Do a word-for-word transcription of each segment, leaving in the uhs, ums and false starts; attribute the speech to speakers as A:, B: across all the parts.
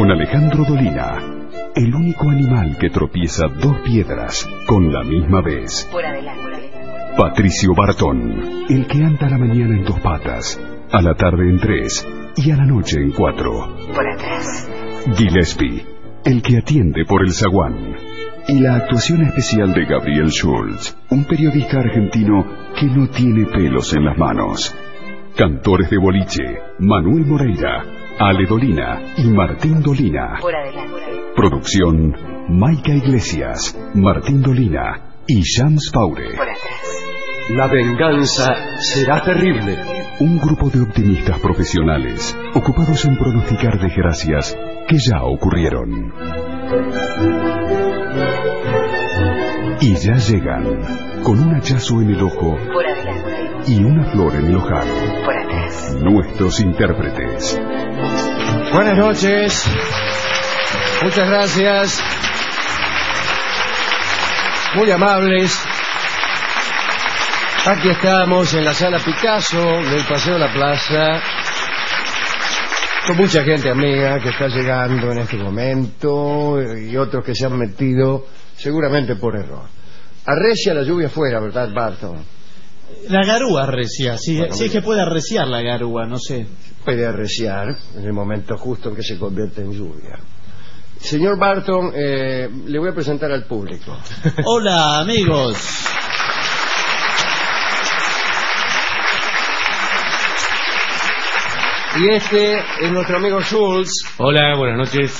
A: Con Alejandro Dolina, el único animal que tropieza dos piedras con la misma vez.
B: Por adelante.
A: Patricio Bartón, el que anda a la mañana en dos patas, a la tarde en tres y a la noche en cuatro.
B: Por atrás.
A: Gillespie, el que atiende por el zaguán. Y la actuación especial de Gabriel Schulz, un periodista argentino que no tiene pelos en las manos. Cantores de boliche, Manuel Moreira, Ale Dolina y Martín Dolina.
B: Por adelante.
A: Producción, Maica Iglesias, Martín Dolina y Shams Paure.
B: Por atrás.
C: La venganza será terrible.
A: Un grupo de optimistas profesionales ocupados en pronosticar desgracias que ya ocurrieron. Y ya llegan, con un hachazo en el ojo
B: Por adelante.
A: y una flor en el ojal,
B: Por atrás.
A: nuestros intérpretes.
C: Buenas noches. Muchas gracias. Muy amables. Aquí estamos en la Sala Picasso del Paseo de la Plaza, con mucha gente amiga que está llegando en este momento y otros que se han metido seguramente por error. Arrecia la lluvia afuera, ¿verdad, Barton?
D: La garúa arrecia, si,
C: Bueno,
D: si es que puede arreciar la garúa, no sé.
C: Puede arreciar en el momento justo en que se convierte en lluvia. Señor Barton, eh, le voy a presentar al público.
D: Hola, amigos.
C: Y este es nuestro amigo Schulz,
E: Hola, buenas noches.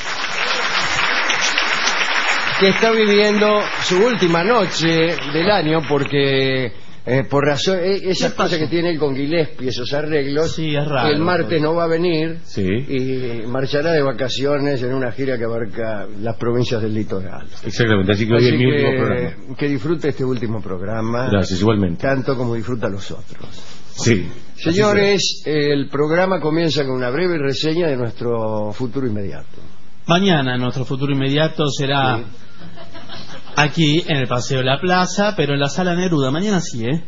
C: que está viviendo su última noche del año porque eh, por razón eh, esas
D: ¿Qué
C: cosas
D: pasó?
C: que tiene él con Gillespie, esos arreglos,
D: Sí, es raro,
C: el martes
D: pues.
C: no va a venir
E: Sí.
C: y marchará de vacaciones en una gira que abarca las provincias del litoral.
E: Exactamente, así que hoy
C: Así
E: es mi último
C: que,
E: programa.
C: que disfrute este último programa,
E: Gracias, igualmente.
C: tanto como disfruta los otros.
E: Sí.
C: Señores, el programa comienza con una breve reseña de nuestro futuro inmediato.
D: Mañana nuestro futuro inmediato será
C: Sí.
D: aquí en el Paseo de la Plaza, pero en la Sala Neruda. Mañana sí, ¿eh?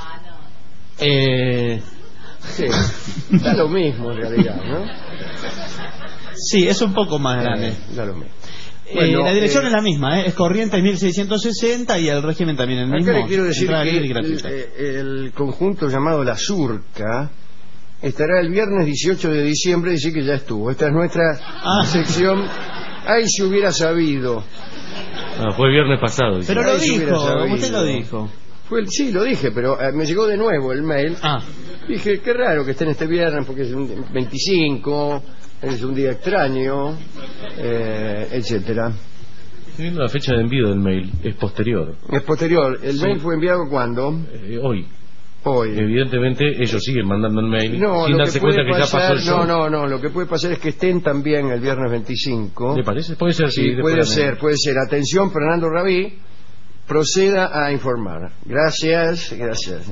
D: Eh,
C: Sí, da lo mismo en realidad, ¿no?
D: sí, es un poco más grande.
C: Eh, da lo mismo.
D: Eh,
C: Bueno,
D: la dirección
C: eh,
D: es la misma, ¿eh? Es Corrientes mil seiscientos sesenta y el régimen también el mismo.
C: Acá le quiero decir
D: Entrada
C: que
D: libre y
C: el,
D: gratuita.
C: eh, el conjunto llamado La Surca estará el viernes dieciocho de diciembre, dice que ya estuvo. Esta es nuestra
D: Ah.
C: sección. Ay, si hubiera sabido.
E: Ah, fue el viernes pasado. dice.
D: Pero lo
C: Ay, si hubiera
D: dijo,
C: sabido.
D: usted lo dijo.
C: Fue el, sí, lo dije, pero eh, me llegó de nuevo el mail.
D: Ah,
C: Dije, qué raro que estén este viernes porque es un veinticinco, es un día extraño, eh, etcétera.
E: Estoy viendo la fecha de envío del mail, es posterior.
C: Es posterior. ¿El
E: Sí.
C: mail fue enviado cuándo?
E: Eh, hoy.
C: Hoy.
E: Evidentemente ellos siguen mandando el mail
C: No,
E: sin
C: lo
E: darse
C: que puede
E: cuenta que ya pasó
C: pasar,
E: el show.
C: no, no, no, lo que puede pasar es que estén también el viernes veinticinco.
E: ¿Le parece? Puede ser, sí.
C: Sí,
E: después
C: puede
E: la-
C: ser, puede ser. Atención, Fernando Rabí, proceda a informar. Gracias, gracias.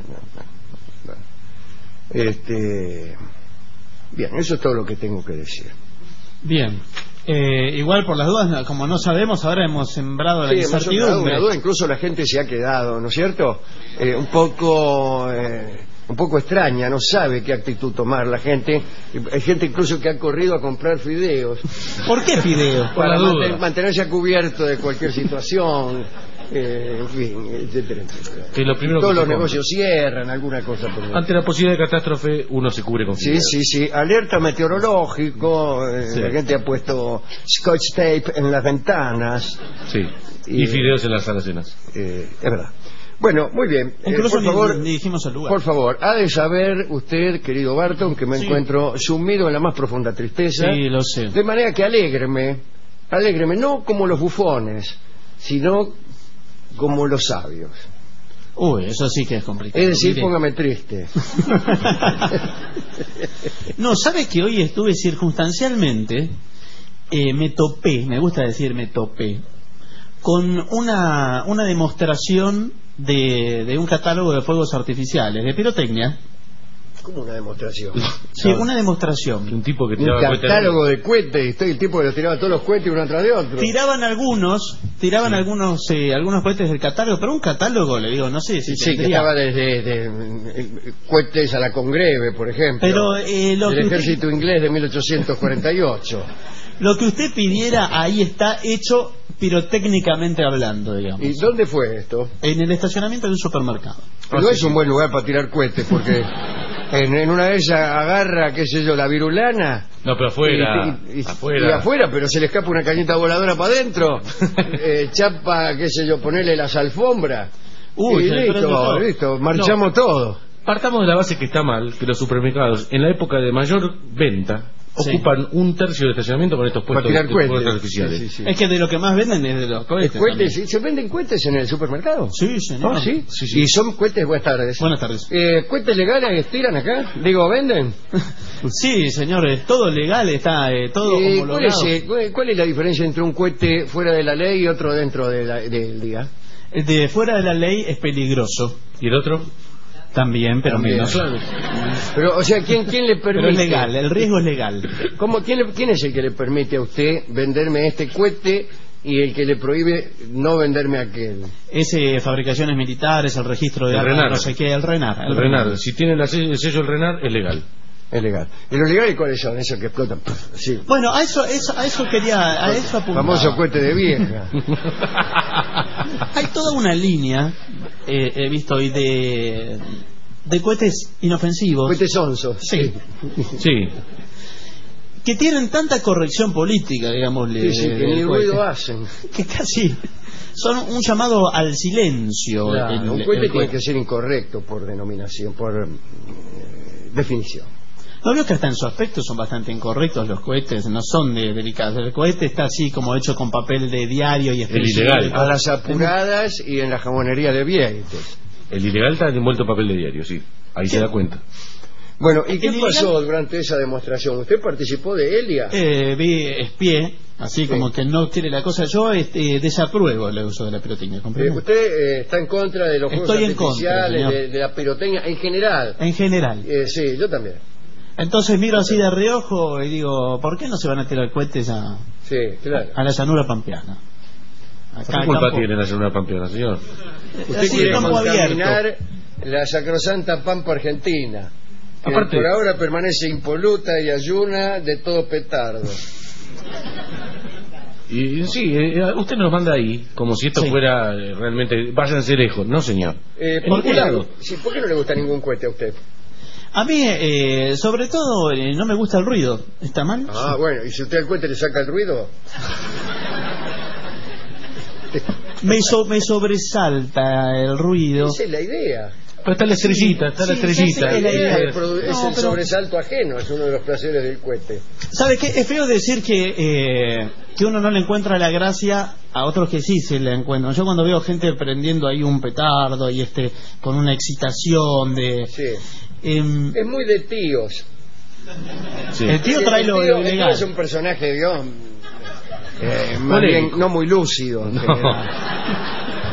C: Este, bien, eso es todo lo que tengo que decir.
D: bien. Eh, igual por las dudas, como no sabemos, ahora hemos sembrado la
C: Sí, hemos sembrado
D: incertidumbre.
C: una duda, incluso la gente se ha quedado, ¿no es cierto? Eh, un poco eh, un poco extraña, no sabe qué actitud tomar la gente. Hay gente incluso que ha corrido a comprar fideos
D: ¿Por qué fideos? Por
C: para
D: la duda.
C: manten- mantenerse a cubierto de cualquier situación, eh, en fin, etcétera, etcétera.
E: Que lo primero
C: Todos
E: que
C: los
E: se compra.
C: negocios cierran, alguna cosa por el-
E: Ante la posibilidad de catástrofe, uno se cubre con
C: Sí,
E: fideos.
C: sí, sí. Alerta meteorológico. eh,
E: Sí.
C: La gente ha puesto scotch tape en las ventanas.
E: Sí.
C: Y-
E: Y fideos en las alacenas.
C: eh, es verdad. Bueno, muy bien. Eh,
D: Incluso
C: por
D: ni,
C: favor,
D: ni dijimos el lugar.
C: por favor, ha de saber usted, querido Barton, que me
D: Sí.
C: encuentro sumido en la más profunda tristeza.
D: Sí, lo sé.
C: De manera que alégreme, alégreme, no como los bufones, sino como los sabios.
D: Uy, eso sí que es complicado.
C: Es decir,
D: Mire.
C: póngame triste.
D: No, ¿sabe que hoy estuve circunstancialmente, eh, me topé, me gusta decir me topé, con una, una demostración de, de un catálogo de fuegos artificiales, de pirotecnia?
C: Como una demostración.
D: Sí, una demostración.
E: Un tipo que
C: Un
E: tiraba cohetes.
C: catálogo de cohetes. Estoy el tipo que los tiraba todos los cohetes uno atrás de otro.
D: Tiraban algunos, tiraban algunos eh, algunos cohetes del catálogo, pero un catálogo, le digo, no sé si
C: Sí, que
D: tendría-
C: estaba desde de, de, cohetes a la Congreve, por ejemplo.
D: Pero eh, lo
C: del
D: que usted-
C: ejército inglés de mil ochocientos cuarenta y ocho.
D: Lo que usted pidiera, ahí está hecho pirotécnicamente hablando, digamos.
C: ¿Y dónde fue esto?
D: En el estacionamiento de un supermercado.
C: No es un buen lugar para tirar cohetes, porque en, en una de ellas agarra, qué sé yo, la virulana.
E: No, pero afuera.
C: Y, y- y-
E: afuera.
C: y afuera, pero se le escapa una cañita voladora para adentro. Eh, chapa, qué sé yo, ponerle las alfombras.
D: Uy,
C: y
D: se le prende
C: listo,
D: todo.
C: listo, marchamos todos.
E: Partamos de la base que está mal, que los supermercados, en la época de mayor venta,
D: Sí.
E: ocupan un tercio de estacionamiento con estos
C: Para
E: puestos
C: tirar
E: de
C: cohetes.
E: fuegos artificiales.
C: Sí, sí, sí.
D: Es que de lo que más venden es de los cohetes.
C: ¿Cohetes?
D: también.
C: ¿Se venden cohetes en el supermercado?
D: Sí, señor.
C: ¿Ah, sí?
E: Sí, sí.
C: ¿Y son cohetes? Buenas tardes.
D: Buenas tardes.
C: Eh, ¿Cohetes legales estiran acá? Digo, ¿venden?
D: Sí, señor, es todo legal, está eh, todo
C: Eh, ¿cuál, es,
D: homologado.
C: eh, cuál- cuál es la diferencia entre un cohete fuera de la ley y otro dentro de la- del día?
D: De fuera de la ley es peligroso.
E: ¿Y el otro?
D: También, pero
C: También.
D: menos.
C: Pero, o sea, ¿quién, quién le permite?
D: Pero es legal, el riesgo es legal.
C: ¿Cómo, quién, le- ¿Quién es el que le permite a usted venderme este cohete y el que le prohíbe no venderme aquel?
D: Es eh, fabricaciones militares, el registro de
E: El
D: armas,
E: RENAR.
D: no sé qué, el RENAR.
E: El RENAR. Si tiene la se- el sello del RENAR, es legal.
C: Es legal. ¿Y los legales cuáles son? Esos que explotan. Sí.
D: Bueno, a eso, eso, a eso quería, a eso apuntaba.
C: Famoso cohete de vieja.
D: Hay toda una línea, eh, he visto hoy, de, de cohetes inofensivos.
C: Cohete sonso.
D: Sí.
E: Sí.
D: Que tienen tanta corrección política, digamos,
C: Sí, sí, que ni ruido hacen.
D: que casi son un llamado al silencio.
C: Claro,
D: el-
C: un
D: el
C: cohete tiene
D: cohete.
C: que ser incorrecto por denominación, por eh, definición.
D: No veo que hasta en su aspecto son bastante incorrectos los cohetes, no son de, delicados. El cohete está así como hecho con papel de diario y expresivo.
E: ilegal.
C: A las apuradas y en la jamonería de Vieites.
E: El ilegal está envuelto en papel de diario, sí. Ahí se da cuenta.
C: Bueno, ¿y qué
D: ¿El
C: pasó
D: ilegal?
C: durante esa demostración? ¿Usted participó de Elia?
D: Eh, vi espié, así
C: Sí.
D: como que no quiere la cosa. Yo este, desapruebo el uso de la pirotecnia.
C: Eh,
D: ¿comprende?
C: ¿Usted eh, está en contra de los
D: Estoy
C: juegos
D: en contra,
C: artificiales,
D: señor.
C: de, de la pirotecnia en general?
D: En general.
C: Eh, sí, yo también.
D: Entonces miro así de reojo y digo, ¿por qué no se van a tirar cohetes a,
C: Sí, claro.
D: a la llanura pampeana? Acá
E: ¿Qué culpa
D: campo-
E: tiene la segunda pampeana, señor?
C: Usted
D: así,
C: quiere
D: campo
C: contaminar
D: abierto.
C: la sacrosanta Pampa Argentina, que
E: Aparte-
C: por ahora permanece impoluta y ayuna de todo petardo.
E: Y sí, eh, usted nos manda ahí como si esto
D: Sí.
E: fuera eh, realmente... Váyanse lejos. No, señor.
C: Eh,
E: En
C: ¿por,
E: ningún
C: qué,
E: lado.
C: sí, ¿Por qué no le gusta ningún cohete a usted?
D: A mí, eh, sobre todo, eh, no me gusta el ruido. ¿Está mal?
C: Ah, bueno, ¿y si usted al cohete le saca el ruido?
D: Me, so- me sobresalta el ruido.
C: Esa es la idea.
E: Pero está la estrellita, está la
D: Sí, ya sé
E: estrellita.
D: que
C: La
D: la
C: idea
D: idea-
C: es, produ- es
D: No,
C: el
D: pero-
C: sobresalto ajeno, es uno de los placeres del cohete.
D: ¿Sabe qué? Es feo decir que, eh, que uno no le encuentra la gracia a otros que sí se le encuentran. Yo cuando veo gente prendiendo ahí un petardo y este con una excitación de...
C: Sí.
D: em,
C: Es muy de tíos.
E: Sí.
D: el tío
C: El-
D: trae
C: el
D: lo,
C: tío-
D: lo
C: el tío
D: ilegal.
C: es un personaje, digamos, eh, más
E: Polémico.
C: bien no muy lúcido. en
E: No.
C: general.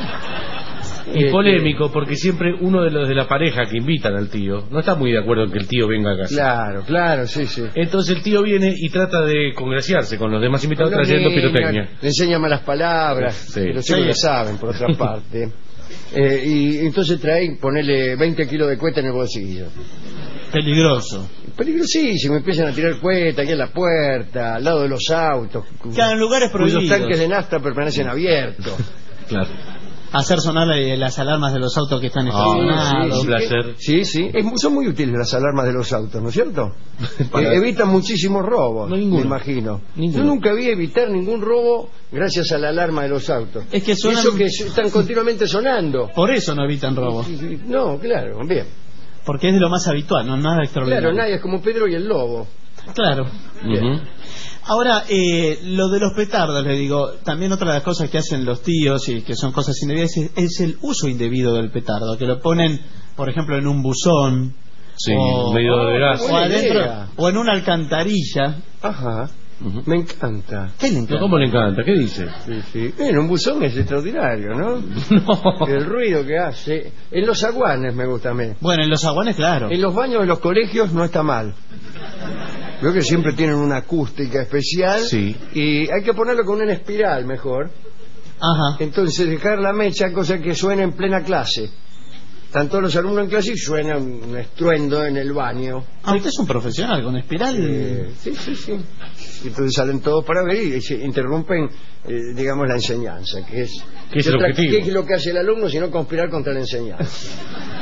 E: Y
C: Este,
E: polémico porque siempre uno de los de la pareja que invitan al tío no está muy de acuerdo en que el tío venga a casa.
C: Claro, claro, sí, sí.
E: Entonces el tío viene y trata de congraciarse con los demás invitados
C: Los
E: trayendo
C: niños,
E: pirotecnia.
C: Le enseña malas palabras,
E: Sí.
C: pero sí que
D: Sí.
C: lo saben, por otra parte. Eh, y entonces trae y ponele veinte kilos de cohete en el bolsillo.
D: Peligroso.
C: Peligrosísimo, empiezan a tirar cohete aquí en la puerta, al lado de los autos, cu-
D: Claro, en lugares
C: cuyos
D: prohibidos.
C: tanques de nafta permanecen abiertos.
E: Claro.
D: Hacer sonar eh, las alarmas de los autos que están
E: Ah,
D: estacionados.
E: sí,
C: sí,
E: placer.
C: Sí, sí, es mu- son muy útiles las alarmas de los autos, ¿no es cierto? Eh, evitan muchísimos robos,
E: No, ninguno.
C: me imagino.
E: Ninguno.
C: Yo nunca vi evitar ningún robo gracias a la alarma de los autos.
D: Es que
C: Y
D: suenan-
C: eso que están continuamente sonando.
D: Por eso no evitan robos.
C: No, claro, bien.
D: Porque es de lo más habitual, no nada extraordinario.
C: Claro, nadie es como Pedro y el lobo.
D: Claro.
E: Ujú.
D: Ahora, eh, lo de los petardos, le digo, también otra de las cosas que hacen los tíos y que son cosas indebidas es, es el uso indebido del petardo, que lo ponen, por ejemplo, en un buzón
E: Sí,
D: o,
E: un medidor de gas.
D: o
C: Buena
D: adentro
C: idea.
D: o en una alcantarilla.
C: Ajá,
E: Ujú.
C: me encanta.
D: ¿Qué le
E: No,
D: encanta?
E: ¿Cómo le encanta? ¿Qué dice?
C: Sí, sí. En un buzón es extraordinario, ¿no?
E: No.
C: El ruido que hace. En los aguanes me gusta a mí.
D: Bueno, en los aguanes, claro.
C: En los baños de los colegios no está mal. Veo que siempre tienen una acústica especial.
E: Sí.
C: Y hay que ponerlo con una espiral mejor.
D: Ajá.
C: Entonces dejar la mecha, cosa que suene en plena clase. están todos los alumnos en clase y suena un estruendo en el baño.
D: Ah, usted es un profesional con espiral.
C: Eh, sí, sí, sí. Y entonces salen todos para ver y se interrumpen, eh, digamos, la enseñanza, que es,
E: ¿Qué es el
C: otra-
E: objetivo?
C: ¿qué es lo que hace el alumno sino conspirar contra la enseñanza?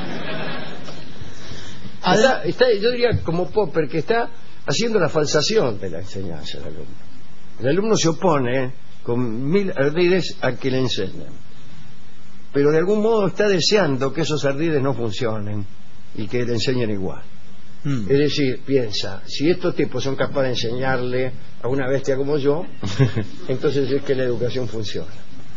C: Está, está, yo diría como Popper que está haciendo la falsación de la enseñanza del alumno. El alumno se opone eh, con mil ardides a que le enseñen, pero de algún modo está deseando que esos ardides no funcionen y que le enseñen igual.
D: Mm.
C: Es decir, piensa, si estos tipos son capaces de enseñarle a una bestia como yo, entonces es que la educación funciona.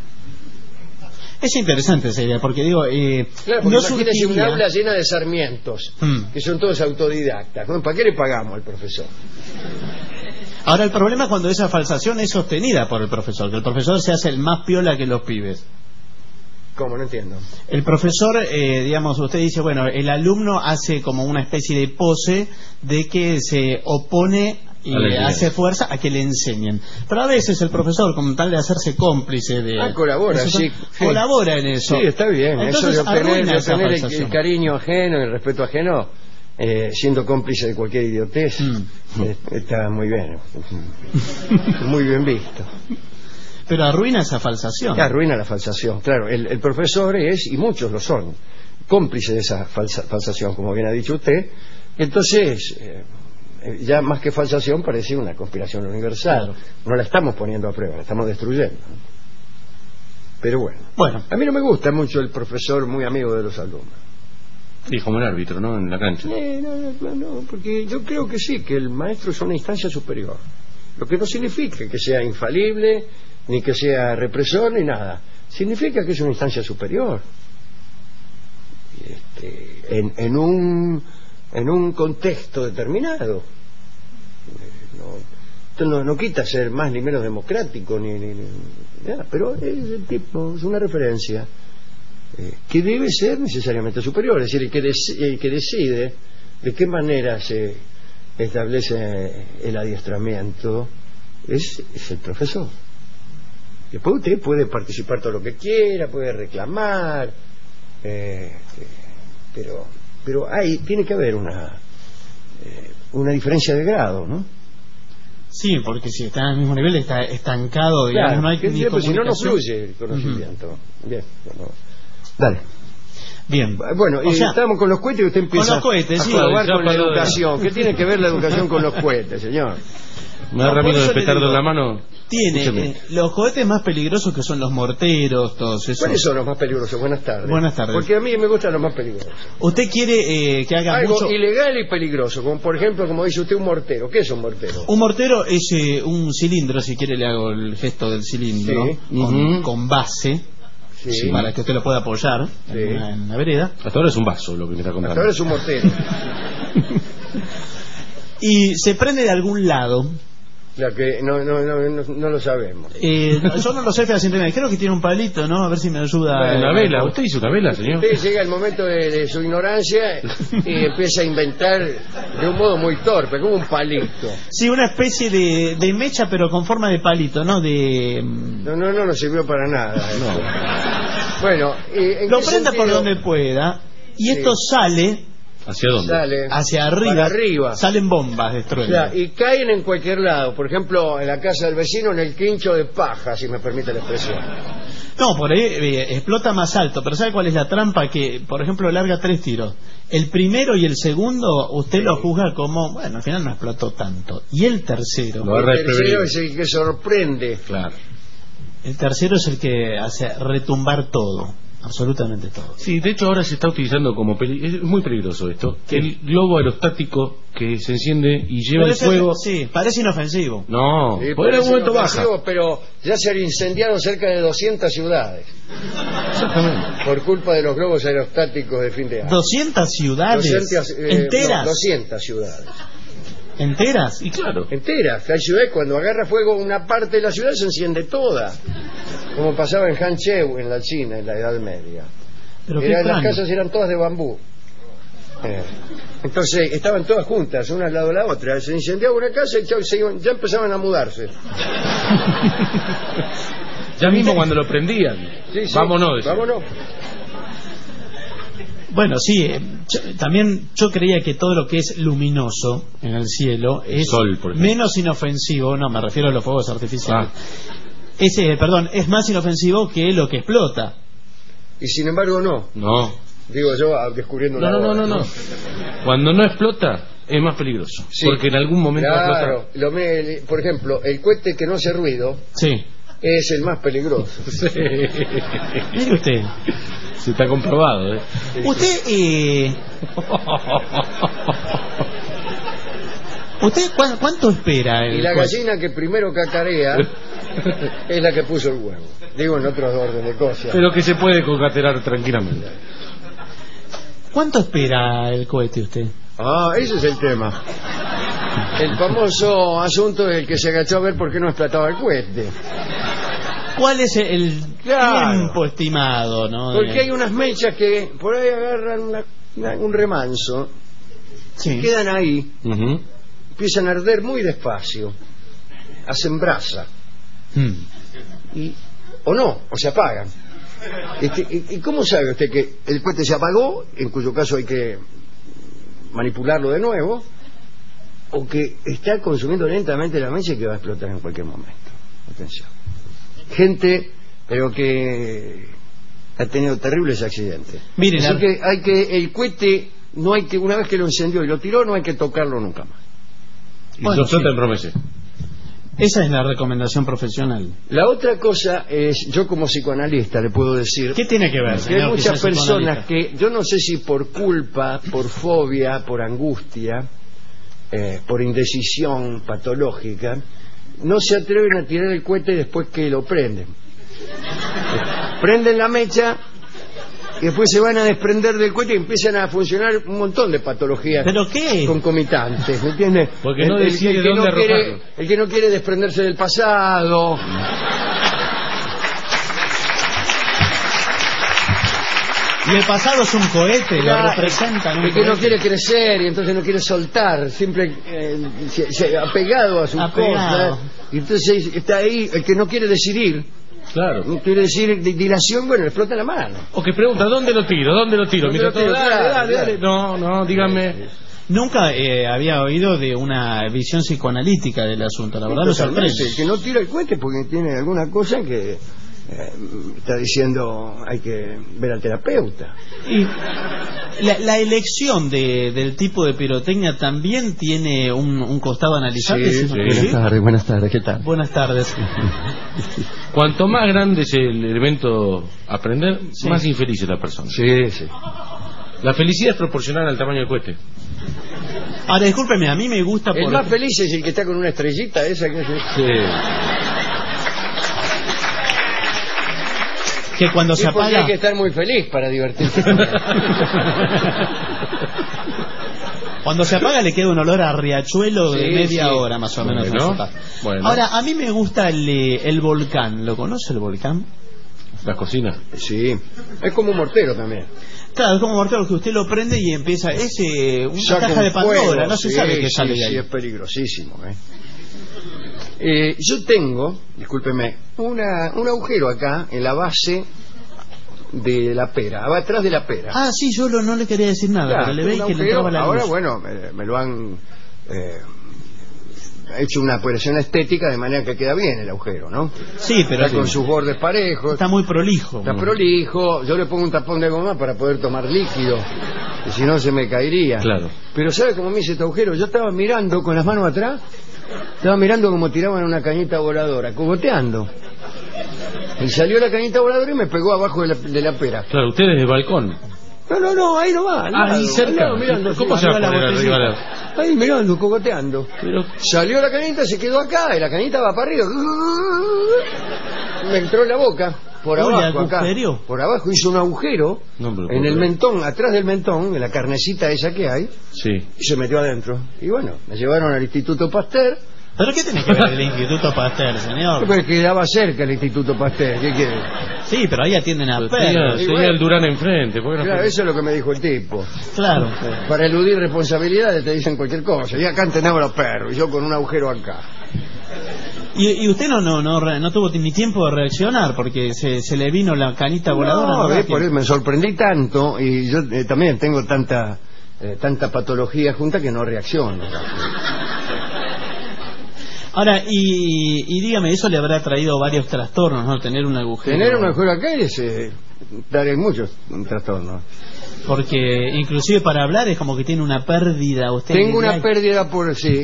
D: Es interesante esa idea, porque digo, eh,
C: Claro, porque
D: no
C: imagínese
D: surgiría-
C: una aula llena de sarmientos,
D: Mm.
C: que son todos autodidactas. Bueno, ¿para qué le pagamos al profesor?
D: Ahora, el problema es cuando esa falsación es sostenida por el profesor, que el profesor se hace el más piola que los pibes.
C: ¿Cómo? No entiendo.
D: El profesor, eh, digamos, usted dice, bueno, el alumno hace como una especie de pose de que se opone y
E: A la
D: le
E: enseñanza.
D: hace fuerza a que le enseñen. Pero a veces el profesor, con tal de hacerse cómplice de...
C: Ah, colabora,
D: de su-
C: sí, sí.
D: Colabora en eso.
C: Sí, está bien.
D: Entonces,
C: Eso de obtener,
D: arruina
C: de
D: esa
C: obtener el,
D: falsación.
C: el cariño ajeno, el respeto ajeno, eh, siendo cómplice de cualquier idiotez,
D: Mm.
C: eh, está muy bien. Muy bien visto.
D: Pero arruina esa falsación.
C: Arruina la falsación. Claro, el, el profesor es, y muchos lo son, cómplice de esa falsa- falsación, como bien ha dicho usted. Entonces, eh, eh, ya más que falsación parece una conspiración universal.
D: Claro.
C: No la estamos poniendo a prueba, la estamos destruyendo. Pero bueno,
D: Bueno,
C: a mí no me gusta mucho el profesor muy amigo de los alumnos.
E: Sí, como el árbitro, ¿no? En la cancha.
C: Eh, no, no, no, no, porque yo creo que sí, que el maestro es una instancia superior. Lo que no significa que sea infalible, ni que sea represor, ni nada. Significa que es una instancia superior. Este, en, en, un, en un contexto determinado. Eh, No, esto no, no quita ser más ni menos democrático, ni, ni, ni nada, pero es el tipo, es una referencia. Eh, que debe ser necesariamente superior, es decir, el que, dec- el que decide de qué manera se establece el adiestramiento es, es el profesor. Después usted puede participar todo lo que quiera, puede reclamar, eh, eh, pero pero hay tiene que haber una eh, una diferencia de grado, ¿no?
D: sí, porque si está al mismo nivel está estancado, digamos,
C: Claro,
D: no hay
C: que-
D: ni
C: pues si no, no
D: comunicación.
C: fluye el conocimiento. Bien, bueno. Dale.
D: Bien.
C: Bueno,
D: O
C: y
D: sea,
C: estábamos con los cohetes y usted empieza
D: con los cohetes,
C: a
D: sí.
C: jugar
E: Ya
C: con la
E: pasó de-
C: educación. ¿Qué tiene que ver la educación con los cohetes, señor?
E: Me da
D: No,
E: Ramiro
D: por
E: de
D: eso le
E: petardo
D: digo,
E: en la mano.
D: Tiene
E: Escúcheme.
D: eh, los cohetes más peligrosos, que son los morteros, todos esos.
C: ¿Cuáles son los más peligrosos? Buenas tardes.
D: Buenas tardes.
C: Porque a mí me gustan los más peligrosos.
D: Usted quiere eh, que haga
C: Algo
D: mucho...
C: ilegal y peligroso, como por ejemplo, como dice usted, un mortero. ¿Qué es un mortero?
D: Un mortero es eh, un cilindro, si quiere le hago el gesto del cilindro,
C: Sí.
D: con,
E: Ujú.
D: con base,
C: Sí.
D: para que usted lo pueda apoyar
C: Sí.
D: en, una- en la vereda.
E: Hasta ahora es un vaso lo que me está
C: Hasta
E: contando.
C: ahora es un mortero.
D: Y se prende de algún lado.
C: La que no, no, no, no, no lo sabemos.
D: Eh, yo no lo sé fehacientemente, creo que tiene un palito, ¿no? A ver si me ayuda.
C: Bueno,
E: Una
D: eh,
E: vela. ¿Usted hizo una vela, señor?
C: Usted llega el momento de, de su ignorancia y empieza a inventar de un modo muy torpe, como un palito.
D: Sí, una especie de, de mecha, pero con forma de palito, ¿no? De... mm,
C: No, no, no nos sirvió para nada. No. Bueno, ¿y en
D: Lo
C: qué
D: prenda por
C: sentido
D: donde pueda y
C: Sí.
D: esto sale
E: ¿Hacia dónde?
C: sale
D: hacia arriba.
C: para arriba?
D: Salen bombas de
C: O
D: estruendo.
C: sea, y caen en cualquier lado. Por ejemplo, en la casa del vecino, en el quincho de paja, si me permite la expresión.
D: No, por ahí eh, explota más alto, pero ¿sabe cuál es la trampa? Que, por ejemplo, larga tres tiros. El primero y el segundo, usted
C: Sí.
D: lo juzga como, bueno, al final no explotó tanto. Y el tercero,
E: Lo agarra
C: El tercero
E: desprevenido.
C: es el que sorprende.
E: Claro.
D: el tercero es el que hace retumbar todo, absolutamente todo.
E: Sí, de hecho ahora se está utilizando como peli- es muy peligroso esto.
C: Sí.
E: El globo aerostático que se enciende y lleva
D: Pero
E: el
D: ese-
E: fuego.
D: Sí, parece inofensivo.
E: No,
C: Sí,
E: por en algún
C: parece
E: momento baja.
C: inofensivo, pero ya se han incendiado cerca de doscientas ciudades
E: Exactamente.
C: por culpa de los globos aerostáticos de fin de año.
D: doscientas ciudades
C: doscientas, eh,
D: enteras,
C: no, doscientas ciudades.
D: enteras.
E: Y claro.
C: Enteras. Hay ciudades, cuando agarra fuego una parte de la ciudad, se enciende toda. Como pasaba en Hancheu, en la China, en la Edad Media.
D: Pero qué
C: Era- las
D: extraño.
C: casas eran todas de bambú. Eh, Entonces estaban todas juntas, una al lado de la otra. Se incendiaba una casa y ya, se iban- ya empezaban a mudarse.
E: Ya mismo cuando lo prendían.
C: Sí, sí.
E: Vámonos. decía.
C: Vámonos.
D: Bueno, sí, eh, yo- también yo creía que todo lo que es luminoso en el cielo es
E: Sol, por ejemplo.
D: menos inofensivo, no, me refiero a los fuegos artificiales.
E: Ah.
D: Ese, perdón, es más inofensivo que lo que explota.
C: Y sin embargo no.
E: No.
C: Digo yo, ah, descubriendo
E: No,
C: la
E: no, no,
C: hora,
E: no, no. Cuando no explota es más peligroso.
C: Sí.
E: Porque en algún momento va a
C: Claro,
E: explotar.
C: lo me- por ejemplo, el cohete que no hace ruido
D: Sí.
C: es el más peligroso.
E: Sí.
D: Mire usted.
E: Se está comprobado, ¿eh?
D: Usted, eh, ¿Usted cuán- cuánto espera? El
C: Y la
D: cohete?
C: gallina que primero cacarea es la que puso el huevo. Digo en otros orden de cosas.
E: Pero que se puede concatenar tranquilamente.
D: ¿Cuánto espera el cohete usted?
C: Ah, ese es el tema. El famoso asunto del que se agachó a ver por qué no explotaba el cohete.
D: ¿Cuál es el
C: Claro.
D: tiempo estimado, no?
C: Porque hay unas mechas que por ahí agarran una- una- un remanso,
D: Sí.
C: quedan ahí,
E: Ujú.
C: empiezan a arder muy despacio, hacen brasa,
D: Hmm.
C: y, o no, o se apagan. Este, y, ¿Y cómo sabe usted que el cohete se apagó, en cuyo caso hay que manipularlo de nuevo, o que está consumiendo lentamente la mecha y que va a explotar en cualquier momento? Atención. Gente, pero que ha tenido terribles accidentes.
D: Miren,
C: Así
D: la-
C: que hay que, el cohete, no hay que, una vez que lo encendió y lo tiró, no hay que tocarlo nunca más.
E: Y
D: Bueno,
E: explota
D: sí.
E: en promese.
D: Esa es la recomendación profesional.
C: La otra cosa es, yo como psicoanalista le puedo decir
D: ¿Qué tiene que ver,
C: que
D: señor?
C: hay
D: que sea
C: muchas personas
D: psicoanalista?
C: que, yo no sé si por culpa, por fobia, por angustia, eh, por indecisión patológica, no se atreven a tirar el cohete después que lo prenden. Prenden la mecha y después se van a desprender del cohete y empiezan a funcionar un montón de patologías
D: ¿Pero qué?
C: concomitantes, ¿me entiendes?
E: Porque no
C: El- el,
E: decide
C: el que
E: dónde
C: no quiere,
E: arrojarlo.
C: el que no quiere desprenderse del pasado.
D: Y el pasado es un cohete, lo
C: Claro,
D: representan un
C: el que no
D: cohete.
C: quiere crecer y entonces no quiere soltar, siempre eh, se, se- apegado a sus
D: Apegado.
C: cosas. Y entonces está ahí el que no quiere decidir,
E: Claro.
C: no quiere decir di- dilación, bueno, le explota la mano.
E: O que pregunta, ¿dónde lo tiro? ¿Dónde lo tiro?
C: ¿Dónde
E: Mira
C: lo tiro?
E: todo, dale,
C: Claro,
E: dale, dale.
C: claro.
E: No, no, dígame.
D: Nunca eh, había oído de una visión psicoanalítica del asunto, la verdad lo
C: Totalmente,
D: sorprende.
C: el que no tira el cohete porque tiene alguna cosa que eh, está diciendo hay que ver al terapeuta.
D: Y la, la elección de, del tipo de pirotecnia también tiene un, un costado analizable.
C: Sí,
D: señor?
E: sí.
C: tardes, buenas tardes, ¿qué tal?
D: Buenas tardes.
E: Cuanto más grande es el elemento a aprender,
D: Sí.
E: más infeliz es la persona.
C: Sí, sí.
E: La felicidad es proporcional al tamaño del cohete.
D: Ahora, discúlpeme, a mí me gusta
C: El
D: por...
C: más feliz es el que está con una estrellita esa que se...
E: Sí.
D: que cuando se
C: Sí, porque
D: apaga...
C: hay que estar muy feliz para divertirse.
D: Cuando se apaga le queda un olor a riachuelo de
C: Sí,
D: media
C: sí.
D: hora más o menos.
E: Bueno,
D: en esa etapa.
E: bueno.
D: Ahora, a mí me gusta el, eh, el volcán. ¿Lo conoce el volcán?
E: Las cocinas.
C: Sí, es como un mortero también.
D: Claro, es como mortero que usted lo prende y empieza... Es eh, una
C: Saca
D: caja
C: un
D: de Pandora,
C: fuego,
D: no se
C: sí,
D: sabe qué
C: sí,
D: sale de
C: sí,
D: ahí.
C: es peligrosísimo. ¿eh? Eh, yo tengo, discúlpeme, una, un agujero acá en la base de la pera, atrás de la pera.
D: Ah, sí, yo lo- no le quería decir nada,
C: Claro,
D: pero le veis
C: un
D: que le
C: agujero.
D: entraba la
C: Ahora,
D: luz.
C: bueno, me, me lo han eh, hecho una operación estética de manera que queda bien el agujero, ¿no?
D: Sí, pero
C: Está con sus bordes parejos.
D: está muy prolijo.
C: Está prolijo, yo le pongo un tapón de goma para poder tomar líquido, que si no se me caería.
E: Claro.
C: Pero ¿sabe cómo me hice este agujero? Yo estaba mirando con las manos atrás, estaba mirando como tiraban una cañita voladora, cogoteando. Y salió la cañita voladora y me pegó abajo de la, de la pera.
E: Claro, usted desde el balcón.
C: No, no, no, ahí no va. al
E: Ah,
C: lado,
E: ahí cerca.
C: al lado, mirando,
E: ¿Cómo
C: sí,
E: se va a
C: arriba de
E: poner
C: la
E: arriba de
C: botellita. Ahí mirando, cogoteando.
E: Pero,
C: Salió la cañita, se quedó acá, y la cañita va para arriba. Me entró en la boca, por
D: Uy,
C: abajo, acá.
D: agujereó.
C: Por abajo hizo un agujero
E: No, pero
C: en
E: ¿por
C: el
E: qué?
C: mentón, atrás del mentón, en la carnecita esa que hay,
E: sí.
C: y se metió adentro. Y bueno, me llevaron al Instituto Pasteur,
D: ¿Pero qué tiene que ver el Instituto Pasteur, señor?
C: porque quedaba cerca el Instituto Pasteur. ¿Qué quiere?
D: Sí, pero ahí atienden a
E: Tenía,
D: perros.
C: Y
E: tenía
C: bueno.
E: el Durán enfrente. ¿por qué no
C: Claro,
E: fue?
C: eso es lo que me dijo el tipo.
D: Claro.
C: Para eludir responsabilidades te dicen cualquier cosa. Y acá entrenamos los perros, y yo con un agujero acá.
D: Y, y usted no, no no re- no tuvo ni tiempo de reaccionar porque se, se le vino la canita voladora.
C: No,
D: ¿verdad?
C: eh, por eso me sorprendí tanto y yo eh, también tengo tanta eh, tanta patología junta que no reacciono.
D: Ahora, y, y dígame, eso le habrá traído varios trastornos, ¿no? Tener un agujero.
C: Tener un agujero acá es eh, dar muchos trastornos.
D: Porque inclusive para hablar es como que tiene una pérdida. Usted
C: Tengo una
D: Ay,
C: pérdida por sí.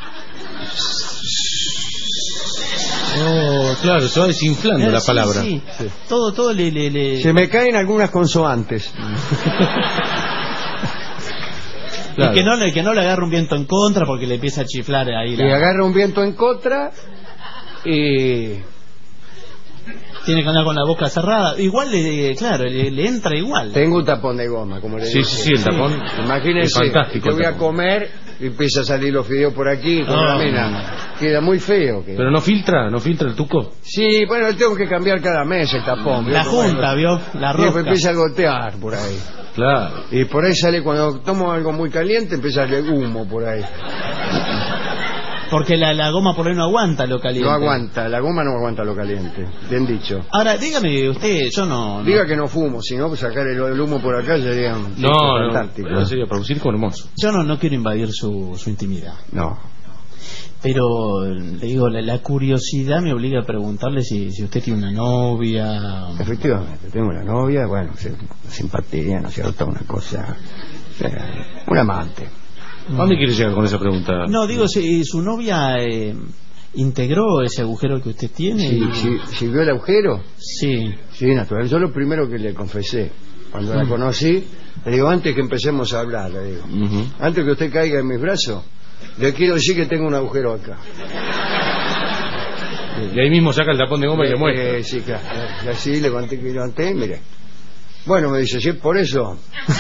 E: Oh, claro, se va desinflando
D: eh,
E: la
D: sí,
E: palabra.
D: sí. Todo, todo le... le, le...
C: Se me caen algunas consonantes.
E: Claro.
D: Y que no, le, que no le agarre un viento en contra porque le empieza a chiflar ahí.
C: Y
D: La...
C: agarra un viento en contra y...
D: Tiene que andar con la boca cerrada. Igual, le, claro, le, le entra igual.
C: Tengo un tapón de goma, como le
E: Sí,
C: digo.
E: sí, sí, el tapón.
C: Imagínense,
E: Es fantástico
C: que
E: el
C: voy a
E: tapón.
C: comer y empieza a salir los fideos por aquí con
E: No.
C: la mina. Queda muy feo. queda.
E: Pero no filtra, no filtra el tuco.
C: Sí, bueno, tengo que cambiar cada mes el tapón.
D: La
C: ¿vio?
D: junta, ¿vio? La
C: Y después
D: rosca.
C: empieza a gotear por ahí.
E: Claro.
C: Y por ahí sale, cuando tomo algo muy caliente, empieza a salir humo por ahí.
D: Porque la, la goma por ahí no aguanta lo caliente.
C: No aguanta, la goma no aguanta lo caliente. Bien dicho.
D: Ahora, dígame usted, yo no... no-
C: Diga que no fumo, si no, pues sacar el, el humo por acá sería un
E: No, no,
C: fantástico.
E: no, sería producir con hermoso.
D: Yo no, no quiero invadir su, su intimidad.
C: No.
D: Pero, le digo, la, la curiosidad me obliga a preguntarle si, si usted tiene una novia.
C: Efectivamente, tengo una novia, bueno, se- simpatía, ¿no es cierto? Una cosa... eh, un amante.
E: ¿A dónde quiere llegar con esa pregunta?
D: No, digo, si su novia eh, integró ese agujero que usted tiene.
C: Si,
D: y-
C: si, si vio el agujero,
D: Sí.
C: sí, natural. Yo lo primero que le confesé, cuando la conocí, le digo, antes que empecemos a hablar, le digo,
E: Ujú.
C: antes que usted caiga en mis brazos, le quiero decir que tengo un agujero acá.
E: Y ahí mismo saca el tapón de goma y le muestra.
C: Eh, sí, claro. Y así levanté, que levanté, mire. Bueno, me dice, sí, por eso.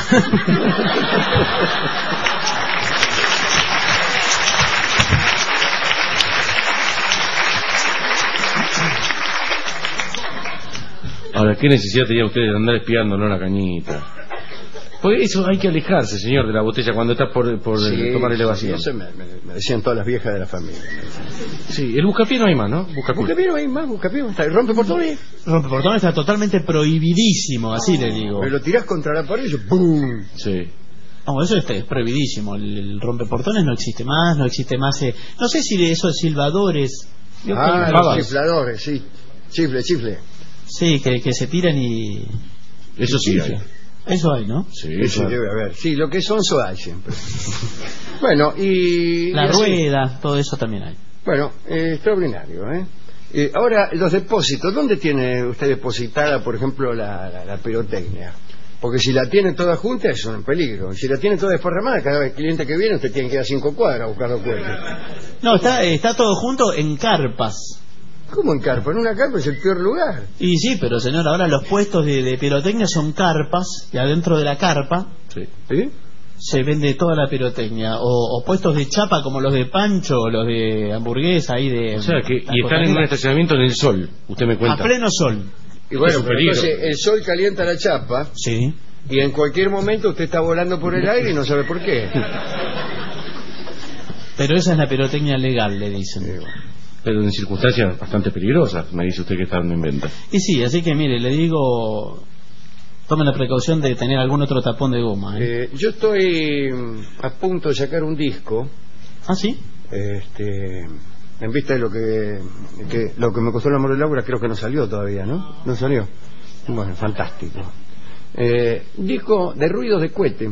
E: Ahora, ¿qué necesidad tenía usted de andar espiando, no la cañita? Pues eso hay que alejarse, señor, de la botella cuando está por, por
C: Sí,
E: tomar elevación.
C: Eso me, me- me decían todas las viejas de la familia.
E: Sí, el buscapié no hay más, ¿no? Buscapié.
C: Buscapié no hay más, buscapié está, rompe portones.
D: Rompeportón está totalmente prohibidísimo, así le digo.
C: Me lo tirás contra la pared y yo, ¡pum!
E: Sí.
D: No, eso está, es prohibidísimo. El, el rompeportones no existe más, no existe más. eh, No sé si de esos silbadores. ¿vio que
C: Ah,
D: hay
C: los
D: babas?
C: chifladores, sí. Chifle, chifle.
D: Sí, que, que se tiran y.
E: Eso sí hay.
D: Eso hay, ¿no?
E: Sí,
C: Eso
E: eso
C: debe haber. Sí, lo que son, so hay siempre. Bueno, y...
D: La
C: y así.
D: rueda, todo eso también hay.
C: Bueno, eh, extraordinario, ¿eh? Eh, Ahora, los depósitos, ¿dónde tiene usted depositada, por ejemplo, la, la, la pirotecnia? Porque si la tiene toda junta es un peligro. Si la tiene toda desparramada, cada vez cliente que viene usted tiene que ir a cinco cuadras a buscar los cohetes.
D: No, está, está todo junto en carpas.
C: ¿Cómo en carpa? En una carpa es el peor lugar.
D: Y sí, pero señor, ahora los puestos de, de pirotecnia son carpas y adentro de la carpa
E: sí.
C: ¿Sí?
D: se vende toda la pirotecnia. O, o puestos de chapa como los de Pancho o los de hamburguesa ahí de...
E: O sea, que
D: la
E: y están en
D: costanera.
E: un estacionamiento en el sol, usted me
D: A
E: cuenta.
D: pleno sol.
C: Y bueno,
E: Es un
C: pero
E: peligro.
C: entonces el sol calienta la chapa
D: Sí.
C: y en cualquier momento usted está volando por el aire y no sabe por qué.
D: Pero esa es la pirotecnia legal, le dicen.
C: Sí, bueno.
E: Pero en circunstancias bastante peligrosas, me dice usted que están en venta.
D: Y sí, así que mire, le digo, tome la precaución de tener algún otro tapón de goma. ¿eh?
C: Eh, yo estoy mm, a punto de sacar un disco,
D: ¿Ah, sí?
C: este, en vista de lo que, que lo que me costó el amor de Laura, creo que no salió todavía, ¿no? No salió. Bueno, fantástico. Eh, disco de ruidos de cohete.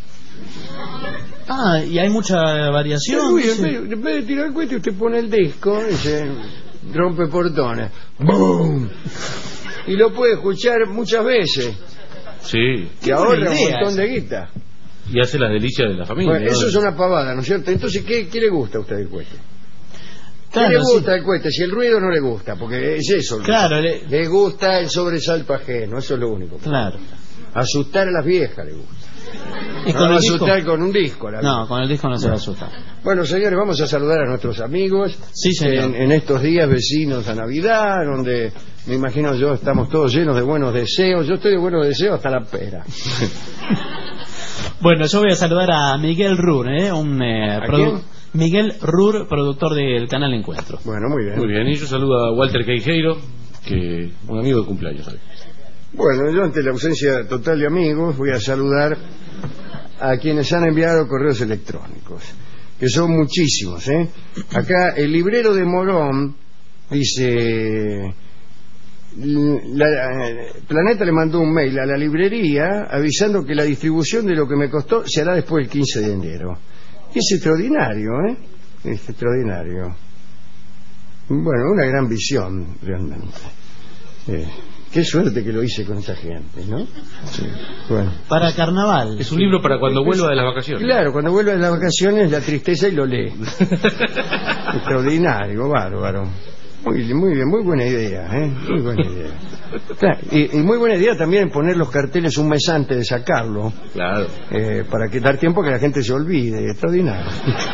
D: Ah, y hay mucha variación.
C: Uy, en,
D: sí.
C: vez, en vez de tirar el cohete, usted pone el disco y se rompe portones. ¡Bum! Y lo puede escuchar muchas veces.
E: Sí.
C: Y
D: Qué
C: ahorra
D: buena
C: un
D: idea
C: montón
D: esa.
C: de guita.
E: Y hace las delicias de la familia.
C: Bueno,
E: ¿no?
C: eso es una pavada, ¿no es cierto? Entonces, ¿qué, qué le gusta a usted del cohete? ¿Qué
D: Claro,
C: le gusta
D: sí.
C: el cohete? Si el ruido no le gusta, porque es eso. el
D: Claro,
C: ruido.
D: le-
C: le gusta el sobresalto ajeno, eso es lo único.
D: Claro.
C: Asustar a las viejas le gusta.
D: ¿Y
C: No
D: con
C: va a
D: el disco?
C: asustar con un disco. a la
D: No,
C: vieja.
D: con el disco no se va a asustar.
C: Bueno, señores, vamos a saludar a nuestros amigos.
D: Sí, señor.
C: En, en estos días vecinos a Navidad, donde me imagino yo estamos todos llenos de buenos deseos. Yo estoy de buenos deseos hasta la pera.
D: Bueno, yo voy a saludar a Miguel Rur, ¿eh? Un, eh,
C: ¿A
D: produ-
C: quién?
D: Miguel Rur, productor del canal Encuentro.
C: Bueno, muy bien.
E: Muy bien, y yo saludo a Walter Queijeiro, que un amigo de cumpleaños hoy.
C: Bueno, yo ante la ausencia total de amigos voy a saludar a quienes han enviado correos electrónicos, que son muchísimos, ¿eh? Acá el librero de Morón dice... La, Planeta le mandó un mail a la librería avisando que la distribución de lo que me costó se hará después del quince de enero. Y es extraordinario, ¿eh? Es extraordinario. Bueno, una gran visión, realmente. Eh, qué suerte que lo hice con esa gente, ¿no? Sí. Bueno.
D: Para carnaval.
E: Es un libro para cuando vuelva de las vacaciones.
C: Claro, cuando vuelva de las vacaciones, la tristeza y lo lee. Extraordinario, bárbaro. Muy, muy bien, muy buena idea, ¿eh? Muy buena idea. Claro, y, y muy buena idea también poner los carteles un mes antes de sacarlo.
E: Claro.
C: Eh, para que dar tiempo a que la gente se olvide. Extraordinario.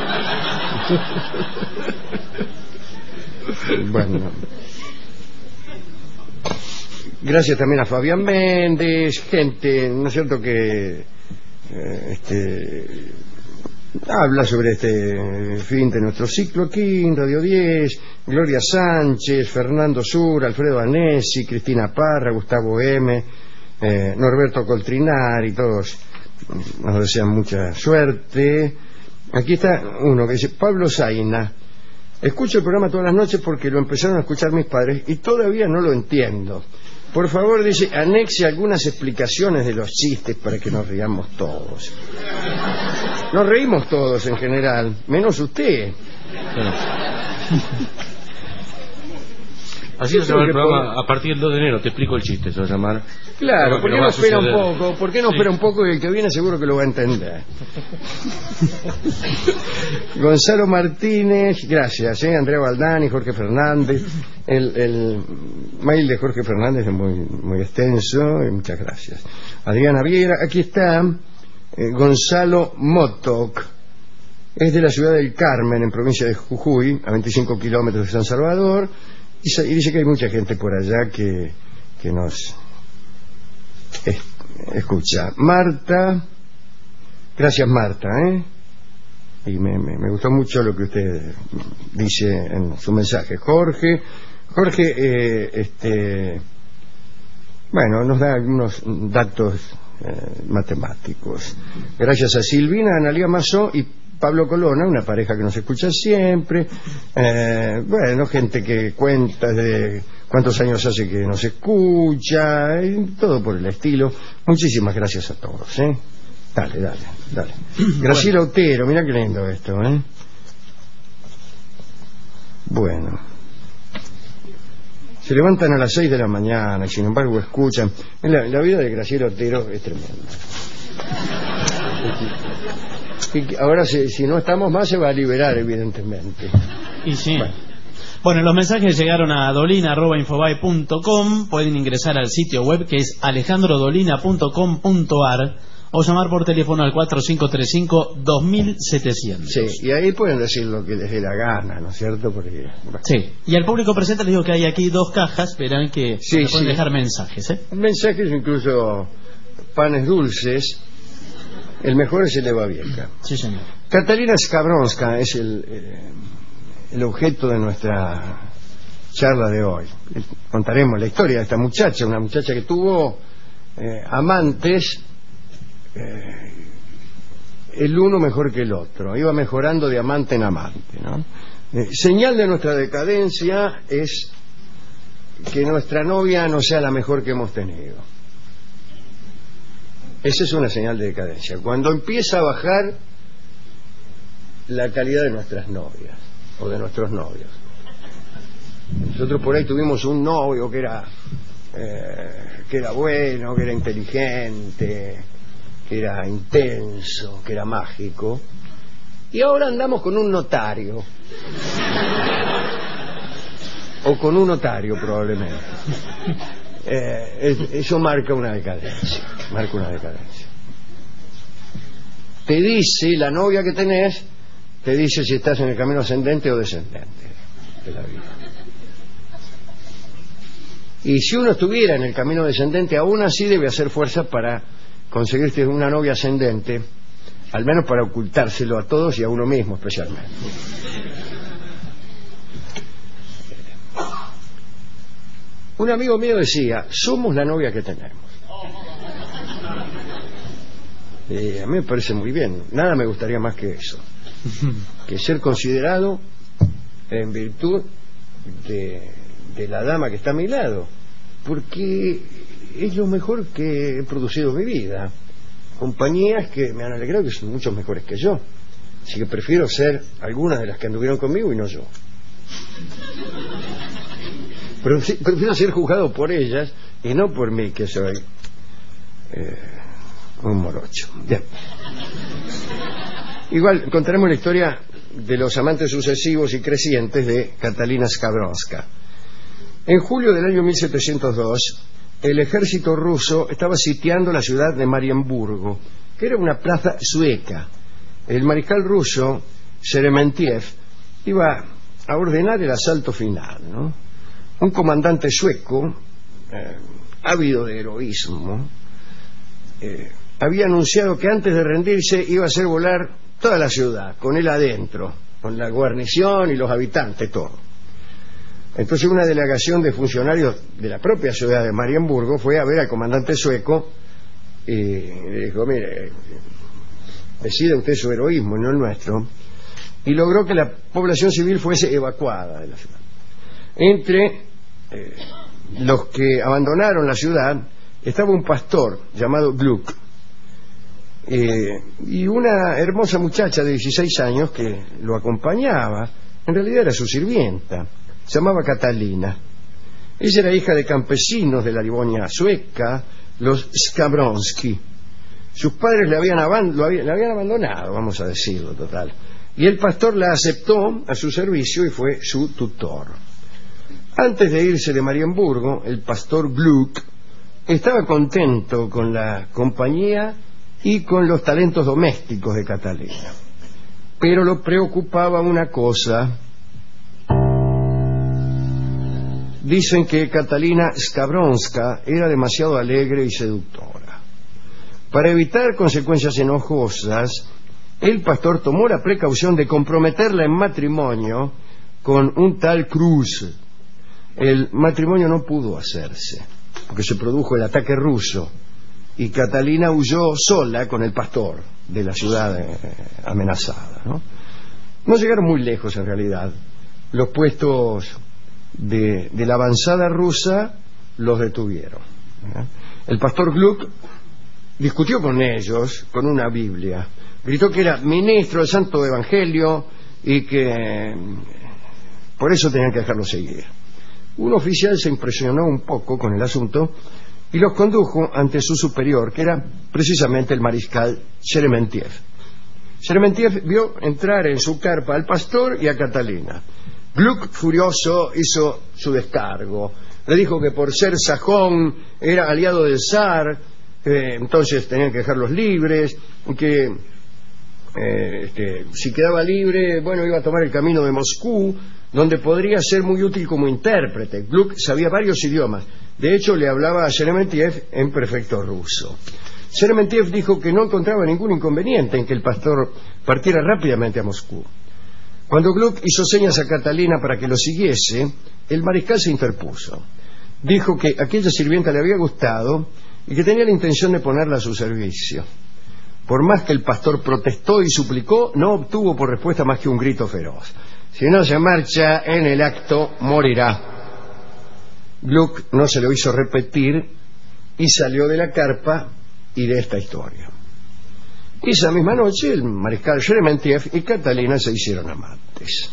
C: Bueno. Gracias también a Fabián Méndez, gente, ¿no es cierto?, que eh, este habla sobre este fin de nuestro ciclo aquí en Radio diez, Gloria Sánchez, Fernando Sur, Alfredo Anesi, Cristina Parra, Gustavo M, eh, Norberto Coltrinari, todos nos desean mucha suerte. Aquí está uno que dice, Pablo Zaina, escucho el programa todas las noches porque lo empezaron a escuchar mis padres y todavía no lo entiendo. Por favor, dice, anexe algunas explicaciones de los chistes para que nos riamos todos. Nos reímos todos en general, menos usted.
E: Bueno. Así se llama el programa a partir del dos de enero, te explico el chiste, se va a llamar.
C: Claro, ¿por qué no espera un poco? ¿Por qué no
E: sí.
C: espera un poco y el que viene seguro que lo va a entender? Gonzalo Martínez, gracias, ¿eh? Andrea Valdani, Jorge Fernández. El, el mail de Jorge Fernández es muy, muy extenso, y muchas gracias. Adriana Viera, aquí está eh, Gonzalo Motoc. Es de la ciudad del Carmen, en provincia de Jujuy, a veinticinco kilómetros de San Salvador. Y, y dice que hay mucha gente por allá que, que nos es, escucha. Marta, gracias Marta, ¿eh? Y me, me, me gustó mucho lo que usted dice en su mensaje. Jorge, Jorge, eh, este, bueno, nos da algunos datos eh, matemáticos. Gracias a Silvina, Analía Mazó y Pablo Colona, una pareja que nos escucha siempre, eh, bueno, gente que cuenta de cuántos años hace que nos escucha, y todo por el estilo. Muchísimas gracias a todos, ¿eh? Dale, dale, dale. Graciela bueno. Otero, mira qué lindo esto, ¿eh? Bueno. Se levantan a las seis de la mañana y sin embargo escuchan. La, la vida de Graciela Otero es tremenda. Y ahora si, si no estamos más se va a liberar evidentemente.
D: Y sí.
C: Bueno,
D: bueno los mensajes llegaron a dolina arroba infobae punto com. Pueden ingresar al sitio web que es alejandro dolina punto com punto ar o llamar por teléfono al cuatro cinco tres cinco dos mil setecientos.
C: Sí, y ahí pueden decir lo que les dé la gana, ¿no es cierto? Porque, bueno.
D: Sí, y al público presente les digo que hay aquí dos cajas, verán que
C: sí,
D: pueden
C: sí.
D: dejar mensajes, ¿eh?
C: Mensajes, incluso panes dulces. El mejor es el Eva Vieja.
D: Sí, señor.
C: Catalina Skabronska es el, eh, el objeto de nuestra charla de hoy. Contaremos la historia de esta muchacha, una muchacha que tuvo eh, amantes, eh, el uno mejor que el otro, iba mejorando de amante en amante, ¿no? Eh, señal de nuestra decadencia es que nuestra novia no sea la mejor que hemos tenido. Esa es una señal de decadencia. Cuando empieza a bajar la calidad de nuestras novias o de nuestros novios. Nosotros por ahí tuvimos un novio que era eh, que era bueno, que era inteligente, que era intenso, que era mágico, y ahora andamos con un notario o con un notario probablemente. Eh, eso marca una decadencia, marca una decadencia. Te dice, la novia que tenés, te dice si estás en el camino ascendente o descendente de la vida. Y si uno estuviera en el camino descendente, aún así debe hacer fuerza para conseguirte una novia ascendente, al menos para ocultárselo a todos y a uno mismo especialmente. Un amigo mío decía, somos la novia que tenemos. Eh, a mí me parece muy bien, nada me gustaría más que eso, que ser considerado en virtud de, de la dama que está a mi lado, porque es lo mejor que he producido en mi vida. Compañías que me han alegrado, que son mucho mejores que yo, así que prefiero ser algunas de las que anduvieron conmigo y no yo. Pero prefiero ser juzgado por ellas y no por mí, que soy eh, un morocho. Bien. Igual contaremos la historia de los amantes sucesivos y crecientes de Catalina Skavronska. En julio del año mil setecientos dos, el ejército ruso estaba sitiando la ciudad de Marienburgo, que era una plaza sueca. El mariscal ruso, Sheremetyev, iba a ordenar el asalto final, ¿no? Un comandante sueco, eh, ávido de heroísmo, eh, había anunciado que antes de rendirse iba a hacer volar toda la ciudad, con él adentro, con la guarnición y los habitantes, todo. Entonces una delegación de funcionarios de la propia ciudad de Marienburgo fue a ver al comandante sueco y le dijo, mire, decida usted su heroísmo y no el nuestro, y logró que la población civil fuese evacuada de la ciudad. Entre eh, los que abandonaron la ciudad estaba un pastor llamado Gluck, eh, y una hermosa muchacha de dieciséis años que lo acompañaba. En realidad era su sirvienta, se llamaba Catalina. Ella era hija de campesinos de la Livonia sueca, los Skavronski. Sus padres le habían, aban- lo habían, le habían abandonado, vamos a decirlo, total. Y el pastor la aceptó a su servicio y fue su tutor. Antes de irse de Marienburgo, el pastor Gluck estaba contento con la compañía y con los talentos domésticos de Catalina. Pero lo preocupaba una cosa. Dicen que Catalina Skavronska era demasiado alegre y seductora. Para evitar consecuencias enojosas, el pastor tomó la precaución de comprometerla en matrimonio con un tal Cruz. El matrimonio no pudo hacerse, porque se produjo el ataque ruso, y Catalina huyó sola con el pastor de la ciudad eh, amenazada, ¿no? No llegaron muy lejos, en realidad. Los puestos de, de la avanzada rusa los detuvieron, ¿eh? El pastor Gluck discutió con ellos con una Biblia. Gritó que era ministro del Santo Evangelio y que por eso tenían que dejarlo seguir. Un oficial se impresionó un poco con el asunto y los condujo ante su superior, que era precisamente el mariscal Sheremetyev. Sheremetyev vio entrar en su carpa al pastor y a Catalina. Gluck, furioso, hizo su descargo. Le dijo que por ser sajón era aliado del zar, eh, entonces tenían que dejarlos libres, que eh, este, si quedaba libre, bueno, iba a tomar el camino de Moscú, donde podría ser muy útil como intérprete. Gluck sabía varios idiomas. De hecho, le hablaba a Sheremetyev en perfecto ruso. Sheremetyev dijo que no encontraba ningún inconveniente en que el pastor partiera rápidamente a Moscú. Cuando Gluck hizo señas a Catalina para que lo siguiese, el mariscal se interpuso. Dijo que aquella sirvienta le había gustado y que tenía la intención de ponerla a su servicio. Por más que el pastor protestó y suplicó, no obtuvo por respuesta más que un grito feroz: si no se marcha en el acto, morirá. Gluck no se lo hizo repetir y salió de la carpa y de esta historia. Esa misma noche el mariscal Sheremetyev y Catalina se hicieron amantes.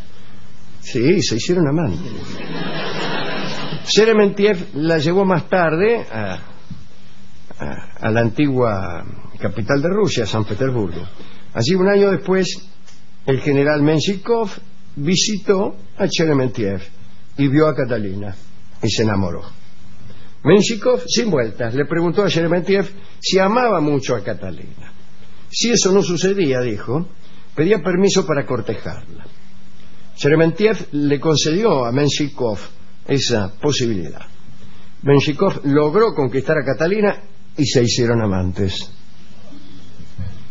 C: Sí, se hicieron amantes. Sheremetyev la llevó más tarde a, a, a la antigua capital de Rusia, San Petersburgo. Allí, un año después, el general Menshikov visitó a Sheremetyev y vio a Catalina y se enamoró. Menshikov, sin vueltas, le preguntó a Sheremetyev si amaba mucho a Catalina. Si eso no sucedía, dijo, pedía permiso para cortejarla. Sheremetyev le concedió a Menshikov esa posibilidad. Menshikov logró conquistar a Catalina y se hicieron amantes.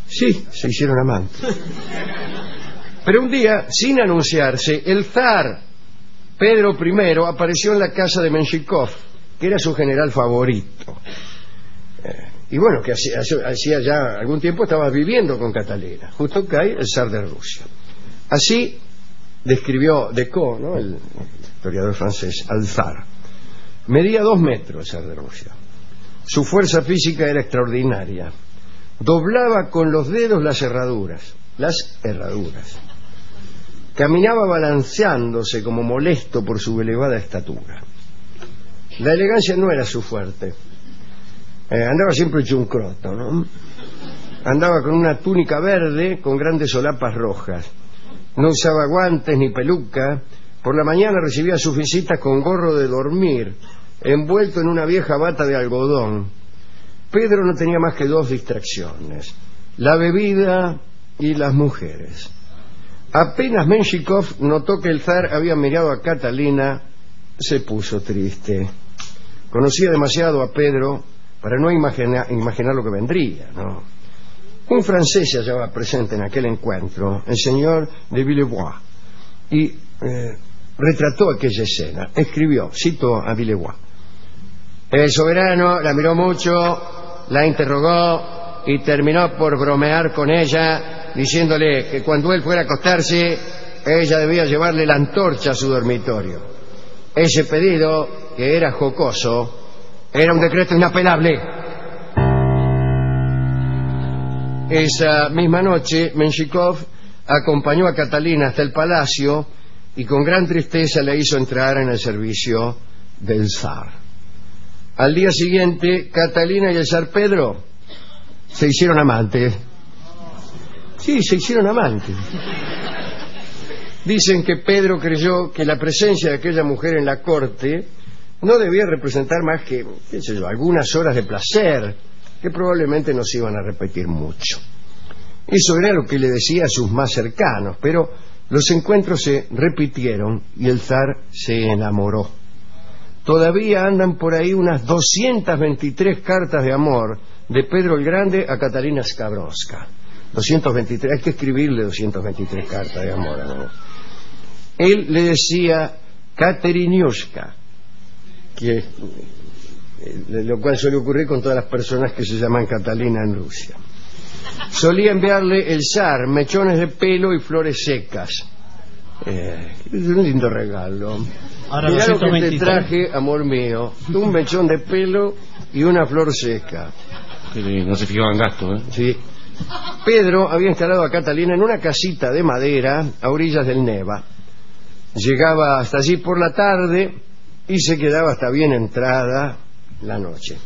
C: Sí, se hicieron amantes. Pero un día, sin anunciarse, el zar Pedro primero apareció en la casa de Menshikov, que era su general favorito. Eh, y bueno, que hacía, hacía ya algún tiempo estaba viviendo con Catalina. Justo cae el zar de Rusia. Así describió Decaux, ¿no?, el historiador francés, al zar. Medía dos metros el zar de Rusia. Su fuerza física era extraordinaria. Doblaba con los dedos las herraduras, las herraduras. Caminaba balanceándose como molesto por su elevada estatura. La elegancia no era su fuerte. Eh, andaba siempre hecho un croto, ¿no? Andaba con una túnica verde con grandes solapas rojas. No usaba guantes ni peluca. Por la mañana recibía sus visitas con gorro de dormir, envuelto en una vieja bata de algodón. Pedro no tenía más que dos distracciones: la bebida y las mujeres. Apenas Menshikov notó que el zar había mirado a Catalina, se puso triste. Conocía demasiado a Pedro para no imaginar, imaginar lo que vendría, ¿no? Un francés se hallaba presente en aquel encuentro, el señor de Villebois, y eh, retrató aquella escena. Escribió, cito a Villebois: el soberano la miró mucho, la interrogó y terminó por bromear con ella, diciéndole que cuando él fuera a acostarse, ella debía llevarle la antorcha a su dormitorio. Ese pedido, que era jocoso, era un decreto inapelable. Esa misma noche, Menshikov acompañó a Catalina hasta el palacio y con gran tristeza la hizo entrar en el servicio del zar. Al día siguiente, Catalina y el zar Pedro se hicieron amantes. Sí, se hicieron amantes. Dicen que Pedro creyó que la presencia de aquella mujer en la corte no debía representar más que, qué sé yo, algunas horas de placer que probablemente no se iban a repetir mucho. Eso era lo que le decía a sus más cercanos, pero los encuentros se repitieron y el zar se enamoró. Todavía andan por ahí unas doscientas veintitrés cartas de amor de Pedro el Grande a Catalina Skavronska. doscientas veintitrés, hay que escribirle doscientas veintitrés cartas de amor, ¿no? Él le decía Kateriniushka, que lo cual suele ocurrir con todas las personas que se llaman Catalina en Rusia. Solía enviarle el zar mechones de pelo y flores secas. Eh, es un lindo regalo.
D: Ahora
C: mirá lo que te
D: doscientos veintitrés.
C: traje, amor mío: un mechón de pelo y una flor seca.
E: No se fijaba en gasto, ¿eh?
C: Sí. Pedro había instalado a Catalina en una casita de madera a orillas del Neva. Llegaba hasta allí por la tarde y se quedaba hasta bien entrada la noche.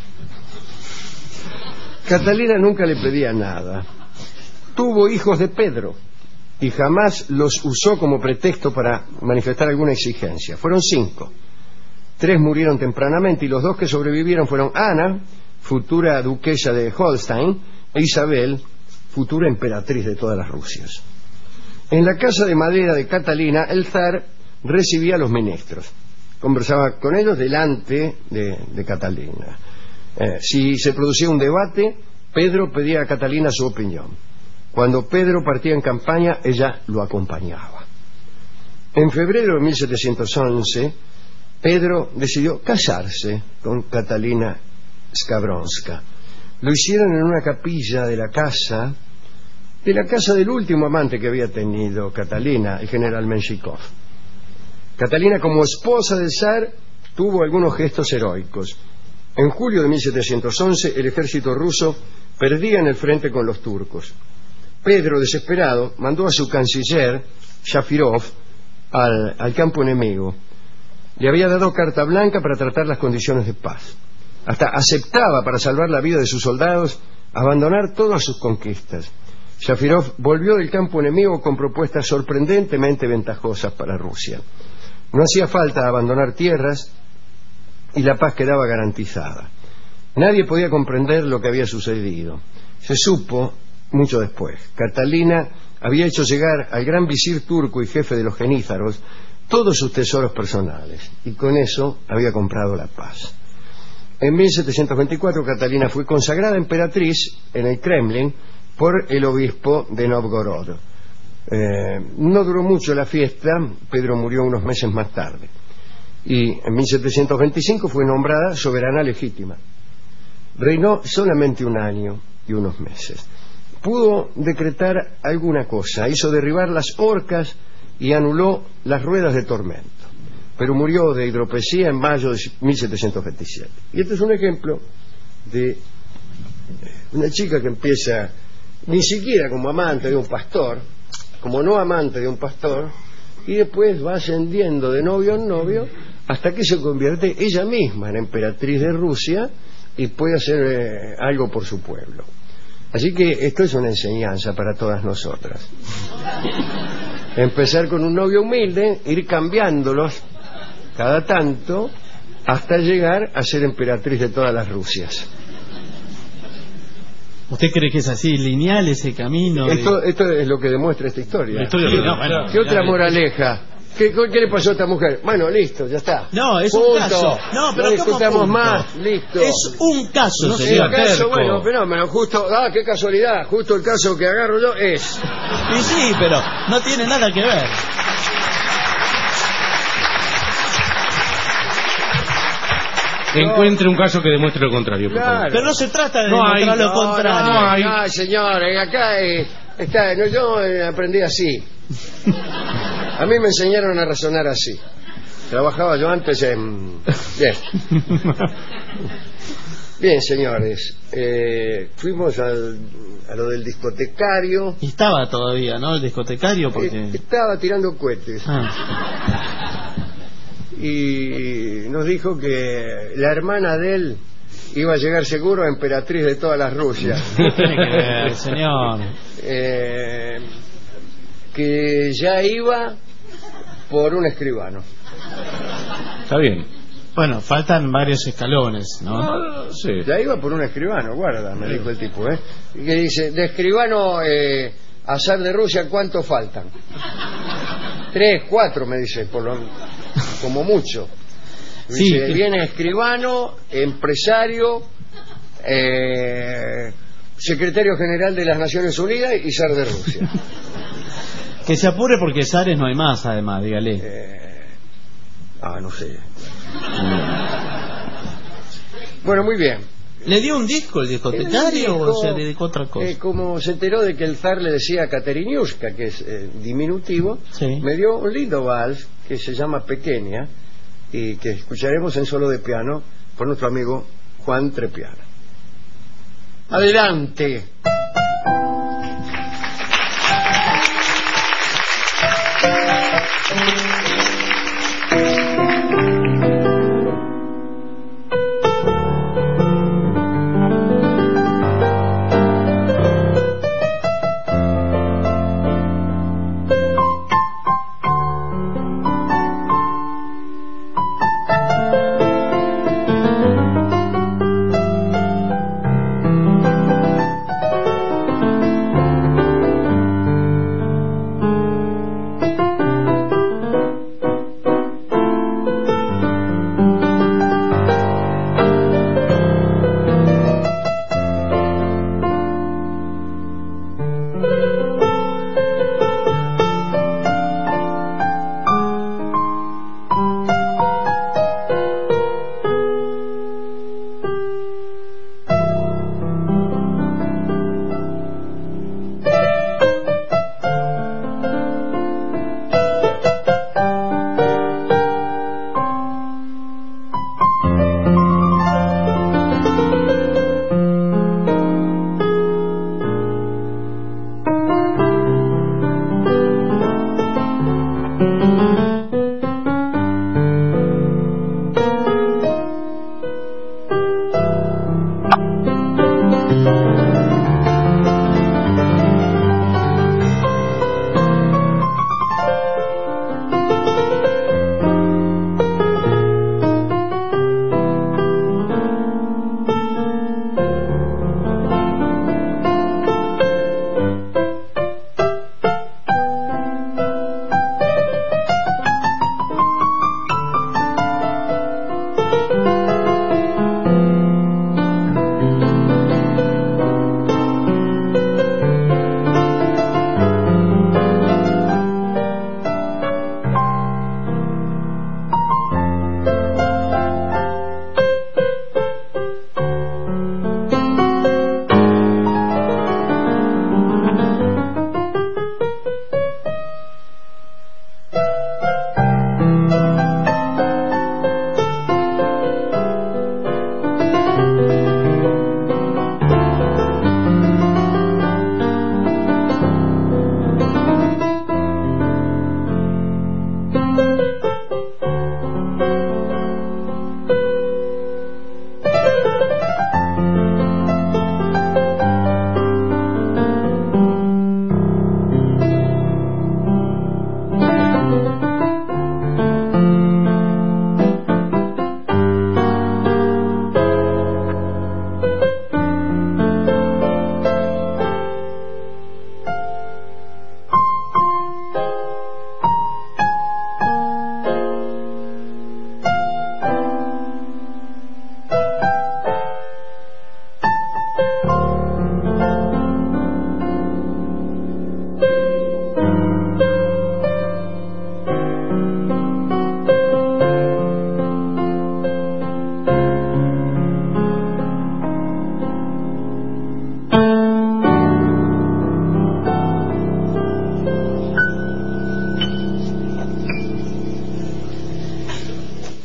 C: Catalina nunca le pedía nada. Tuvo hijos de Pedro y jamás los usó como pretexto para manifestar alguna exigencia. Fueron cinco. Tres murieron tempranamente y los dos que sobrevivieron fueron Ana, futura duquesa de Holstein, e Isabel, futura emperatriz de todas las Rusias. En la casa de madera de Catalina, el zar recibía a los ministros. Conversaba con ellos delante de, de Catalina. Eh, si se producía un debate, Pedro pedía a Catalina su opinión. Cuando Pedro partía en campaña, ella lo acompañaba. En febrero de mil setecientos once, Pedro decidió casarse con Catalina Skavronska. Lo hicieron en una capilla de la casa de la casa del último amante que había tenido Catalina, el general Menshikov. Catalina, como esposa del zar, tuvo algunos gestos heroicos. En julio de mil setecientos once, el ejército ruso perdía en el frente con los turcos. Pedro, desesperado, mandó a su canciller, Shafirov, al, al campo enemigo. Le había dado carta blanca para tratar las condiciones de paz. Hasta aceptaba, para salvar la vida de sus soldados, abandonar todas sus conquistas. Shafirov volvió del campo enemigo con propuestas sorprendentemente ventajosas para Rusia. No hacía falta abandonar tierras y la paz quedaba garantizada. Nadie podía comprender lo que había sucedido. Se supo mucho después. Catalina había hecho llegar al gran visir turco y jefe de los genízaros todos sus tesoros personales y con eso había comprado la paz. En mil setecientos veinticuatro Catalina fue consagrada emperatriz en el Kremlin por el obispo de Novgorod. Eh, no duró mucho la fiesta, Pedro murió unos meses más tarde y en mil setecientos veinticinco fue nombrada soberana legítima. Reinó solamente un año y unos meses. Pudo decretar alguna cosa, hizo derribar las horcas y anuló las ruedas de tormento, pero murió de hidropesía en mayo de mil setecientos veintisiete. Y este es un ejemplo de una chica que empieza ni siquiera como amante de un pastor, como no amante de un pastor, y después va ascendiendo de novio en novio hasta que se convierte ella misma en emperatriz de Rusia y puede hacer eh, algo por su pueblo. Así que esto es una enseñanza para todas nosotras. Empezar con un novio humilde, ir cambiándolos cada tanto hasta llegar a ser emperatriz de todas las Rusias.
D: ¿Usted cree que es así, lineal ese camino? De...
C: Esto, esto es lo que demuestra esta historia.
D: historia
C: ¿Qué,
D: no, bueno,
C: ¿qué otra
D: ya,
C: moraleja? ¿Qué, ¿Qué le pasó a esta mujer? Bueno, listo, ya está.
D: No, es
C: punto.
D: un caso. No, pero
C: no
D: ¿cómo
C: discutamos
D: punto?
C: más, listo.
D: Es un caso,
C: No sé,
D: señor.
C: el caso,
E: terco.
C: bueno, fenómeno, justo, ah, qué casualidad, justo el caso que agarro yo es.
D: Y sí, pero no tiene nada que ver.
E: Encuentre un caso que demuestre lo contrario, por favor.
C: Claro.
D: Pero no se trata de
E: No
D: demostrar
E: hay-
D: lo
C: No,
D: contrario.
C: no,
E: hay-
C: no, señor, eh, acá eh, está, no, yo eh, aprendí así. A mí me enseñaron a razonar así. Trabajaba yo antes en... Bien. Bien, señores. Eh, fuimos al, a lo del discotecario.
D: Y estaba todavía, ¿no? El discotecario, porque...
C: Eh, estaba tirando cohetes.
D: Ah,
C: Y nos dijo que la hermana de él iba a llegar seguro a emperatriz de todas las Rusias.
D: ¿qué tiene que ver, señor?
C: Eh, que ya iba por un escribano.
E: Está bien.
D: Bueno, faltan varios escalones, ¿no?
E: No, sí.
C: Ya iba por un escribano, guarda, me dijo el tipo, ¿eh? Y que dice, de escribano eh, a zar de Rusia, ¿cuántos faltan? Tres, cuatro, me dice, por lo, como mucho.
D: Sí,
C: Dice,
D: que-
C: viene escribano, empresario, eh, secretario general de las Naciones Unidas y zar de Rusia.
D: Que se apure porque zares no hay más, además, dígale.
C: Eh, ah, no sé. Bueno, muy bien.
D: ¿Le dio un disco el discotecario
C: Él
D: o
C: dijo,
D: se dedicó a otra cosa?
C: eh, como se enteró de que el zar le decía Kateriniushka, que es eh, diminutivo,
D: Sí.
C: me dio un lindo vals que se llama Pequeña y que escucharemos en solo de piano por nuestro amigo Juan Trepiano. Adelante.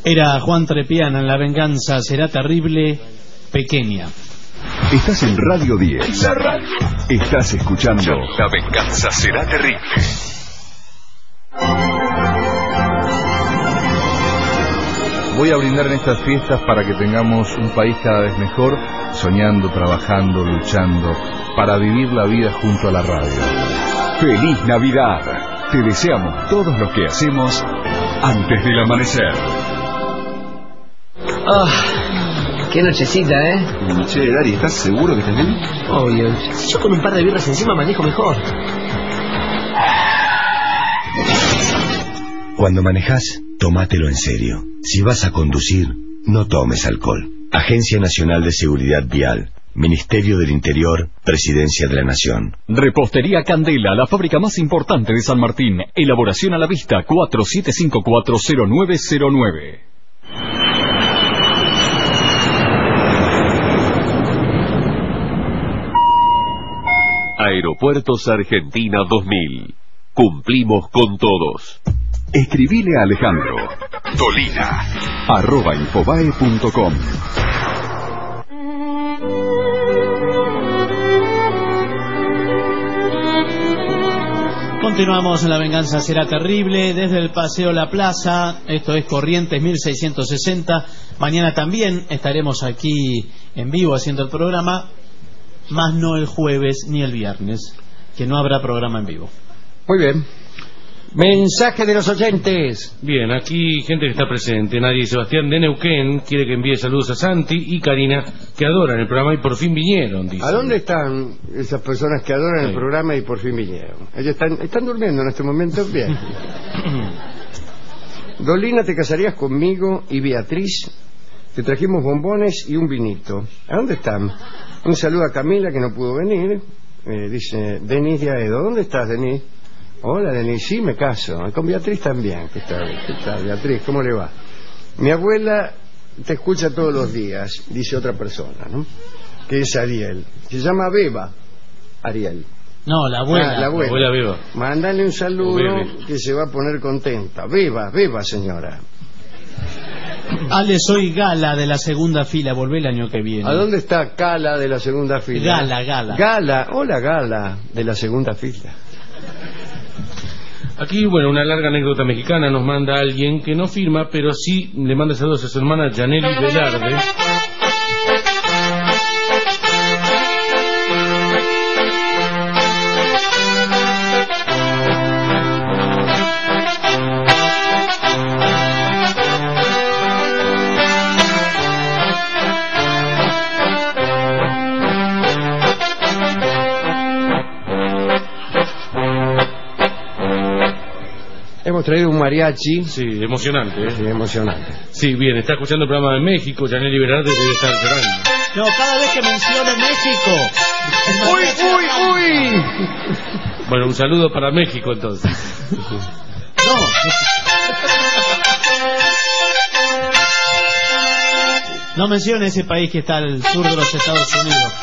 D: Era Juan Trepiana en La venganza será terrible, pequeña.
A: Estás en Radio diez. La radio. Estás escuchando La venganza será terrible.
F: Voy a brindar en estas fiestas para que tengamos un país cada vez mejor, soñando, trabajando, luchando, para vivir la vida junto a la radio.
A: ¡Feliz Navidad! Te deseamos todos los que hacemos antes del amanecer.
G: Ah, qué nochecita, ¿eh?
H: Che, Dari, ¿estás seguro que estás bien?
G: Obvio. Si yo con un par de birras encima manejo mejor.
I: Cuando manejas, tómatelo en serio. Si vas a conducir, no tomes alcohol. Agencia Nacional de Seguridad Vial, Ministerio del Interior, Presidencia de la Nación.
J: Repostería Candela, la fábrica más importante de San Martín. Elaboración a la vista, cuatro siete cinco cuatro cero nueve cero nueve.
K: Aeropuertos Argentina dos mil. Cumplimos con todos.
A: Escribile a Alejandro Dolina arroba infobae punto com.
D: Continuamos en La venganza será terrible desde el Paseo La Plaza. Esto es Corrientes mil seiscientos sesenta. Mañana también estaremos aquí en vivo haciendo el programa, más no el jueves ni el viernes, que no habrá programa en vivo.
C: Muy bien. Mensaje de los oyentes.
E: Bien, aquí gente que está presente. Nadie Sebastián de Neuquén quiere que envíe saludos a Santi y Karina, que adoran el programa y por fin vinieron, dice.
C: ¿A dónde están esas personas que adoran sí. el programa y por fin vinieron? Ellos están, están durmiendo en este momento. Bien. Dolina, te casarías conmigo y Beatriz. Te trajimos bombones y un vinito. ¿A dónde están? Un saludo a Camila, que no pudo venir. Eh, dice Denis de Aedo. ¿Dónde estás, Denis? Hola, Denis, sí, me caso. Con Beatriz también. ¿Qué tal? ¿Qué tal, Beatriz? ¿Cómo le va? Mi abuela te escucha todos los días, dice otra persona, ¿no? Que es Ariel. Se llama Beba. Ariel.
D: No, la abuela.
C: Ah, la abuela.
E: La abuela Beba.
C: Mándale un saludo que se va a poner contenta. Beba, Beba, señora.
D: Ale, soy Gala de la segunda fila. Volvé el año que viene.
C: ¿A dónde está Cala de la segunda fila?
D: Gala, Gala.
C: Gala. Hola, Gala de la segunda fila.
E: Aquí, bueno, una larga anécdota mexicana nos manda alguien que no firma, pero sí le manda saludos a su hermana Yaneli Velarde.
C: Hemos traído un mariachi.
E: Sí, emocionante, ¿eh?
C: Sí, emocionante.
E: Sí, bien, está escuchando el programa de México. Yaneli Velarde debe estar llorando.
D: No, cada vez que mencione México.
C: ¡Uy, uy, uy!
E: Bueno, un saludo para México, entonces.
D: No. No mencione ese país que está al sur de los Estados Unidos.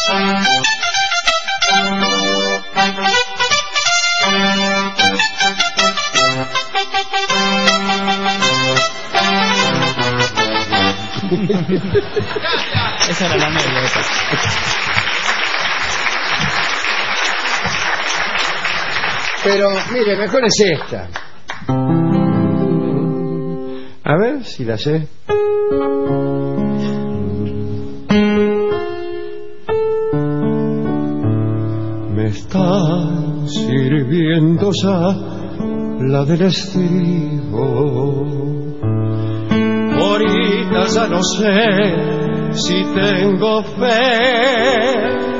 D: Esa era la anécdota.
C: Pero, mire, mejor es esta. A ver si la sé. Me está sirviendo ya la del estribo. Ahorita ya no sé si tengo fe.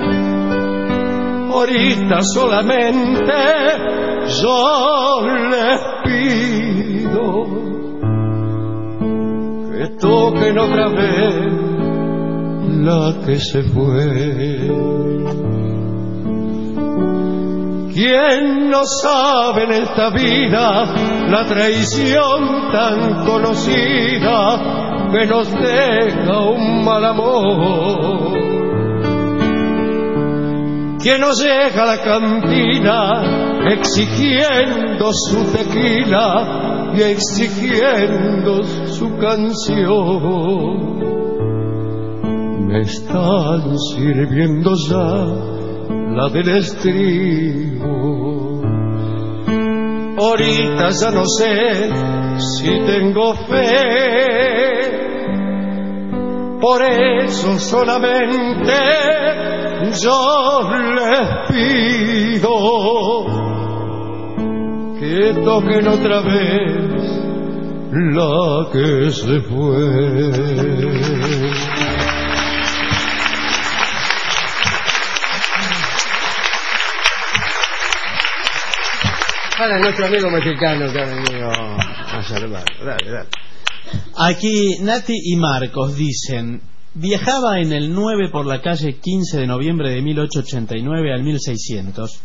C: Ahorita solamente yo les pido que toquen otra vez la que se fue. ¿Quién no sabe en esta vida la traición tan conocida que nos deja un mal amor? ¿Quién nos llega a la cantina exigiendo su tequila y exigiendo su canción. Me están sirviendo ya la del estribo. Ahorita ya no sé si tengo fe, por eso solamente yo les pido que toquen otra vez la que se fue. Para nuestro amigo mexicano que ha venido a saludar. Dale, dale.
D: Aquí Nati y Marcos dicen: viajaba en el nueve por la calle quince de noviembre de mil ochocientos ochenta y nueve al mil seiscientos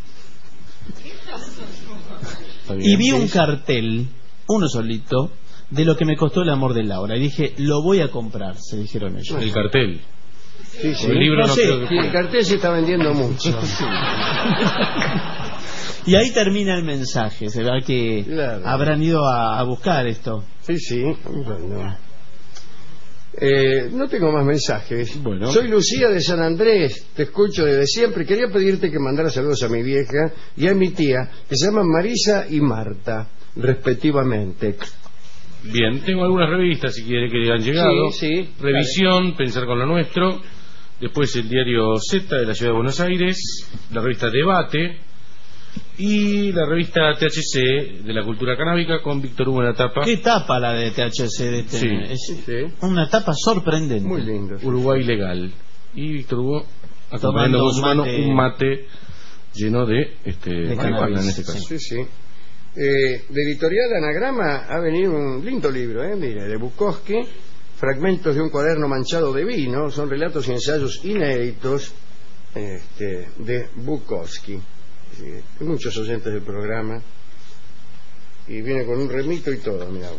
D: y vi un cartel, uno solito, de lo que me costó el amor de Laura, y dije, lo voy a comprar, se dijeron ellos.
E: El cartel.
C: Sí, sí.
E: El libro
C: no,
E: no
C: sé,
E: creo que
C: el cartel se está vendiendo mucho.
D: Y ahí termina el mensaje. Se ve que
C: claro.
D: habrán ido a, a buscar esto.
C: Sí, sí. Bueno. Eh, no tengo más mensajes.
E: Bueno.
C: Soy Lucía de San Andrés. Te escucho desde siempre. Quería pedirte que mandara saludos a mi vieja y a mi tía, que se llaman Marisa y Marta, respectivamente.
E: Bien, tengo algunas revistas si quiere que han llegado.
C: Sí, sí.
E: Revisión, dale. Pensar con lo nuestro. Después el diario Z de la Ciudad de Buenos Aires. La revista Debate. Y la revista T H C de la cultura canábica con Víctor Hugo en la tapa.
D: ¿Qué tapa la de T H C de este?
E: Sí.
D: Es
C: Sí.
D: una tapa sorprendente.
C: Muy lindo. Sí.
E: Uruguay legal. Y Víctor Hugo
D: Tomando
E: acompañando con su mano
D: mate.
E: un mate lleno de este
D: De
E: marihuana en este caso.
C: Sí, sí. Eh, de Editorial Anagrama ha venido un lindo libro, ¿eh? Mire, de Bukowski, Fragmentos de un cuaderno manchado de vino. Son relatos y ensayos inéditos este, de Bukowski. Sí, hay muchos oyentes del programa y viene con un remito y todo, mira.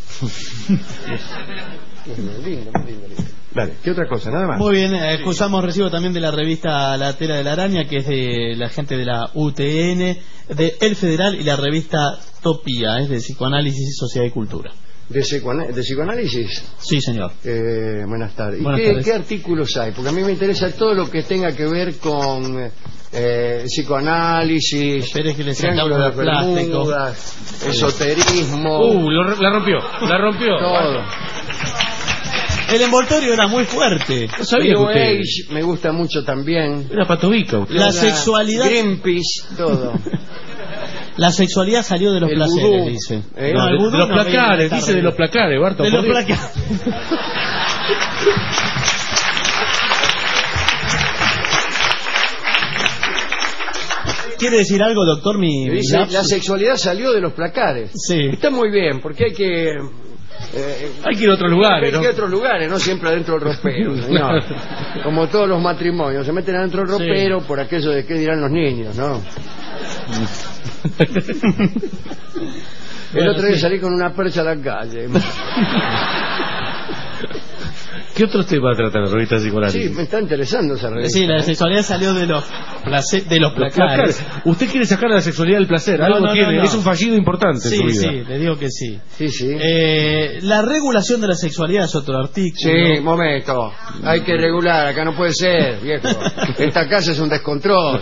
C: Bueno, lindo, muy lindo, lindo. Dale, ¿qué otra cosa? Nada más.
D: Muy bien, eh, excusamos recibo también de la revista La Tela de la Araña, que es de la gente de la U T N, de El Federal, y la revista Topía, es de Psicoanálisis, Sociedad y Cultura.
C: ¿De, psicoana- de psicoanálisis?
D: Sí, señor.
C: Eh, buenas tardes. ¿Y
D: Buenas
C: qué,
D: tardes.
C: qué artículos hay? Porque a mí me interesa todo lo que tenga que ver con eh, psicoanálisis,
D: Espere que le
C: triángulo de
D: sacamos el plástico.
C: Bermudas, esoterismo,
E: Uh, lo- la rompió, la rompió.
C: todo.
D: El envoltorio era muy fuerte.
E: No sabía que
C: New
E: usted
C: Age me gusta mucho también.
E: era patovica usted.
D: La sexualidad-
C: Greenpeace, todo.
D: La sexualidad salió de los
C: El
D: placeres,
C: vudú.
D: dice.
C: ¿Eh?
D: No,
E: No,
D: el
E: de,
D: vudú
E: de los
D: no,
E: placares,
D: está
E: dice de
D: re-
E: los placares, Barto.
D: De
E: por
D: los
E: Dios.
D: placares. ¿Quiere decir algo, doctor? Mi, mi
C: Dice,
D: lapsus?
C: la sexualidad salió de los placares.
D: Sí.
C: Está muy bien, porque hay que... eh,
E: Hay que ir a otros lugares,
C: hay
E: ¿no?
C: que ir a otros lugares, no siempre adentro del ropero, señor. Como todos los matrimonios, se meten adentro del ropero por aquello de qué dirán los niños, ¿no? El
D: Bueno,
C: otro día
D: sí.
C: salí con una percha a la calle.
E: ¿Qué otros temas tratan las revistas
C: Sí,
E: psicoanálisis?
C: me está interesando esa revista.
D: Sí, la sexualidad salió de los place- de los
E: Los
D: placares.
E: placares. Usted quiere sacar la sexualidad del placer.
D: No,
E: Algo
D: no, no,
E: tiene.
D: no.
E: Es un fallido importante en
D: Sí,
E: su vida.
D: sí, le digo que sí.
C: Sí, sí.
D: Eh, la regulación de la sexualidad es otro artículo.
C: Sí, momento. Hay que regular, acá no puede ser, viejo. Esta casa es un descontrol.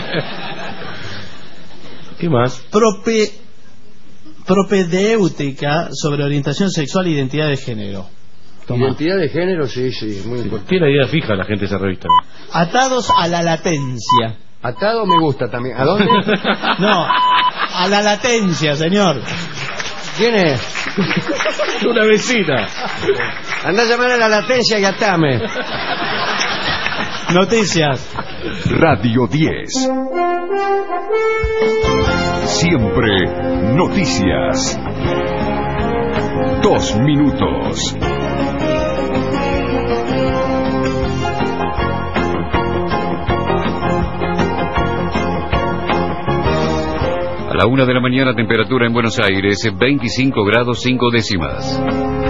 E: ¿Qué más?
D: Prope, propedéutica sobre orientación sexual e identidad de género. Toma.
C: Identidad de género, sí, sí, muy importante.
E: Tiene la idea fija la gente de esa revista.
D: Atados a la latencia.
C: Atado me gusta también. ¿A dónde?
D: No, a la latencia, señor.
C: ¿Quién es?
E: Una vecina.
C: Anda a llamar a la latencia y atame.
D: Noticias.
A: Radio diez. Siempre noticias. Dos minutos.
K: A la una de la mañana, temperatura en Buenos Aires, veinticinco grados cinco décimas.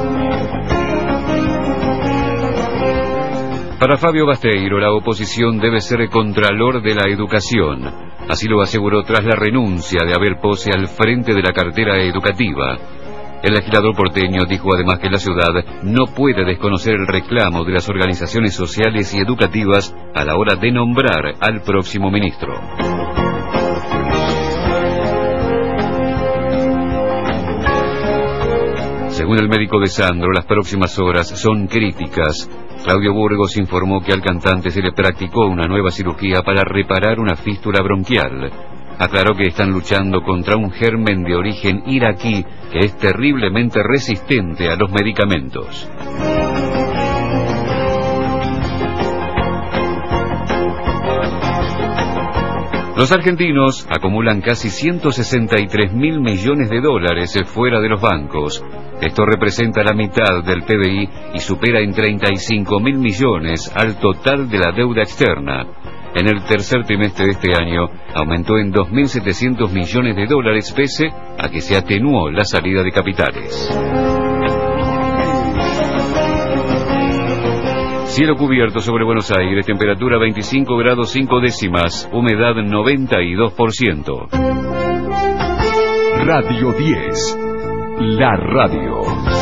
K: Para Fabio Basteiro, la oposición debe ser contralor de la educación. Así lo aseguró tras la renuncia de Abel Pose al frente de la cartera educativa. El legislador porteño dijo además que la ciudad no puede desconocer el reclamo de las organizaciones sociales y educativas a la hora de nombrar al próximo ministro. Según el médico de Sandro, las próximas horas son críticas. Claudio Burgos informó que al cantante se le practicó una nueva cirugía para reparar una fístula bronquial. Aclaró que están luchando contra un germen de origen iraquí que es terriblemente resistente a los medicamentos. Los argentinos acumulan casi ciento sesenta y tres mil millones de dólares fuera de los bancos. Esto representa la mitad del P B I y supera en treinta y cinco mil millones al total de la deuda externa. En el tercer trimestre de este año aumentó en dos mil setecientos millones de dólares pese a que se atenuó la salida de capitales. Cielo cubierto sobre Buenos Aires, temperatura veinticinco grados cinco décimas, humedad noventa y dos por ciento.
A: Radio diez, la radio.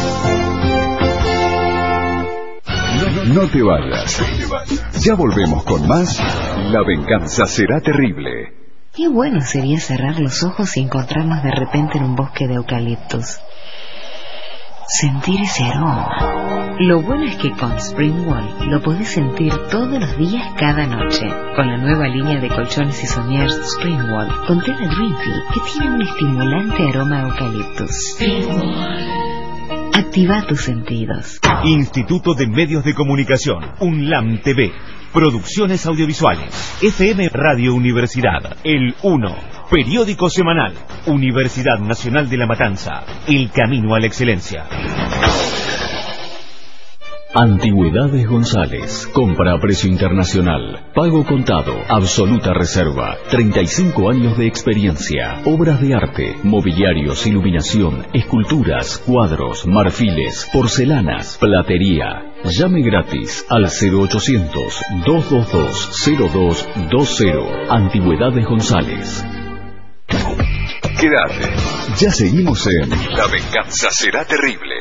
A: No te vayas. Ya volvemos con más. La venganza será terrible.
B: Qué bueno sería cerrar los ojos y encontrarnos de repente en un bosque de eucaliptos. Sentir ese aroma. Lo bueno es que con Springwall lo podés sentir todos los días, cada noche. Con la nueva línea de colchones y somiers Springwall con tela Dreamfield, que tiene un estimulante aroma a eucaliptus. Springwall. Activa tus sentidos.
L: Instituto de Medios de Comunicación, UNLAM T V, Producciones Audiovisuales, F M Radio Universidad, El uno, Periódico Semanal, Universidad Nacional de La Matanza, El Camino a la Excelencia.
J: Antigüedades González, compra a precio internacional, pago contado, absoluta reserva, treinta y cinco años de experiencia, obras de arte, mobiliarios, iluminación, esculturas, cuadros, marfiles, porcelanas, platería. Llame gratis al cero ochocientos, doscientos veintidós, cero dos veinte. Antigüedades González.
A: Quédate. Ya seguimos en La venganza será terrible.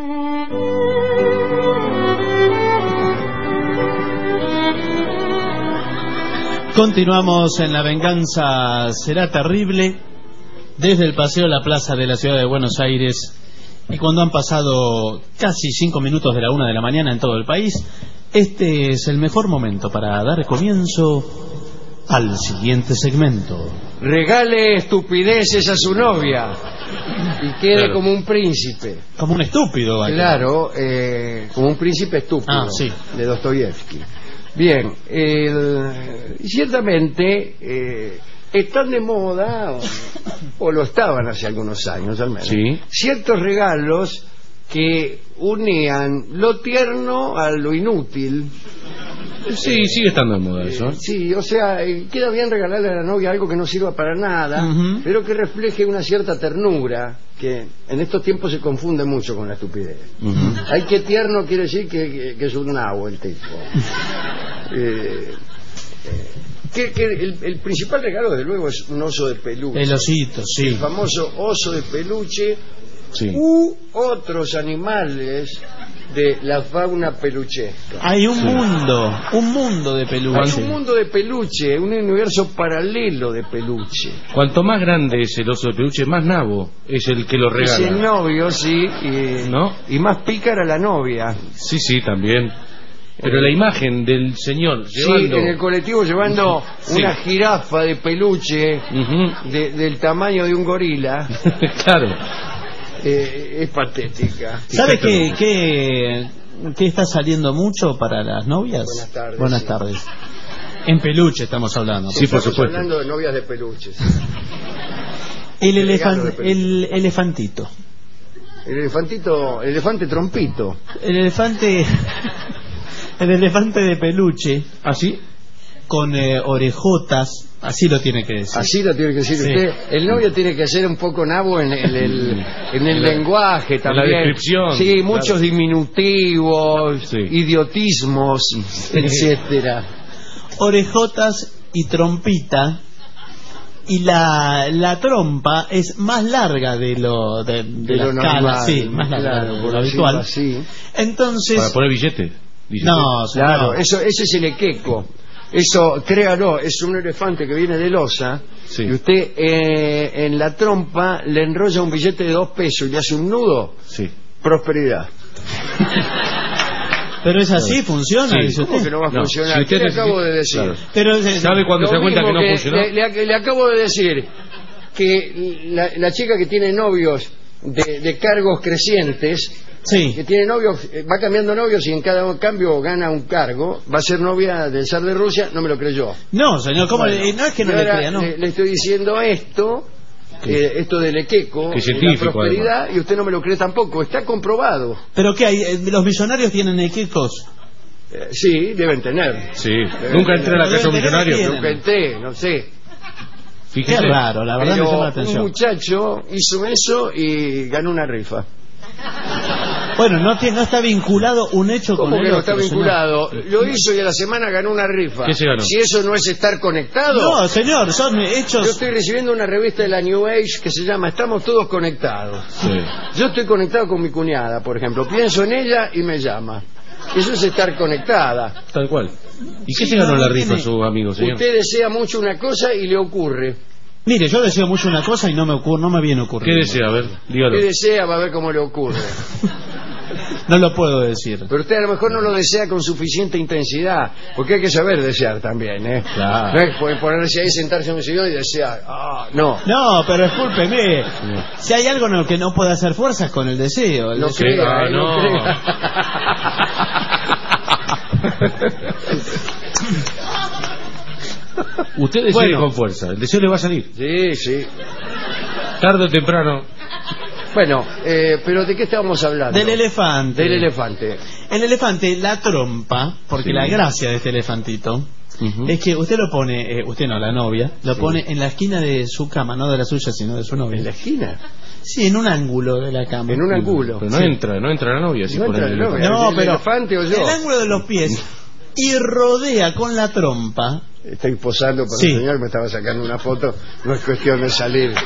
D: Continuamos en La venganza será terrible desde el paseo a la plaza de la ciudad de Buenos Aires, y cuando han pasado casi cinco minutos de la una de la mañana en todo el país, este es el mejor momento para dar comienzo al siguiente segmento.
C: Regale estupideces a su novia y quede
D: Claro.
C: como un príncipe.
D: Como un estúpido. Aquí.
C: Claro, eh, como un príncipe estúpido.
D: Ah, sí.
C: De Dostoyevsky. Bien, el, ciertamente eh, están de moda, o, o lo estaban hace algunos años al menos,
E: Sí.
C: ciertos regalos que unían lo tierno a lo inútil.
E: Sí, sigue estando de moda eso.
C: Eh, sí, o sea, eh, queda bien regalarle a la novia algo que no sirva para nada,
D: Ujú.
C: pero que refleje una cierta ternura, que en estos tiempos se confunde mucho con la estupidez.
E: Ujú.
C: Hay que tierno quiere decir que, que- que es un nabo el tipo. Eh, eh, que, que el, el principal regalo, desde luego, es un oso de peluche.
D: El osito, sí.
C: El famoso oso de peluche
E: Sí.
C: u otros animales de la fauna peluchesca.
D: Hay un mundo, un mundo de peluche.
C: Hay un mundo de peluche, un universo paralelo de peluche.
E: Cuanto más grande es el oso de peluche, más nabo es el que lo
C: Es el
E: regala.
C: novio, sí, y,
E: ¿No?
C: y más pícara la novia.
E: Sí, sí, también. Pero la imagen del señor llevando...
C: Sí, en el colectivo llevando
E: Sí.
C: una jirafa de peluche
E: Ujú.
C: de- del tamaño de un gorila,
E: Claro.
C: eh, es patética.
D: ¿Sabe qué, qué, qué está saliendo mucho para las novias?
C: Buenas tardes,
D: Buenas
C: sí.
D: tardes. En peluche estamos hablando.
E: Sí, por
C: Estamos
E: supuesto.
C: hablando de novias de peluches.
D: El,
C: de
D: elefan-
C: regalo de peluche.
D: el elefantito.
C: El elefantito, el elefante trompito.
D: El elefante... El elefante de peluche.
E: ¿Así?
D: Con eh, orejotas. Así lo tiene que decir.
C: Así lo tiene que decir
D: Sí.
C: usted. El novio tiene que ser un poco nabo en, en el, en el lenguaje también.
E: descripción,
C: Sí,
E: claro.
C: muchos diminutivos,
E: Sí.
C: idiotismos, etcétera.
D: Orejotas y trompita y la, la trompa es más larga de lo de, de,
C: de
D: la
C: lo
D: escala,
C: normal,
D: sí, más larga
C: claro,
D: de
C: por
D: lo
C: decirlo
D: habitual.
C: así.
D: Entonces,
E: Para poner billete. billete.
D: no,
C: Claro,
D: no.
C: eso, ese es el equeco. Eso, créalo, es un elefante que viene de losa,
E: Sí.
C: y usted eh, en la trompa le enrolla un billete de dos pesos y le hace un nudo.
E: Sí.
C: Prosperidad.
D: Pero es así, funciona,
E: Sí.
D: dice
C: ¿Cómo
D: usted.
C: que no va a
E: No,
C: funcionar?
E: si usted
C: ¿Qué le
E: necesita-
C: acabo de decir?
E: Claro.
D: Pero eh,
E: ¿Sabe cuando
C: Lo
E: se da cuenta que
C: mismo
E: no funcionó?
C: Le, le- le acabo de decir que la, la chica que tiene novios de, de cargos crecientes,
D: sí.
C: que tiene novios, eh, va cambiando novios y en cada cambio gana un cargo, va a ser novia del zar de Rusia, no me lo creyó.
D: No, señor, ¿cómo
C: Bueno,
D: le- no es que no
C: y
D: le
C: ahora
D: crea, no.
C: Le, le estoy diciendo esto, eh, esto del equeco,
E: Que
C: de
E: científico,
C: la prosperidad, y usted no me lo cree tampoco, está comprobado.
D: ¿Pero qué hay? Eh, ¿Los millonarios tienen equecos?
C: Eh, sí, deben tener.
E: Sí. Nunca entré a la casa de un millonario.
D: Tienen.
C: Nunca entré, no sé.
D: Qué
E: Fíjese.
D: raro, la verdad me
C: Pero
D: llama la
C: un
D: atención.
C: muchacho hizo eso y ganó una rifa.
D: Bueno, no, tiene, no está vinculado un hecho con
C: ¿Cómo
D: el
C: que no
D: otro,
C: está
D: señor.
C: vinculado? Lo hizo y a la semana ganó una rifa.
E: ¿Qué se ganó?
C: Si eso no es estar conectado.
D: No, señor, son
C: Yo
D: hechos...
C: estoy recibiendo una revista de la New Age que se llama Estamos todos conectados.
E: Sí.
C: Yo estoy conectado con mi cuñada, por ejemplo. Pienso en ella y me llama. Eso es estar conectada.
E: Tal cual. ¿Y qué
D: Sí,
E: se ganó
D: no,
E: en la
D: no
E: rifa
D: tiene-
E: su amigo, señor?
C: Usted desea mucho una cosa y le ocurre.
D: Mire, yo deseo mucho una cosa y no me ocurre, no me viene
E: ¿Qué
D: ocurriendo.
E: desea? A ver, dígalo.
C: Usted desea, va a ver cómo le ocurre.
D: No lo puedo decir.
C: Pero usted a lo mejor no lo desea con suficiente intensidad, porque hay que saber desear también, ¿eh?
E: Claro.
C: No es poder ponerse ahí, sentarse en un sillón y desear. Ah, no.
D: No, pero discúlpeme. Si hay algo en lo que no puede hacer fuerza es con el deseo. El
C: No
D: deseo-
C: crea,
E: ah,
C: ¿eh? no
E: no. Usted desea
C: Bueno.
E: con fuerza. El deseo le va a salir.
C: Sí, sí.
E: Tarde o temprano.
C: Bueno, eh, pero ¿de qué estábamos hablando?
D: Del elefante.
C: Del elefante.
D: El elefante, la trompa, porque
E: Sí.
D: la gracia de este elefantito
E: Ujú.
D: es que usted lo pone, eh, usted no, la novia, lo
C: Sí.
D: pone en la esquina de su cama, no de la suya, sino de su novia.
C: ¿En la esquina?
D: Sí, en un ángulo de la cama.
C: En un ángulo.
E: Pero no
D: Sí.
E: entra, no entra la novia. Si
C: No
E: pone
C: entra
E: el
C: la novia.
E: elefante.
D: No,
C: ¿El
D: pero
C: elefante o yo?
D: el ángulo de los pies y rodea con la trompa.
C: Estoy posando para
D: Sí.
C: el señor, me estaba sacando una foto. No es cuestión de salir.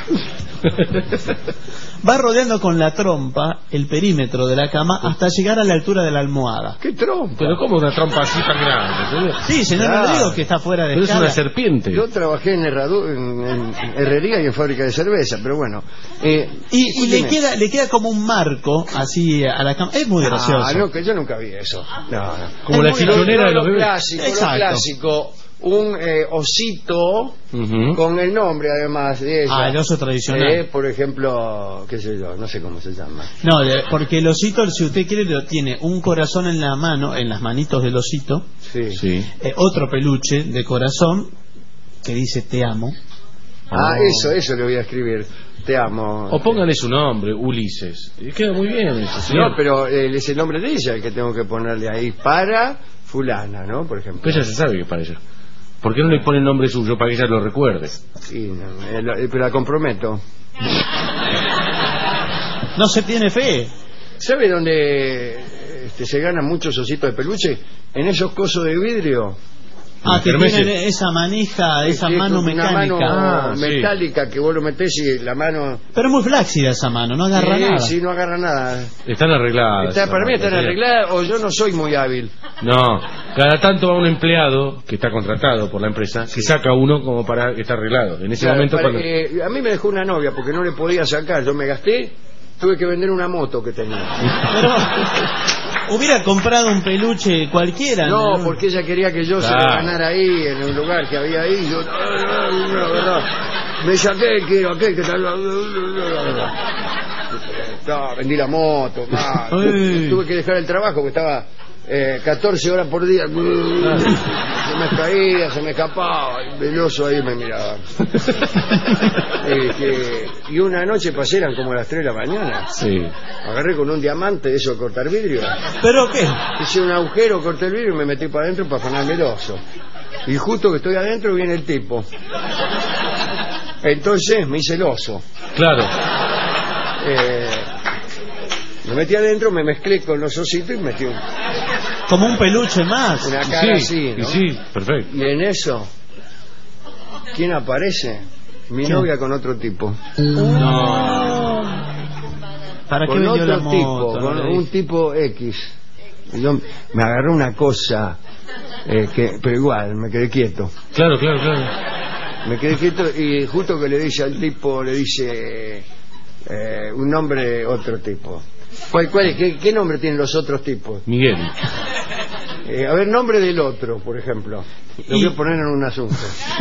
D: Va rodeando con la trompa el perímetro de la cama hasta llegar a la altura de la almohada.
C: ¿Qué trompa?
E: Pero ¿cómo una trompa así tan grande, señor?
D: Sí, señor, no
C: Claro.
D: le digo que está fuera de
E: Pero es
D: escala.
E: una serpiente.
C: Yo trabajé en, herradu- en, en herrería y en fábrica de cerveza, pero bueno. Eh,
D: Y, y le
C: escúcheme.
D: queda le queda como un marco así a la cama. Es muy gracioso.
C: Ah, no, que yo nunca vi eso. No, no.
E: Como la
C: Es muy-
E: chichonera
C: lo-
E: de los
C: lo
E: bebés.
C: Clásico, lo
D: Exacto.
C: clásico. Un eh, osito
E: Ujú.
C: con el nombre, además de ella.
D: Ah, el oso tradicional.
C: Eh, por ejemplo, qué sé yo, no sé cómo se llama.
D: No, de- porque el osito, si usted quiere, lo tiene un corazón en la mano, en las manitos del osito,
C: Sí.
E: Sí.
D: eh, otro peluche de corazón que dice te amo.
C: Ah,
E: Oh.
C: eso, eso le voy a escribir. Te amo.
E: O póngale su nombre, Ulises. Y queda muy bien eso, señor.
C: No, pero eh, es el nombre de ella el que tengo que ponerle ahí para fulana, ¿no? Por ejemplo.
E: Pero ella se sabe que es para ella. ¿Por qué no le pone el nombre suyo para que ella lo recuerde?
C: Sí, no, eh, lo- eh, pero la comprometo.
D: No se tiene fe.
C: ¿Sabe dónde este, se ganan muchos ositos de peluche? En esos cosos de vidrio.
D: Ah, que
E: Kermeses.
D: tienen esa manija, esa
C: Que es
D: mano
C: una
D: mecánica.
C: mano
E: Ah, sí.
C: metálica que vos lo metés y la mano...
D: Pero es muy flácida esa mano, no agarra
C: sí,
D: nada.
C: sí, no agarra nada.
E: Están arregladas.
C: Está- para mí están
E: señor.
C: arregladas o yo no soy muy hábil.
E: No, cada tanto va un empleado que está contratado por la empresa que saca uno como para que está arreglado. En ese
C: Claro,
E: momento
C: para-
E: cuando...
C: eh, a mí me dejó una novia porque no le podía sacar. Yo me gasté, tuve que vender una moto que tenía.
D: Pero hubiera comprado un peluche cualquiera.
C: No, porque ella quería que yo se
E: Claro.
C: lo ganara ahí, en un lugar que había ahí. Yo, no, no, no, no, verdad. Me saqué, quiero aquel que tal. No, vendí la moto, más.
D: Ay.
C: Tuve que dejar el trabajo porque estaba eh, catorce horas por día. Se me caía, se me escapaba. El veloso ahí me miraba. Este, y una noche pasé, eran como las tres de la mañana.
E: Sí.
C: Agarré con un diamante de eso de cortar vidrio.
D: ¿Pero qué?
C: Hice un agujero, corté el vidrio y me metí para adentro para afanarme el oso. Y justo que estoy adentro viene el tipo. Entonces me hice el oso.
E: Claro.
C: Eh, me metí adentro, me mezclé con los ositos y metí un-
D: Como un peluche más.
C: una cara
E: sí,
C: así,
E: y
C: ¿no?
E: sí, perfecto.
C: Y en eso, ¿quién aparece? Mi
D: ¿Qué?
C: novia con otro tipo.
D: No. ¿Para qué
C: Con
D: vendió
C: otro
D: la moto?
C: tipo,
D: No
C: con
D: le
C: un
D: dije.
C: tipo X. Y yo me agarró una cosa, eh, que, pero igual, me quedé quieto.
E: Claro, claro, claro.
C: Me quedé quieto y justo que le dice al tipo, le dice eh, un nombre, otro tipo. ¿Cuál, cuál es? ¿Qué, ¿Qué nombre tienen los otros tipos?
E: Miguel.
C: Eh, a ver, nombre del otro, por ejemplo. Lo
D: Y-
C: voy a poner en un asunto.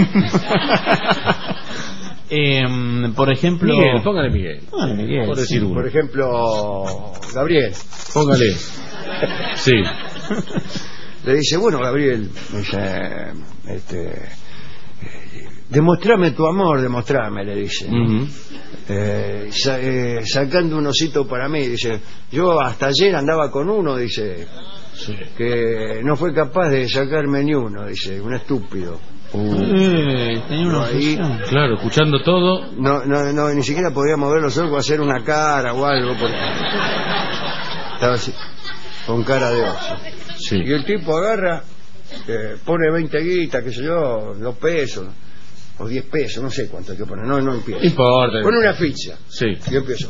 D: Em, por ejemplo...
E: Miguel, póngale Miguel.
D: Póngale Miguel,
E: Por decir
D: sí.
E: uno.
C: Por ejemplo, Gabriel.
E: Póngale. Sí.
C: Le dice, bueno, Gabriel, dice, este, eh, demostrame tu amor, demostrame, le dice.
E: Ujú.
C: Eh, sa- eh, sacando un osito para mí, dice, yo hasta ayer andaba con uno, dice,
E: Sí.
C: que no fue capaz de sacarme ni uno, dice, un estúpido.
D: Eh, tenía una
C: Ahí-
D: obsesión.
E: Claro, escuchando todo.
C: No, no, no, ni siquiera podía mover los ojos, hacer una cara o algo, porque estaba así, con cara de oso.
E: Sí.
C: Y el tipo agarra, eh, pone veinte guitas, qué sé yo, dos pesos, o diez pesos, no sé cuánto hay que poner, no, no empiezo.
E: No importa.
C: Pone una ficha,
E: Sí.
C: y yo empiezo,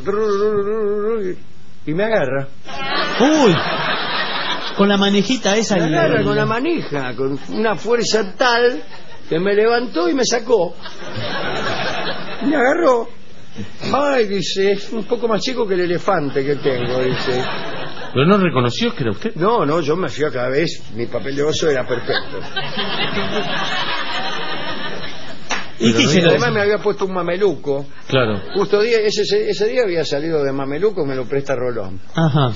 C: y me agarra.
D: Uy, con la manejita esa.
C: Me
D: y-
C: agarra con la manija, con una fuerza tal que me levantó y me sacó. Me agarró. Ay, dice, es un poco más chico que el elefante que tengo, dice.
E: Pero no reconoció que era usted.
C: No, no, yo me hacía cada vez, mi papel de oso era perfecto.
D: ¿Y qué
C: Y
D: hicieron?
C: además me había puesto un mameluco.
E: Claro.
C: Justo día, ese, ese día había salido de mameluco, me lo presta Rolón.
D: Ajá.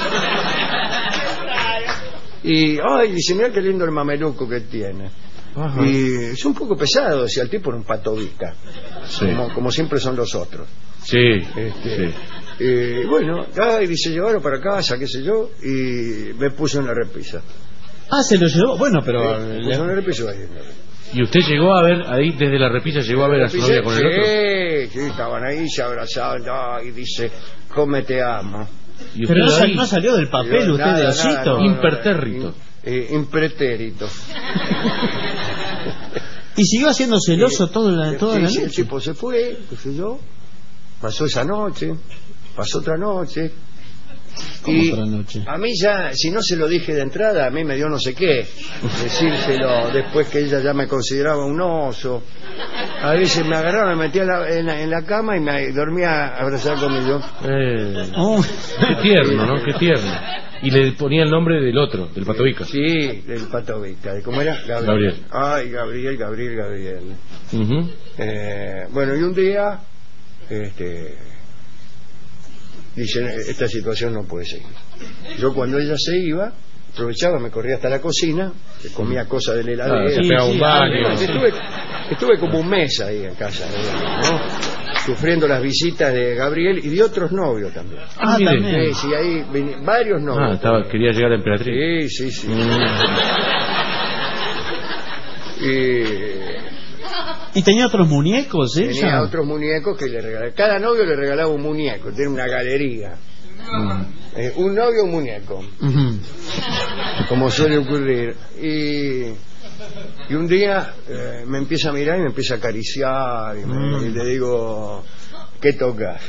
C: Y, ay, dice, mira qué lindo el mameluco que tiene.
E: Ajá.
C: Y es un poco pesado, decía el tipo, era un patovica.
E: Sí.
C: Como, como siempre son los otros.
E: Sí.
C: Este,
E: Sí.
C: Y bueno, ay, dice, llevaron para casa, qué sé yo, y me puso en la repisa.
D: Ah, se lo llevó. Bueno, pero...
C: Sí, me puso en la repisa y ahí, en la repisa.
E: ¿Y usted llegó a ver, ahí desde la repisa, llegó a ver a su novia con el otro?
C: Sí, sí, estaban ahí, se abrazaban, ay, y dice, cómo te amo.
E: ¿Y
D: Pero no,
E: usted
D: sal-
E: ahí?
D: no salió del papel
C: Yo,
D: usted
C: nada,
D: de
C: nada,
D: osito.
C: no, no,
E: Impertérrito.
C: in- eh, impretérito.
D: Y siguió haciendo celoso todo la, toda
C: Sí,
D: la
C: sí, el
D: noche.
C: tipo se fue, qué sé yo, pasó esa noche, pasó otra noche.
D: ¿Cómo
C: Y
D: otra noche?
C: a mí ya, si no se lo dije de entrada, a mí me dio no sé qué decírselo después que ella ya me consideraba un oso. A veces me agarraba, me metía en la, en la, en la cama y me dormía abrazada conmigo.
E: Eh,
D: Oh.
E: qué tierno, ¿no? Qué tierno. Y le ponía el nombre del otro, del Patovica.
C: Sí, del Patovica. ¿De cómo era? Gabriel.
E: Gabriel.
C: Ay, Gabriel, Gabriel, Gabriel.
E: Ujú.
C: Eh, bueno, y un día, este, dicen, esta situación no puede seguir. Yo cuando ella se iba, aprovechaba, me corría hasta la cocina, comía cosas de la heladera.
E: Claro, se
D: Sí,
E: pegaba
D: sí,
E: un baño.
D: algo.
C: Estuve, estuve como un mes ahí en casa, ¿no? Sufriendo las visitas de Gabriel y de otros novios también.
D: Ah,
E: mire.
D: también.
C: Sí, sí, ahí vini- varios novios.
E: Ah, estaba,
C: también.
E: quería llegar a Emperatriz.
C: Sí, sí, sí.
E: Mm.
C: Y
D: ¿Y tenía otros muñecos ella?
C: tenía otros muñecos que le regalaba. Cada novio le regalaba un muñeco, tiene una galería. Eh, un novio, un muñeco,
D: Ujú.
C: como suele ocurrir. Y, y un día eh, me empieza a mirar y me empieza a acariciar y, me- y le digo, ¿qué tocas?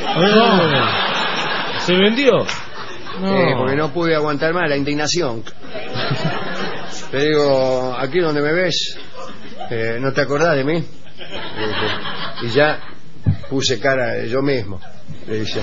E: Ah, ¿se vendió?
C: Eh, porque no pude aguantar más la indignación. Le digo, aquí donde me ves, eh, ¿no te acordás de mí? Le dije, y ya puse cara de yo mismo. Le dice,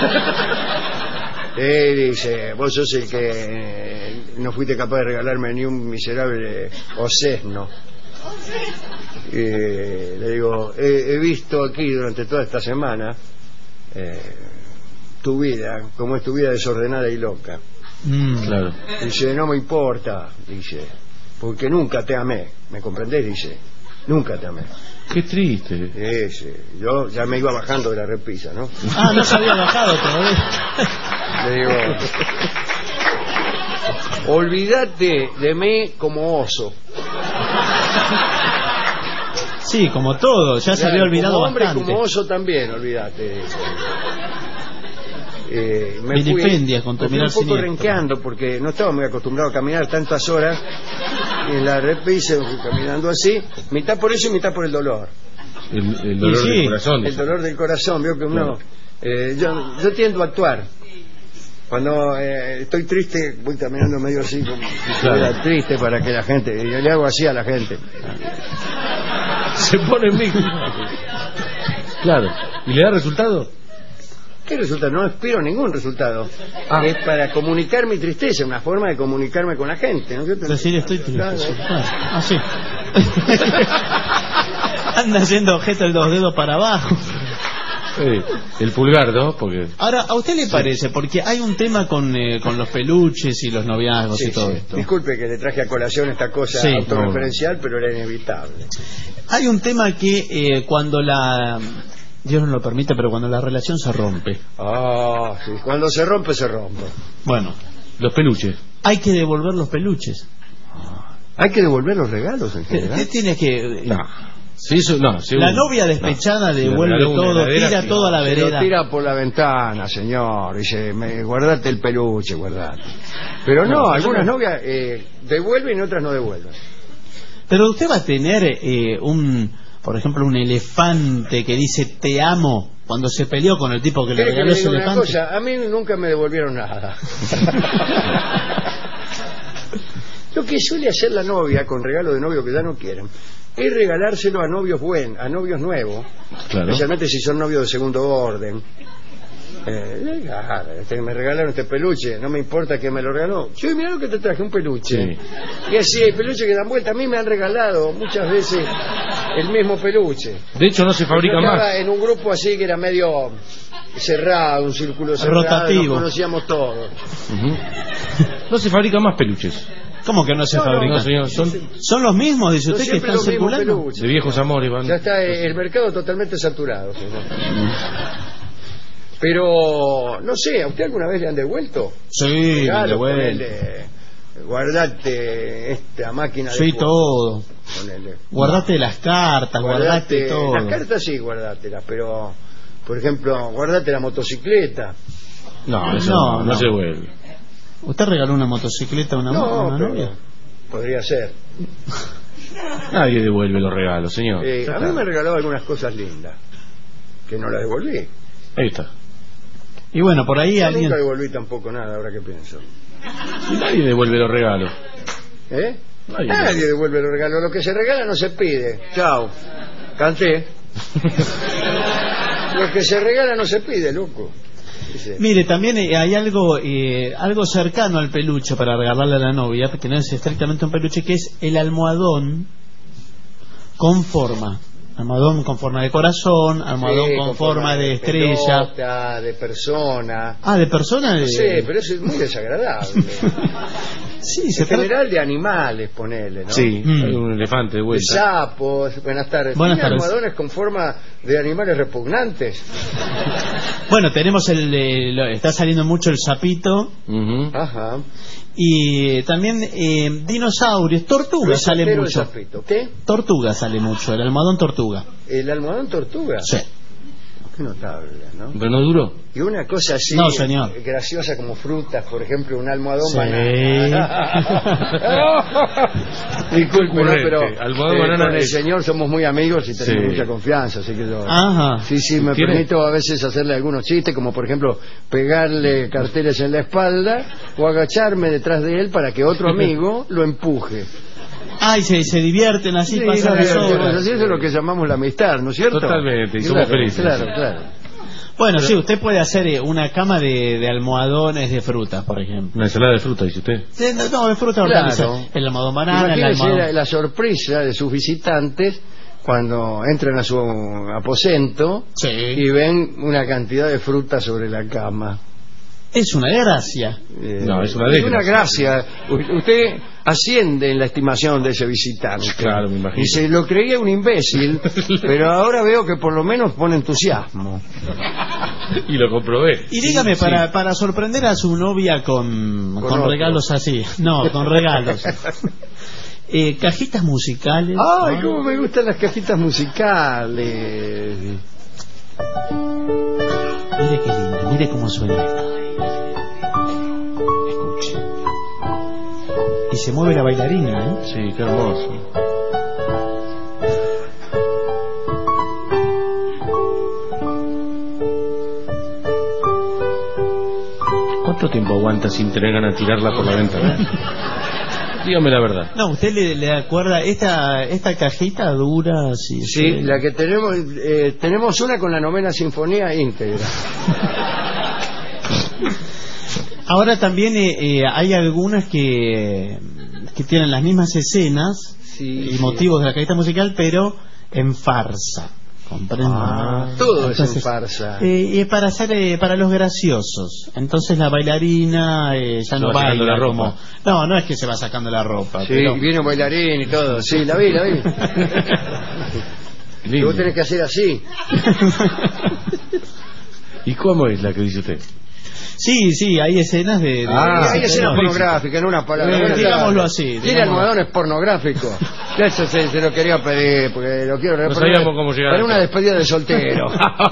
C: eh, dice, vos sos el que eh, no fuiste capaz de regalarme ni un miserable osesno. Y le digo, he, he visto aquí durante toda esta semana eh, tu vida, como es tu vida desordenada y loca.
D: Mm.
E: Claro.
C: Dice, no me importa, dice, porque nunca te amé. ¿Me comprendés? Dice, nunca te amé.
E: Qué triste.
C: Ese, yo ya me iba bajando de la repisa, ¿no?
D: Ah, no se había bajado todavía.
C: Le digo, olvídate de mí como oso.
D: Sí, como todo, ya se había olvidado
C: como hombre,
D: bastante.
C: como oso también, olvídate. Eh, me fui,
D: Vilipendias con tu
C: me fui
D: mirar
C: un poco
D: siniestro.
C: renqueando porque no estaba muy acostumbrado a caminar tantas horas en la repisa, fui caminando así, mitad por eso y mitad por el dolor.
E: El, el dolor
C: sí,
E: del corazón.
C: El dolor del corazón, veo que uno... Eh, yo, yo tiendo a actuar. Cuando eh, estoy triste, voy caminando medio así, como si estuviera claro. triste para que la gente... Yo le hago así a la gente.
E: Se pone en mí. Claro. ¿Y le da resultado?
C: ¿Qué resultado? No espero ningún resultado. Ah. Es para comunicar mi tristeza, una forma de comunicarme con la gente, ¿no?
D: Decir estoy triste. Claro. Ah, sí. Anda haciendo objeto el dos dedos para abajo.
E: Sí, el pulgar, ¿no? Porque...
D: Ahora, ¿a usted le parece? Porque hay un tema con, eh, con los peluches y los noviazgos sí, y todo sí. esto.
C: Disculpe que le traje a colación esta cosa sí, autorreferencial, no. pero era inevitable.
D: Hay un tema que eh, cuando la... Dios no lo permite, pero cuando la relación se rompe.
C: Ah, sí. Cuando se rompe, se rompe.
D: Bueno.
E: Los peluches.
D: Hay que devolver los peluches.
C: Hay que devolver los regalos en general.
D: ¿Qué tiene que...?
E: No. Sí, eso, no,
D: la novia despechada no. devuelve todo, tira todo a la vereda.
C: Lo tira por la ventana, señor. Dice, me, guardate el peluche, guardate. Pero no, no algunas no. novias eh, devuelven y otras no devuelven.
D: Pero usted va a tener eh, un... Por ejemplo, un elefante que dice te amo cuando se peleó con el tipo que le regaló ese elefante.
C: Cosa? A mí nunca me devolvieron nada. Lo que suele hacer la novia con regalo de novio que ya no quieren es regalárselo a novios buenos, a novios nuevos, claro. especialmente si son novios de segundo orden. Eh, este, me regalaron este peluche, no me importa que me lo regaló. Yo mira lo que te traje, un peluche. Sí. Y así, hay peluches que dan vuelta. A mí me han regalado muchas veces el mismo peluche.
E: De hecho, no se fabrica más.
C: Estaba en un grupo así que era medio cerrado, un círculo cerrado,
D: rotativo.
C: Nos conocíamos todos.
E: Uh-huh. No se fabrican más peluches.
D: ¿Cómo que no se no, fabrican? No, señor, son... son los mismos, dice usted, que están circulando.
E: De viejos amores, van.
C: Ya está el mercado totalmente saturado, señor. Pero, no sé, ¿a usted alguna vez le han devuelto?
D: Sí,
C: Regalo,
D: me devuelven.
C: Ponele, guardate esta máquina de
D: sí,
C: juego.
D: todo.
C: Ponele.
D: Guardate las cartas, guardate, guardate todo.
C: Las cartas sí, guardatelas, pero, por ejemplo, guardate la motocicleta.
E: No, eso no, no, no se devuelve.
D: ¿Usted regaló una motocicleta a una,
C: no,
D: una novia?
C: Podría ser.
E: Nadie devuelve los regalos, señor.
C: Eh, a mí me regaló algunas cosas lindas, que no las devolví.
E: Ahí está.
D: Y bueno, por ahí
C: Yo
D: alguien...
C: nunca devolví tampoco nada, ahora que pienso.
E: Nadie devuelve los regalos.
C: ¿Eh? Nadie, Nadie devuelve los regalos. Lo que se regala no se pide. Chao. Canté. Lo que se regala no se pide, loco. Dice.
D: Mire, también hay algo eh, algo cercano al peluche para regalarle a la novia, que no es estrictamente un peluche, que es el almohadón con forma. Almohadón con forma de corazón, almohadón sí, con, con forma, forma de, de estrella,
C: pelota, de persona.
D: Ah, de persona. De...
C: Sí, pero eso es muy desagradable.
D: Sí, se
C: en general de animales, ponele, ¿no?
E: Sí, mm. hay un elefante de vuelta.
C: De sapos, buenas tardes.
D: Buenas tardes.
C: Almohadones con forma de animales repugnantes.
D: Bueno, tenemos el, el está saliendo mucho el sapito.
E: Uh-huh.
C: Ajá.
D: Y también eh, dinosaurios, tortuga sale mucho.
C: ¿Qué?
D: Tortuga sale mucho, el almohadón tortuga.
C: ¿El almohadón tortuga?
D: Sí.
C: Qué notable, ¿no?
E: Pero no duró.
C: Y una cosa así
D: no, señor.
C: graciosa como frutas, por ejemplo, un almohadón
D: sí.
C: banana. Disculpe, ¿no? Pero
E: almohadón
C: eh,
E: banana
C: con el
E: es...
C: señor somos muy amigos y tenemos sí. mucha confianza, así que yo...
D: Ajá.
C: Sí, sí, me ¿Tiene? permito a veces hacerle algunos chistes, como por ejemplo pegarle carteles en la espalda o agacharme detrás de él para que otro amigo lo empuje.
D: Ay, se, se divierten así, sí, pasan las horas.
C: Así es lo que llamamos la amistad, ¿no es cierto?
E: Totalmente, y
C: claro,
E: somos felices.
C: Claro, claro.
D: Bueno, Pero, sí, usted puede hacer una cama de, de almohadones de frutas, por ejemplo.
E: Una ensalada de fruta, dice usted.
D: Sí, no, de fruta
C: claro.
D: El almohadón banana, el
C: almohadón...
D: la,
C: la sorpresa de sus visitantes cuando entran a su aposento
D: sí.
C: y ven una cantidad de frutas sobre la cama.
D: Es una gracia.
C: Eh,
E: no, es una desgracia.
C: Es una gracia. Usted asciende en la estimación de ese visitante.
E: Claro, me imagino.
C: Y se lo creía un imbécil, pero ahora veo que por lo menos pone entusiasmo.
E: Y lo comprobé.
D: Y dígame, sí, para, sí. para sorprender a su novia con, con, con regalos así. No, con regalos. Eh, cajitas musicales.
C: Ay, ¿no? Cómo me gustan las cajitas musicales.
D: Mire qué lindo, mire cómo suena esto. Escuche. Y se mueve la bailarina, ¿eh?
E: Sí, qué hermoso. ¿Cuánto tiempo aguanta sin tener ganas de tirarla por la ventana? Dígame la verdad.
D: No, usted le, le acuerda, esta esta cajita dura, sí.
C: Sí,
D: sí.
C: la que tenemos, eh, tenemos una con la novena sinfonía íntegra.
D: Ahora también eh, eh, hay algunas que, que tienen las mismas escenas
C: sí,
D: y
C: sí.
D: motivos de la cajita musical, pero en farsa. ¿Comprenden?
C: Ah, todo
D: Entonces,
C: es en farsa.
D: Eh, eh, para hacer eh, para los graciosos. Entonces la bailarina eh, ya
E: se
D: no
E: va sacando
D: baila
E: la ropa.
D: como... No, no es que se va sacando la ropa.
C: Sí,
D: pero...
C: viene un bailarín y todo. Sí, la vi, la vi. Y vos tenés que hacer así.
E: ¿Y cómo es la que dice usted?
D: Sí, sí, hay escenas de... de
C: Ah,
D: de
C: hay escenas pornográficas, en una palabra.
D: Eh,
C: Buenas
D: digámoslo
C: tardes.
D: así.
C: Tiene almohadones pornográficos. Eso se, se lo quería pedir, porque lo quiero
E: No sabíamos cómo llegar
C: para
E: a
C: una
E: esto.
C: despedida de soltero.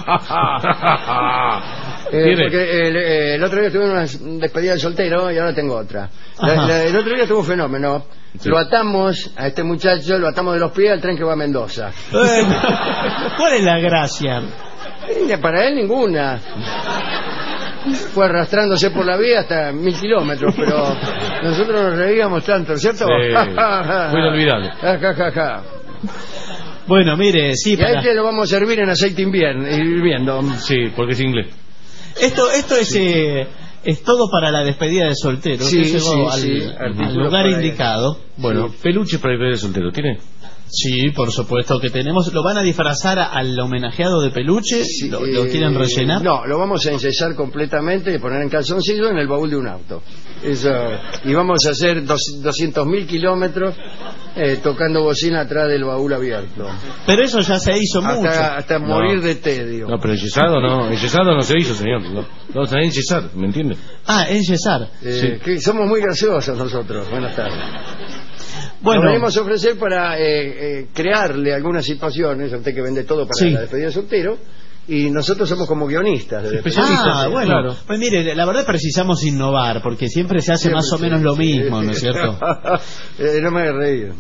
C: eh, porque el, el otro día tuve una despedida de soltero y ahora tengo otra. La, la, el otro día tuvo un fenómeno. Sí. Lo atamos a este muchacho, lo atamos de los pies al tren que va a Mendoza.
D: ¿Cuál es la gracia?
C: Para él ninguna. Fue arrastrándose por la vía hasta mil kilómetros, pero nosotros nos reíamos tanto, ¿cierto?
E: Sí, muy inolvidable.
C: Ja, ja, ja, ja.
D: Bueno, mire, sí,
C: y
D: para...
C: a este lo vamos a servir en aceite invierno, hirviendo.
E: Sí, porque es inglés.
D: Esto esto es eh, es todo para la despedida de soltero.
C: Sí,
D: sí,
C: sí,
D: al,
C: sí,
D: al lugar indicado.
E: Bueno, sí. Peluche para despedida de soltero, ¿tiene?
D: Sí, por supuesto que tenemos. ¿Lo van a disfrazar al homenajeado de peluche?
C: Sí,
D: ¿Lo, ¿Lo quieren rellenar?
C: No, lo vamos a enyesar completamente y poner en calzoncillo en el baúl de un auto. Eso. Y vamos a hacer doscientos mil kilómetros eh, tocando bocina atrás del baúl abierto.
D: Pero eso ya se hizo
C: hasta,
D: mucho.
C: Hasta
E: no.
C: morir de tedio.
E: No, pero enyesado no. Enyesado no se hizo, señor. No, no se va a enyesar, ¿me entiende?
D: Ah, enyesar.
C: Eh,
E: sí.
C: Que somos muy graciosos nosotros. Buenas tardes.
D: Bueno,
C: nos venimos a ofrecer para eh, eh, crearle algunas situaciones, usted que vende todo para sí. la despedida de soltero, y nosotros somos como guionistas. De
D: ah, bueno, claro. Pues mire, la verdad precisamos innovar, porque siempre se hace siempre, más o menos sí, lo mismo, sí. ¿no es cierto?
C: eh, no me hagas reír.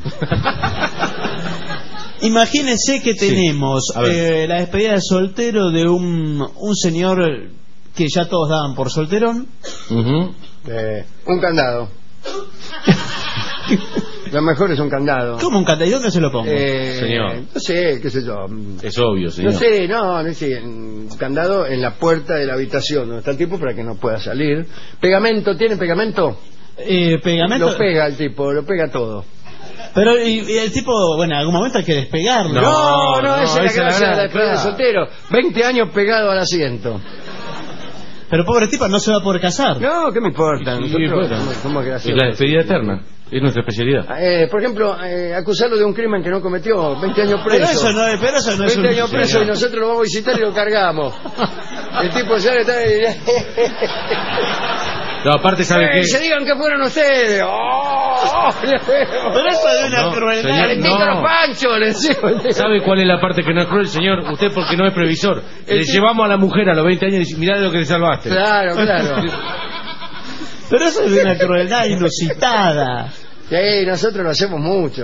D: Imagínense que tenemos sí. eh, la despedida de soltero de un, un señor que ya todos daban por solterón.
C: Uh-huh. eh, un candado. Lo mejor es un candado.
D: ¿Cómo un candado? ¿Y dónde se lo pongo?
C: Eh,
E: señor.
C: No sé, qué sé yo.
E: Es obvio, señor.
C: No sé, no, no sé. Un candado en la puerta de la habitación donde está el tipo para que no pueda salir. ¿Pegamento? ¿Tiene pegamento?
D: Eh, pegamento.
C: Lo pega el tipo, lo pega todo.
D: Pero y, y el tipo, bueno, en algún momento hay que despegarlo.
C: No, no, no, no esa es la gracia de la despedida de
E: claro.
C: soltero. veinte años pegado al asiento.
D: Pero pobre tipo, no se va a poder casar.
C: No, ¿qué me importa?
E: Sí,
C: Nosotros
E: bueno.
C: somos, somos graciosos.
E: Es la despedida eterna. Es nuestra especialidad.
C: Eh, por ejemplo, eh, acusarlo de un crimen que no cometió, veinte años preso.
D: Pero eso no es, pero eso no es
C: veinte
D: un...
C: años preso y nosotros lo vamos a visitar y lo cargamos. El tipo ya le está...
E: No, aparte sabe
C: eh,
E: que...
C: se digan que fueron ustedes. ¡Oh!
D: Pero eso es una
E: no,
D: crueldad.
E: Señor,
C: no. Pancho, le decimos.
E: ¿Sabe cuál es la parte que no es cruel, señor? Usted porque no es previsor.
C: El
E: Le
C: tipo...
E: llevamos a la mujer a los veinte años y dice, mirá de lo que le salvaste.
C: Claro, claro.
D: Pero eso es una crueldad inusitada.
C: Sí, nosotros lo hacemos mucho.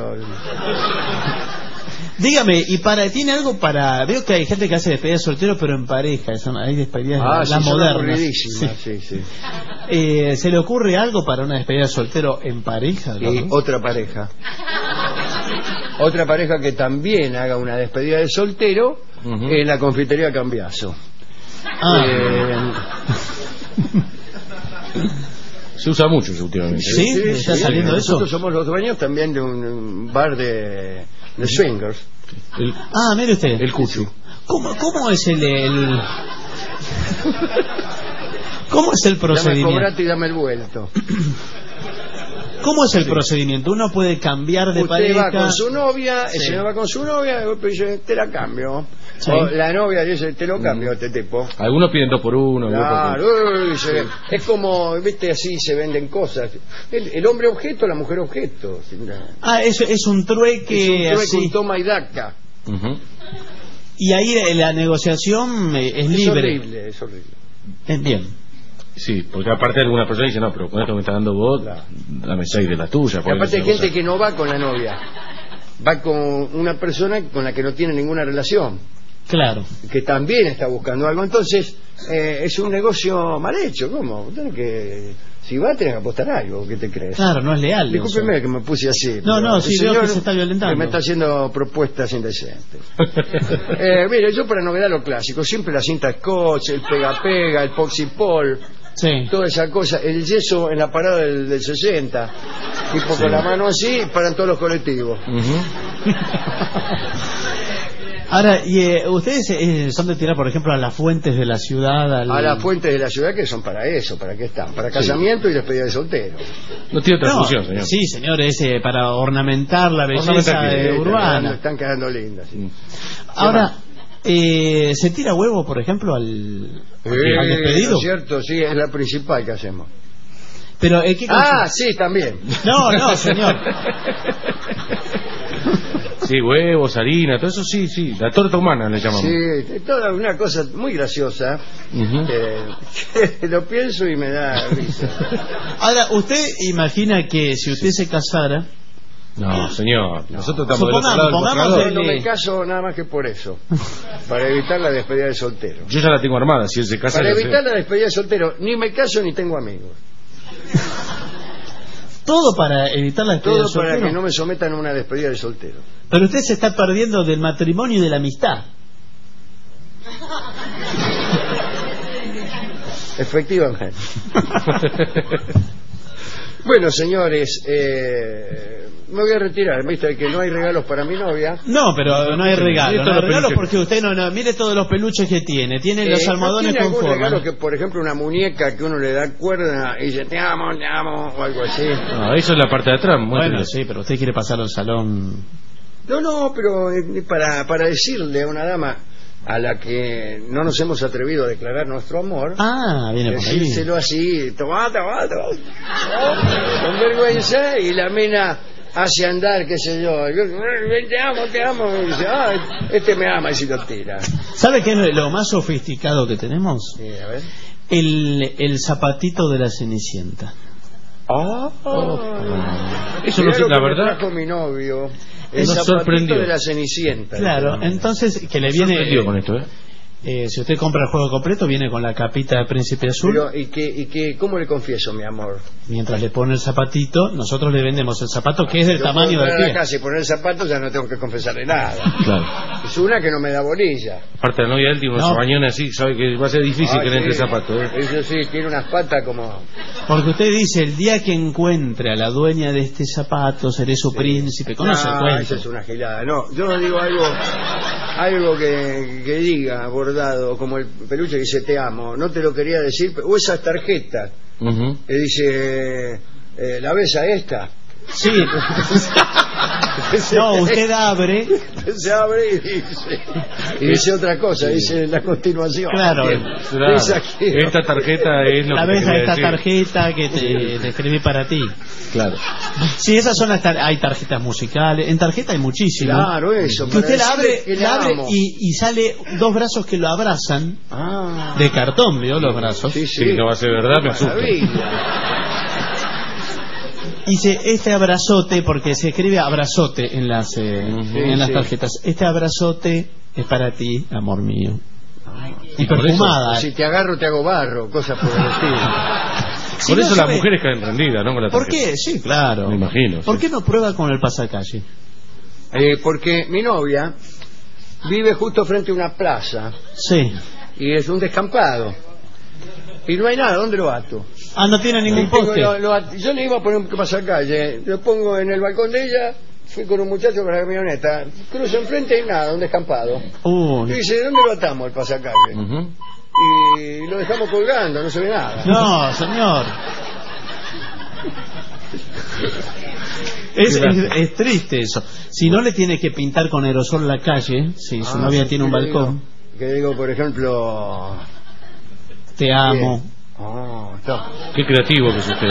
D: Dígame, y para tiene algo para... Veo que hay gente que hace despedidas de soltero, pero en pareja. Son, hay despedidas
C: ah,
D: las
C: sí,
D: modernas.
C: Sí, sí, sí.
D: Eh, ¿Se le ocurre algo para una despedida de soltero en pareja?
C: Y ¿no? Otra pareja. Otra pareja que también haga una despedida de soltero uh-huh. en la confitería Cambiaso.
D: Ah.
C: Eh...
E: Se usa mucho eso últimamente.
D: Sí, sí, sí está sí, saliendo
C: sí.
D: eso.
C: Nosotros somos los dueños también de un bar de, de swingers.
D: El, ah, mire usted.
E: El Cuchu.
D: ¿Cómo, cómo es el, el... ¿Cómo es el procedimiento?
C: Dame cobrate y dame el vuelto.
D: ¿Cómo es el
C: sí.
D: procedimiento? Uno puede cambiar de
C: Usted
D: pareja.
C: va con su novia, sí. el señor va con su novia, y dice, te la cambio. Sí. O la novia dice, te lo cambio, este tipo.
E: Algunos piden dos por uno.
C: Claro, por uy, se, es como, viste, así se venden cosas. El, el hombre objeto, la mujer objeto.
D: Ah, es, es un trueque.
C: Es un trueque,
D: así.
C: un toma y daca.
E: Uh-huh.
D: Y ahí la negociación es, es libre.
C: Es horrible, es horrible.
D: Es bien.
E: Sí, porque aparte alguna persona dice, no, pero con esto me está dando vos, dame seis de la tuya.
C: Y aparte hay gente cosa. que no va con la novia, va con una persona con la que no tiene ninguna relación.
D: Claro.
C: Que también está buscando algo. Entonces, eh, es un negocio mal hecho. ¿Cómo? Tenés que, si vas, tenés que apostar algo. ¿Qué te crees?
D: Claro, no es leal.
C: Discúlpeme que me puse así.
D: No, no, sí veo que se está violentando.
C: Que me está haciendo propuestas indecentes. eh, mire, yo para novedad lo clásico. Siempre la cinta scotch, el pega-pega, el poxipol.
D: Sí.
C: Toda esa cosa, el yeso en la parada del, del sesenta, tipo sí. Con la mano así, paran todos los colectivos.
D: Uh-huh. Ahora, ¿y eh, ustedes eh, son de tirar, por ejemplo, a las fuentes de la ciudad? Al...
C: A las fuentes de la ciudad, que son para eso, ¿para qué están? Para casamiento sí. Y despedida de soltero.
E: No tiene otra
D: no,
E: función, señor.
D: Sí, señor, es eh, para ornamentar la belleza ornamentar que, eh, urbana.
C: Están quedando lindas. Sí.
D: Ahora... Eh, ¿se tira huevo, por ejemplo, al,
C: eh,
D: al despedido?
C: Es cierto, sí, es la principal que hacemos.
D: Pero, ¿eh, ¿qué
C: ah, sí, también.
D: No, no, señor.
E: Sí, huevos, harina, todo eso sí, sí, la torta humana le llamamos.
C: Sí, toda una cosa muy graciosa. Uh-huh. que, que lo pienso y me da risa.
D: Ahora, ¿usted imagina que si usted se casara...
E: No, señor, nosotros estamos
D: Supongamos,
E: del otro lado del
C: el... No me caso nada más que por eso, para evitar la despedida de soltero.
E: Yo ya la tengo armada, si él se casa.
C: Para evitar sé. La despedida de soltero, ni me caso ni tengo amigos.
D: Todo para evitar la despedida
C: Todo
D: de soltero.
C: Todo para que no me sometan a una despedida de soltero.
D: Pero usted se está perdiendo del matrimonio y de la amistad.
C: Efectivamente. Bueno, señores, eh, me voy a retirar, viste que no hay regalos para mi novia.
D: No, pero no hay regalos, no hay regalos porque usted no, no, mire todos los peluches que tiene, tiene eh, los almohadones
C: ¿no tiene
D: con
C: algún
D: forma?
C: Regalo que, por ejemplo, una muñeca que uno le da cuerda y dice te amo, te amo, o algo así.
E: No, eso es la parte de atrás.
D: Bueno, sí, pero usted quiere pasar al salón.
C: No, no, pero eh, para, para decirle a una dama a la que no nos hemos atrevido a declarar nuestro amor,
D: ah, viene por ahí.
C: Decírselo así, tomá, tomá, tomá, con vergüenza, y la mina hace andar, qué sé yo, yo te amo, te amo, y dice, ah, este me ama, y si lo tira.
D: ¿Sabe qué es lo más sofisticado que tenemos?
C: Sí, a ver.
D: El, el zapatito de la Cenicienta.
C: Oh, oh.
E: Eso no es la verdad.
C: Con mi novio. El
E: nos
C: zapatito
E: sorprendió
C: de la Cenicienta.
D: Claro, entonces que le viene
E: eh, con esto, ¿eh?
D: Eh, si usted compra el juego completo viene con la capita de Príncipe Azul.
C: Pero, ¿y que, y que, cómo le confieso, mi amor?
D: Mientras le pone el zapatito, nosotros le vendemos el zapato que es del yo tamaño del pie.
C: Acá, si poner el zapato ya no tengo que confesarle nada.
E: Claro.
C: Es una que no me da bolilla.
E: Aparte la novia de él tiene unos bañones así, sabe que va a ser difícil. Ay, que le entre el zapato, ¿eh?
C: Eso sí, tiene unas patas como...
D: Porque usted dice, el día que encuentre a la dueña de este zapato, seré su sí. príncipe. Conoce el cuento.
C: Esa es una gilada. No, yo no digo algo, algo que, que diga bordado, como el peluche que dice te amo. No te lo quería decir, o esas tarjetas. Uh-huh. Que dice, eh, ¿la ves a esta?
D: Sí. No, usted abre.
C: Se abre y dice, y dice otra cosa, dice en la continuación.
D: Claro,
E: claro. Esta tarjeta es lo
D: la
E: que
D: ves a esta
E: decir.
D: tarjeta que te, te escribí para ti.
E: Claro.
D: Sí, esas son las tar hay tarjetas musicales. En tarjeta hay muchísimas.
C: Claro, eso.
D: Que usted la abre, la abre y, y sale dos brazos que lo abrazan.
C: Ah.
D: De cartón, ¿vio? Los brazos.
E: Sí, sí. Sí, no va a ser verdad, me asusta.
D: Dice este abrazote, porque se escribe abrazote en las eh, sí, en las sí. tarjetas. Este abrazote es para ti, amor mío.
C: Ay,
D: y perfumada.
C: Eso, si te agarro te hago barro, cosas por el estilo.
E: Si por no eso sabe... las mujeres caen rendidas, ¿no? Con la
D: ¿Por qué? Sí, claro.
E: Me imagino.
D: ¿Por
E: sí.
D: qué no prueba con el pasacalle?
C: Eh, porque mi novia vive justo frente a una plaza.
D: Sí.
C: Y es un descampado. Y no hay nada, ¿dónde lo ato?
D: Ah, no tiene ningún poste.
C: Lo, lo, yo le iba a poner un pasacalle, lo pongo en el balcón de ella, fui con un muchacho con la camioneta, cruzo enfrente y nada, un descampado.
D: Uh,
C: y dice, ¿dónde lo atamos el pasacalle? Uh-huh. Y lo dejamos colgando, no se ve nada.
D: No, señor. Es, es, es triste eso. Si no le tiene que pintar con aerosol la calle, si su ah, novia tiene un balcón.
C: Digo, que digo, por ejemplo...
D: Te amo.
C: Oh, está.
E: Qué creativo que es usted.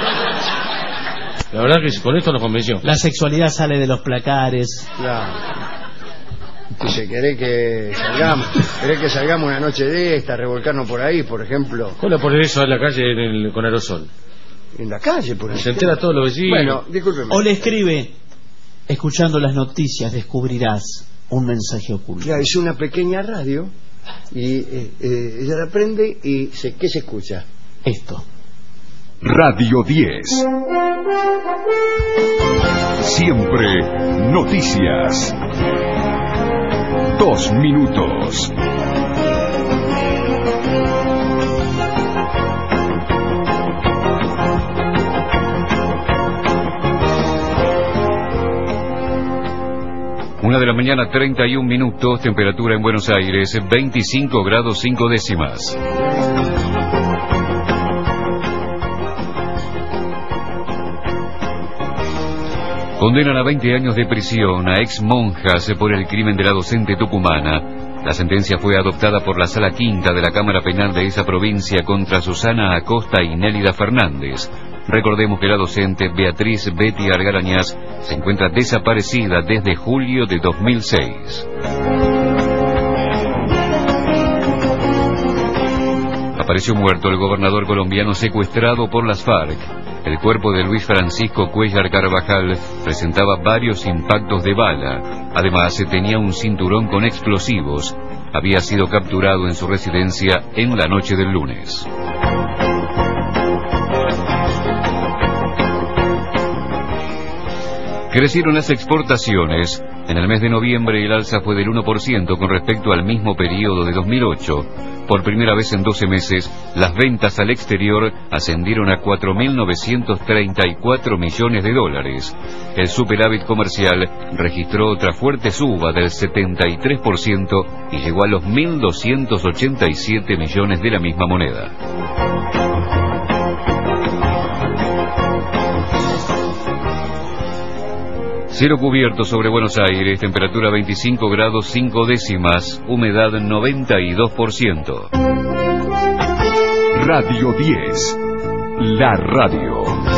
E: La verdad que con esto nos convenció.
D: La sexualidad sale de los placares.
C: Claro. Dice, ¿querés que salgamos? ¿Querés que salgamos una noche de esta, revolcarnos por ahí, por ejemplo?
E: ¿Cómo poner eso en la calle en el, con aerosol?
C: En la calle, por ejemplo.
E: Se entera todos los vecinos.
C: Bueno, discúlpeme.
D: O le escribe, escuchando las noticias descubrirás un mensaje oculto.
C: Ya, es una pequeña radio y eh, eh, ella la prende y se, ¿qué se escucha?
D: Esto.
A: Radio diez. Siempre noticias. Dos minutos.
K: Una de la mañana, treinta y un minutos, temperatura en Buenos Aires, veinticinco grados cinco décimas. Condenan a veinte años de prisión a ex monjas por el crimen de la docente tucumana. La sentencia fue adoptada por la Sala Quinta de la Cámara Penal de esa provincia contra Susana Acosta y Nélida Fernández. Recordemos que la docente Beatriz Betty Argarañaz se encuentra desaparecida desde julio de dos mil seis. Apareció muerto el gobernador colombiano secuestrado por las FARC. El cuerpo de Luis Francisco Cuéllar Carvajal presentaba varios impactos de bala. Además, tenía un cinturón con explosivos. Había sido capturado en su residencia en la noche del lunes. Crecieron las exportaciones. En el mes de noviembre el alza fue del uno por ciento con respecto al mismo periodo de dos mil ocho. Por primera vez en doce meses, las ventas al exterior ascendieron a cuatro mil novecientos treinta y cuatro millones de dólares. El superávit comercial registró otra fuerte suba del setenta y tres por ciento y llegó a los mil doscientos ochenta y siete millones de la misma moneda. Cielo cubierto sobre Buenos Aires, temperatura veinticinco grados cinco décimas, humedad noventa y dos por ciento.
A: Radio diez, la radio.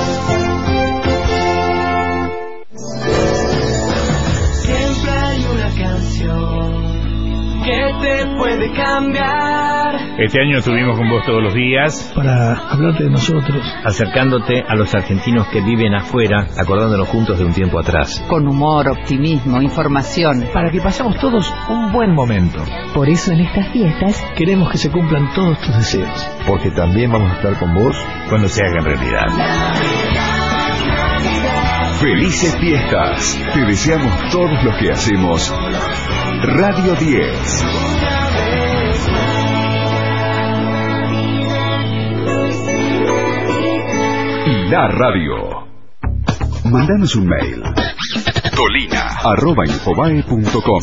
M: Siempre hay una canción que te puede cambiar.
N: Este año estuvimos con vos todos los días
O: para hablarte de nosotros,
P: acercándote a los argentinos que viven afuera, acordándonos juntos de un tiempo atrás.
Q: Con humor, optimismo, información,
O: para que pasemos todos un buen momento.
Q: Por eso en estas fiestas
O: queremos que se cumplan todos tus deseos,
R: porque también vamos a estar con vos
N: cuando se hagan realidad.
A: Felices fiestas. Te deseamos todos los que hacemos Radio diez. La radio. Mandanos un mail. Tolina arroba infobae punto com.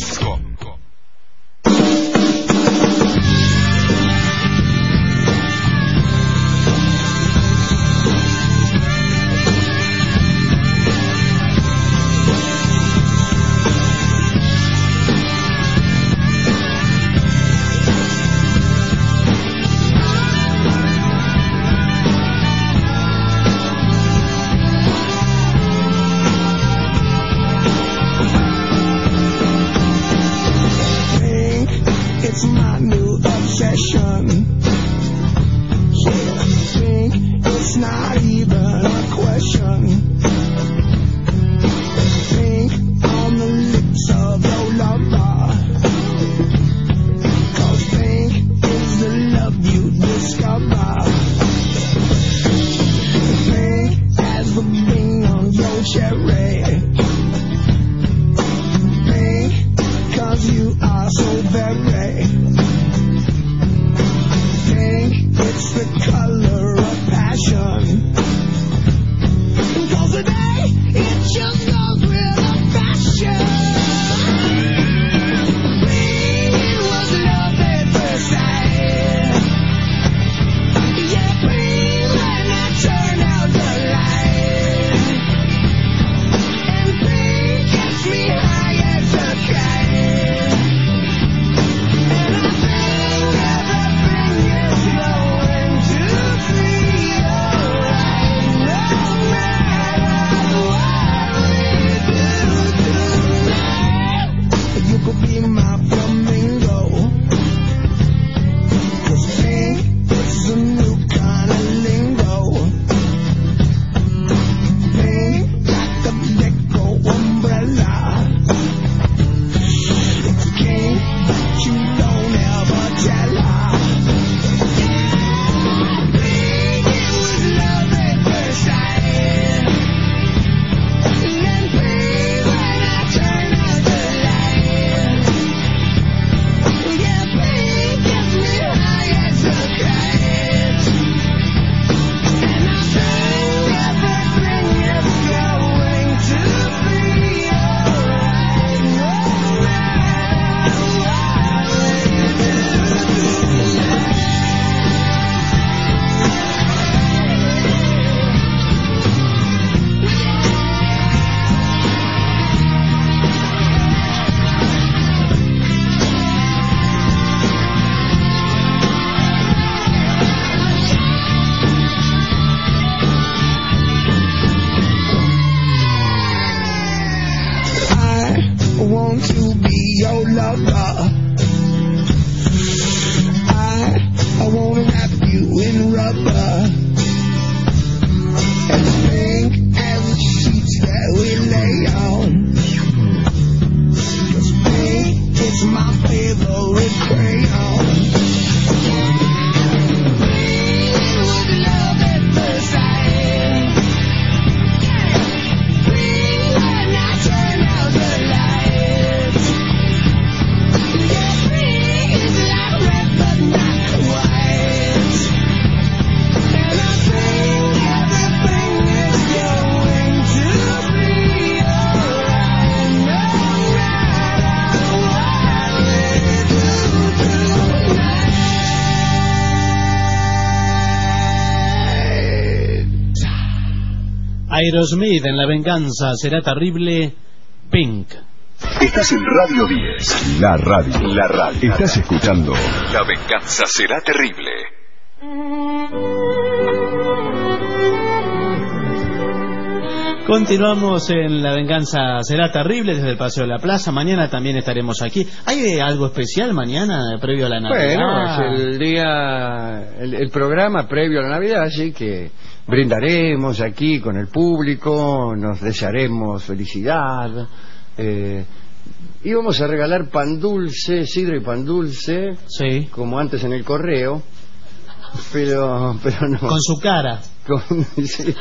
D: Aerosmith en La venganza será terrible. Pink.
A: Estás en Radio diez, la radio, la radio. Estás escuchando La venganza será terrible.
D: Continuamos en La venganza será terrible desde el Paseo de la Plaza. Mañana también estaremos aquí. ¿Hay algo especial mañana previo a la Navidad?
C: Bueno, es el día, el, el programa previo a la Navidad, así que brindaremos aquí con el público, nos desearemos felicidad. Eh, íbamos a regalar pan dulce, sidra y pan dulce,
D: sí,
C: como antes en el correo, pero, pero no.
D: Con su cara.
C: Con, sí.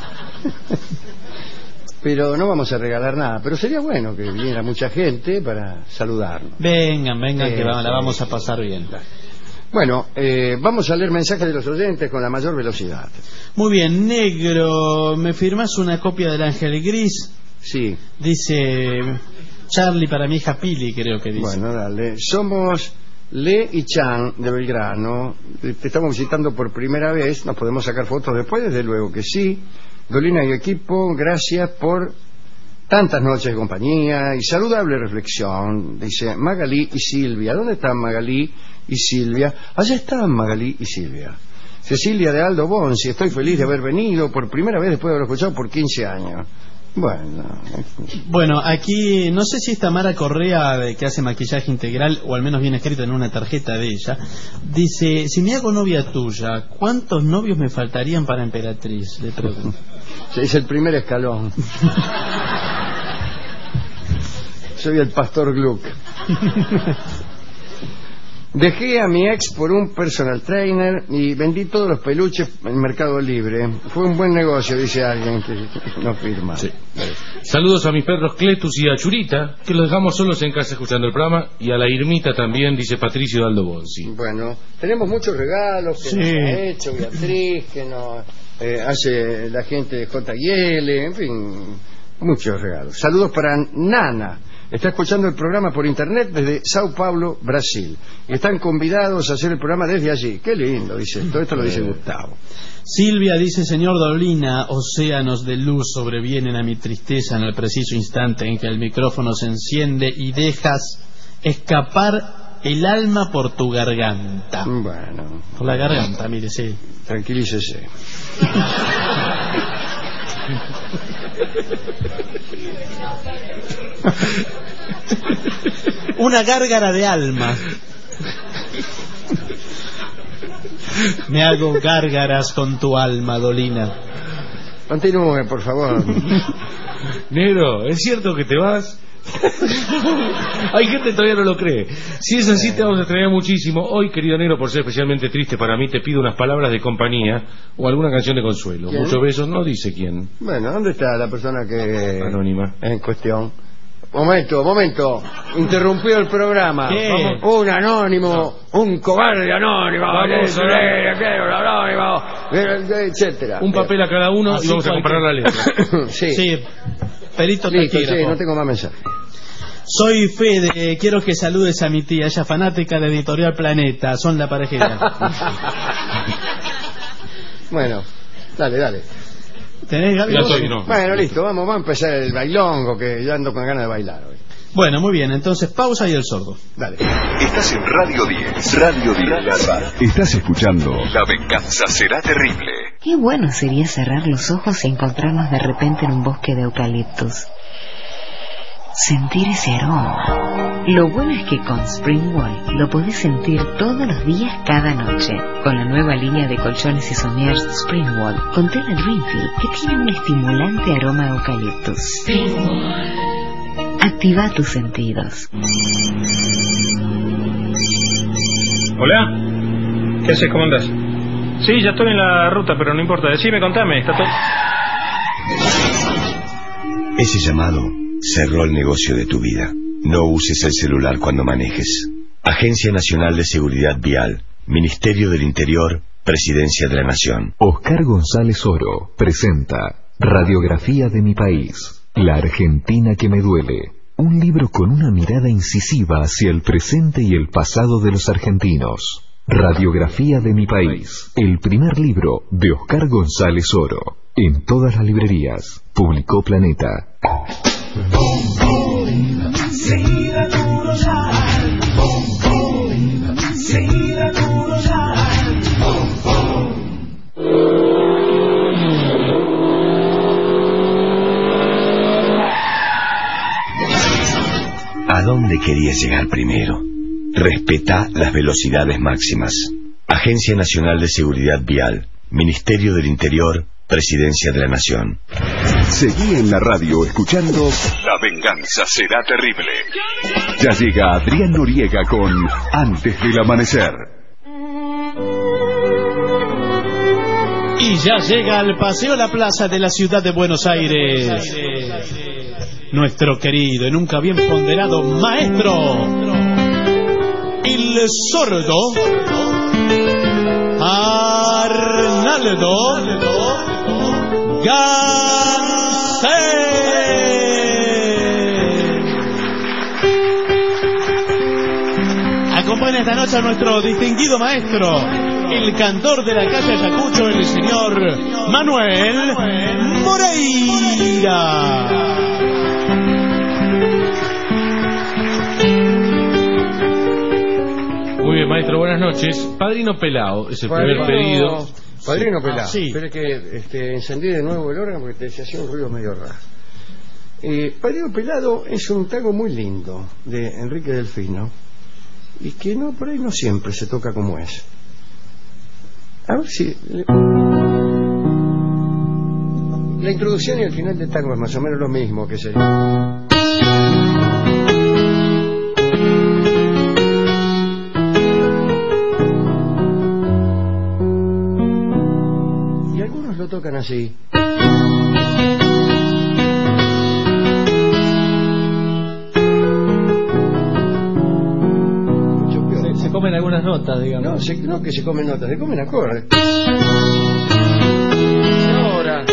C: Pero no vamos a regalar nada. Pero sería bueno que viniera mucha gente para saludarnos.
D: Vengan, vengan, eh, que la
C: sí,
D: vamos a pasar bien.
C: Bueno, eh, vamos a leer mensajes de los oyentes con la mayor velocidad.
D: Muy bien, negro, ¿me firmas una copia del Ángel Gris?
C: Sí.
D: Dice Charlie para mi hija Pili, creo que dice.
C: Bueno, dale. Somos Le y Chan de Belgrano. Te estamos visitando por primera vez. ¿Nos podemos sacar fotos después? Desde luego que sí. Dolina y equipo, gracias por tantas noches de compañía y saludable reflexión. Dice Magalí y Silvia. ¿Dónde están Magalí y Silvia? Allá están Magalí y Silvia. Cecilia de Aldo Bonsi, estoy feliz de haber venido por primera vez después de haber escuchado por quince años. Bueno,
D: bueno, aquí no sé si es Tamara Correa, de, que hace maquillaje integral, o al menos viene escrito en una tarjeta de ella. Dice, si me hago novia tuya, ¿cuántos novios me faltarían para Emperatriz? Le pregunto.
C: Sí, es el primer escalón. Soy el pastor Gluck. Dejé a mi ex por un personal trainer y vendí todos los peluches en Mercado Libre. Fue un buen negocio, dice alguien que no firma.
E: Sí. Saludos a mis perros Cletus y a Churita, que los dejamos solos en casa escuchando el programa, y a la Irmita también, dice Patricio de Aldo Bonsi.
C: Bueno, tenemos muchos regalos que
D: sí.
C: nos ha hecho Beatriz, que nos eh, hace la gente de J y L, en fin, muchos regalos. Saludos para Nana. Está escuchando el programa por internet desde Sao Paulo, Brasil. Y están convidados a hacer el programa desde allí. Qué lindo, dice. Todo esto lo dice Gustavo.
D: Silvia dice, señor Dolina, océanos de luz sobrevienen a mi tristeza en el preciso instante en que el micrófono se enciende y dejas escapar el alma por tu garganta.
C: Bueno.
D: Por la garganta, mire, sí.
C: Tranquilícese.
D: Una gárgara de alma. Me hago gárgaras con tu alma, Dolina.
C: Continúe, por favor.
E: Negro, ¿es cierto que te vas? Hay gente que todavía no lo cree. Si es así, te vamos a extrañar muchísimo. Hoy, querido Negro, por ser especialmente triste para mí, te pido unas palabras de compañía o alguna canción de consuelo.
C: ¿Quién?
E: Muchos besos, no dice quién.
C: Bueno, ¿dónde está la persona que
E: anónima
C: en cuestión? Momento, momento. Interrumpió el programa.
D: ¿Qué?
C: Vamos, un anónimo, no. un cobarde anónimo,
E: vamos
C: a ver, etcétera.
E: Un papel a cada uno así y vamos a comparar la letra.
C: Sí.
D: Sí. Perito
C: Listo,
D: Taquígrafo.
C: sí, no tengo más mensajes.
D: Soy Fede, quiero que saludes a mi tía, ella fanática de Editorial Planeta, son la pareja.
C: Bueno, dale, dale.
D: ¿Tenés, Gaby?
E: Ya estoy, no.
C: Bueno, listo, vamos, vamos a empezar el bailongo, que yo ando con ganas de bailar hoy.
D: Bueno, muy bien, entonces pausa y el sordo.
C: Dale.
A: Estás en Radio diez. Radio diez. Estás escuchando La venganza será terrible.
B: Qué bueno sería cerrar los ojos y encontrarnos de repente en un bosque de eucaliptus. Sentir ese aroma. Lo bueno es que con Springwall lo podés sentir todos los días, cada noche. Con la nueva línea de colchones y somiers Springwall con tela Dreamfield, que tiene un estimulante aroma a eucaliptus. Springwall. Activa tus sentidos.
S: Hola. ¿Qué haces? ¿Cómo andás? Sí, ya estoy en la ruta, pero no importa. Decime, contame. Está todo...
I: Ese llamado cerró el negocio de tu vida. No uses el celular cuando manejes. Agencia Nacional de Seguridad Vial, Ministerio del Interior, Presidencia de la Nación.
A: Oscar González Oro presenta Radiografía de mi país, la Argentina que me duele. Un libro con una mirada incisiva hacia el presente y el pasado de los argentinos. Radiografía de mi país, el primer libro de Oscar González Oro. En todas las librerías. Publicó Planeta.
M: Seguida duro ya. Seguida duro ya.
I: ¿A dónde querías llegar primero? Respeta las velocidades máximas. Agencia Nacional de Seguridad Vial, Ministerio del Interior, Presidencia de la Nación.
A: Seguí en la radio escuchando La venganza será terrible. Ya llega Adrián Noriega con Antes del amanecer.
D: Y ya llega al Paseo La Plaza de la ciudad de Buenos Aires nuestro querido y nunca bien ponderado maestro, el sordo Arnaldo Gansé. Acompaña esta noche a nuestro distinguido maestro, el cantor de la calle Ayacucho, el señor Manuel Moreira.
E: Muy bien, maestro, buenas noches. Padrino Pelao es el
C: Padrino,
E: primer pedido.
C: Padrino
E: Sí.
C: Pelao.
E: Ah, sí.
C: Espera que este, encendí de nuevo el órgano porque te se hacía un ruido medio raro. Eh, Padrino Pelado es un tango muy lindo de Enrique Delfino y que no por ahí no siempre se toca como es. A ver si... Le... La introducción y el final del tango es más o menos lo mismo que sería... Lo tocan así.
G: Se, se comen algunas notas, digamos.
C: No, se, no que se comen notas, se comen acordes. Ahora.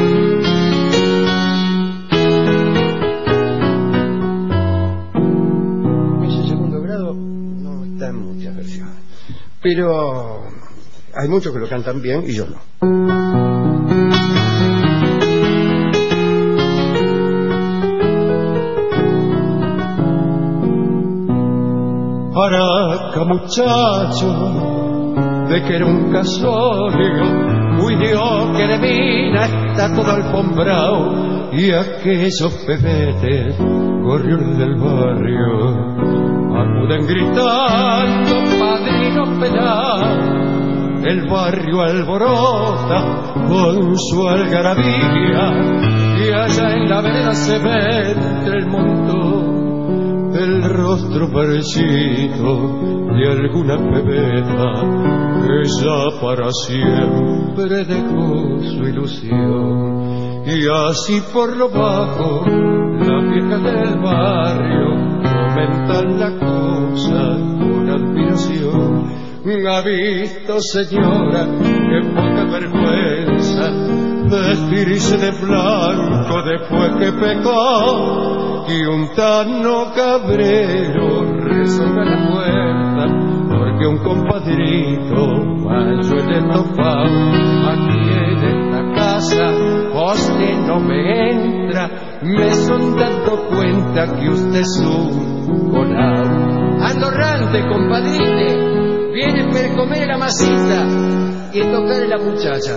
C: Ese segundo grado no está en muchas versiones. Pero hay muchos que lo cantan bien y yo no. Paraca, muchacho, de que era un casolio, muy Dios que de mina está todo alfombrado, y aquellos pebetes, gorriones del barrio, acuden gritando, padrino Pelao, el barrio alborota con su algarabía, y allá en la vereda se ve entre el montón el rostro parecido de alguna pebeta que ya para siempre dejó su ilusión. Y así por lo bajo las viejas del barrio comentan la cosa con admiración. Ha visto, señora, qué poca vergüenza vestirse de blanco después que pecó, y un tano cabrero resolve la puerta porque un compadrito mayo el estofado. Aquí en esta casa usted no me entra, me son dando cuenta que usted es un colado. Andorrante, compadrite, viene per comer la masita y tocar a la muchacha.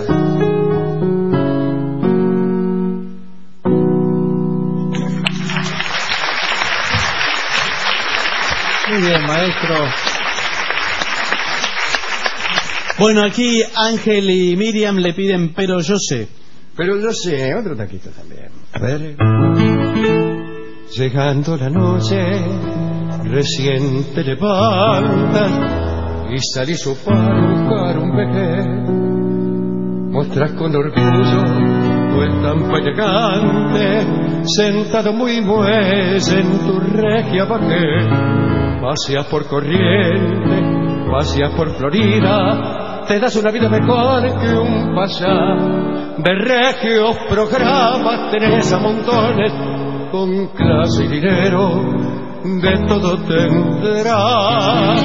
D: Muy bien, maestro. Bueno, aquí Ángel y Miriam le piden Pero yo sé.
C: Pero yo sé, otro taquito también. A ver. Llegando la noche, recién te levantas y salís para buscar un vejez. Muestras con orgullo tu estampa elegante, sentado muy muelle en tu regia bajé. Paseas por Corrientes, paseas por Florida, te das una vida mejor que un pasar. De regios programas tenés a montones, con clase y dinero de todo tendrás.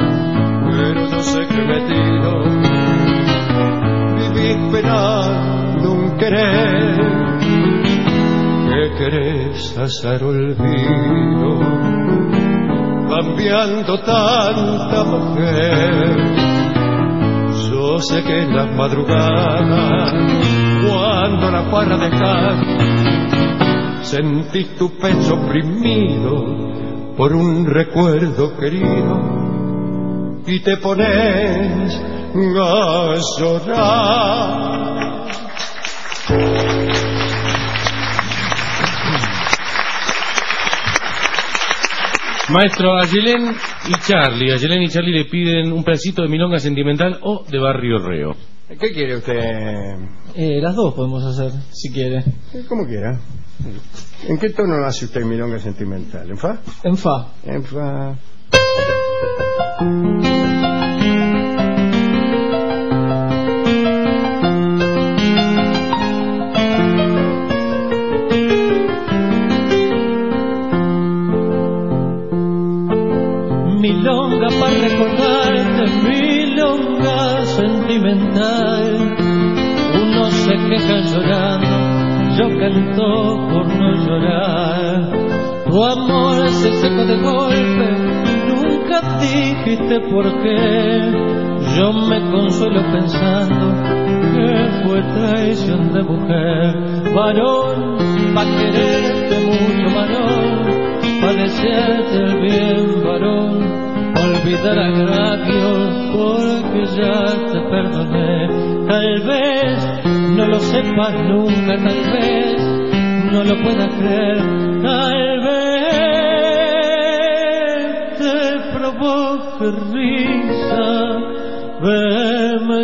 C: Pero yo sé que metido vivís penando de un querer que querés hacer olvido, cambiando tanta mujer. Yo sé que en las madrugadas, cuando la farra dejas, sentís tu pecho oprimido por un recuerdo querido y te pones a llorar.
E: Maestro, a Yelén y Charlie, a Yelén y Charlie le piden un pedacito de milonga sentimental o de Barrio Reo.
C: ¿Qué quiere usted?
G: Eh, las dos podemos hacer, si quiere.
C: Como quiera. ¿En qué tono hace usted milonga sentimental? ¿En fa?
G: En fa.
C: En fa.
G: Milonga para recordarte, milonga sentimental. Uno se queja llorando, yo canto por no llorar. Tu amor se secó de golpe, nunca dijiste por qué. Yo me consuelo pensando que fue traición de mujer. Varón, pa' quererte mucho, varón, pa' desearte el bien, varón, olvidar agravios porque ya te perdoné. Tal vez no lo sepas nunca, tal vez no lo puedas creer, tal vez te provoque risa verme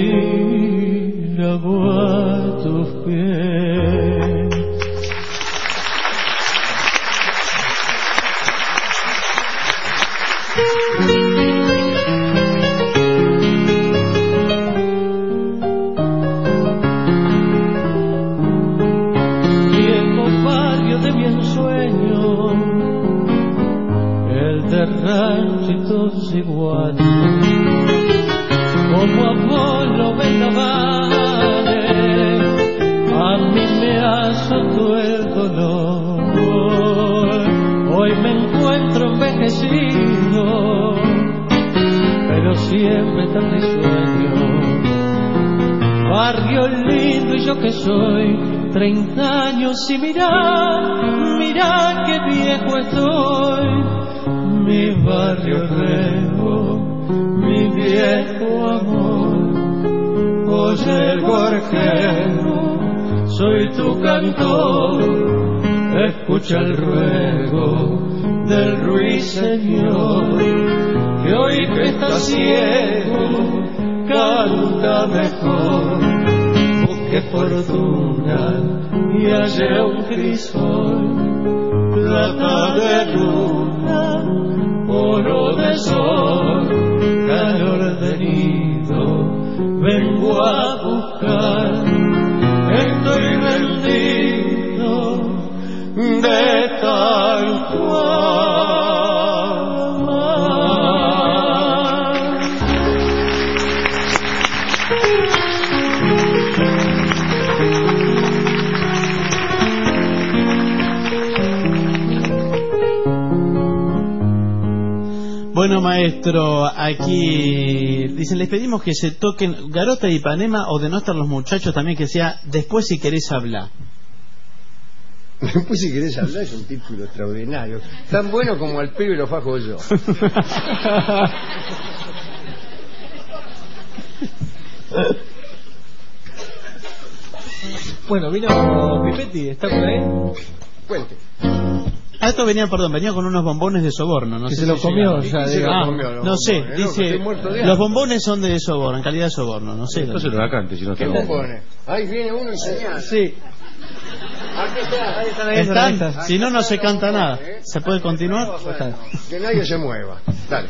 G: tirado a tus pies. Ranchitos igual, como a vos lo vendavales, a mí me azotó el dolor. Hoy me encuentro envejecido, pero siempre tan risueño. Barrio lindo y yo que soy treinta años y mirá, mirá qué viejo estoy. Mi barrio Reo, mi viejo amor, oye el gorjero, soy tu cantor, escucha el ruego del ruiseñor, que hoy que está ciego, canta mejor, busque fortuna y hallé un crisol, plata de luna, oro de sol, calor de nido, vengo a buscar, estoy rendido de tanto amar.
D: Bueno, maestro, aquí dicen, les pedimos que se toquen Garota de Ipanema o de No Estar los Muchachos también, que sea Después si querés hablar.
C: Después si querés hablar es un título extraordinario, tan bueno como Al pibe lo fajo yo.
G: Bueno, vino Pipetti, ¿está por ahí?
C: Cuente.
D: Ah, esto venía, perdón, venía con unos bombones de soborno. No
G: que
D: sé
G: se
D: si
G: lo comió,
D: ya,
G: ya,
D: se
G: diga.
D: ah,
C: lo comió,
D: no sé,
C: bombones,
D: dice,
C: no, de
D: los bombones son de soborno, en calidad de soborno, no sé.
E: Entonces lo vacante, si no
C: ¿Qué
E: está bien.
C: bombones? Ahí viene uno y señala.
G: Sí.
C: Aquí está.
G: Ahí están, ahí
D: Están,
G: están, ahí están.
D: si no, no se canta nada. ¿Se puede continuar?
C: Bueno, que nadie se mueva. Dale.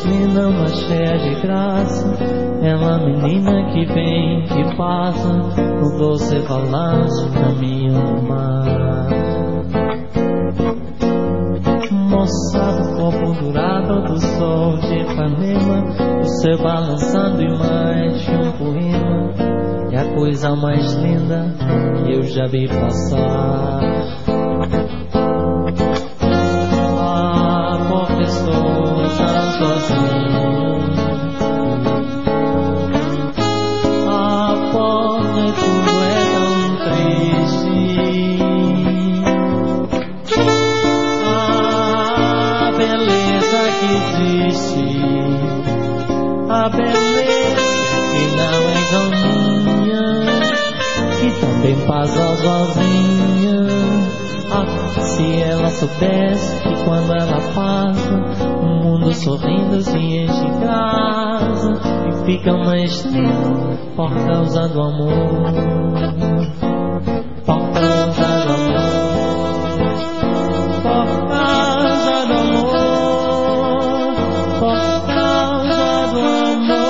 G: mais linda, mais cheia de graça. É uma menina que vem, que passa no doce balanço, caminho do mar. Moçada, o corpo dourado do sol de Ipanema, o céu balançando e mais de um poema. É a coisa mais linda que eu já vi passar. Ah, porque estou tão sozinho. Ah, porque tudo é tão triste. Ah, a beleza que existe, a beleza que não é tão que também passa sozinha. Ah, se ela soubesse que quando ela passa, o mundo sorrindo se enche de graça e fica mais lindo por causa do amor, por causa do amor, por causa do amor, por causa do amor.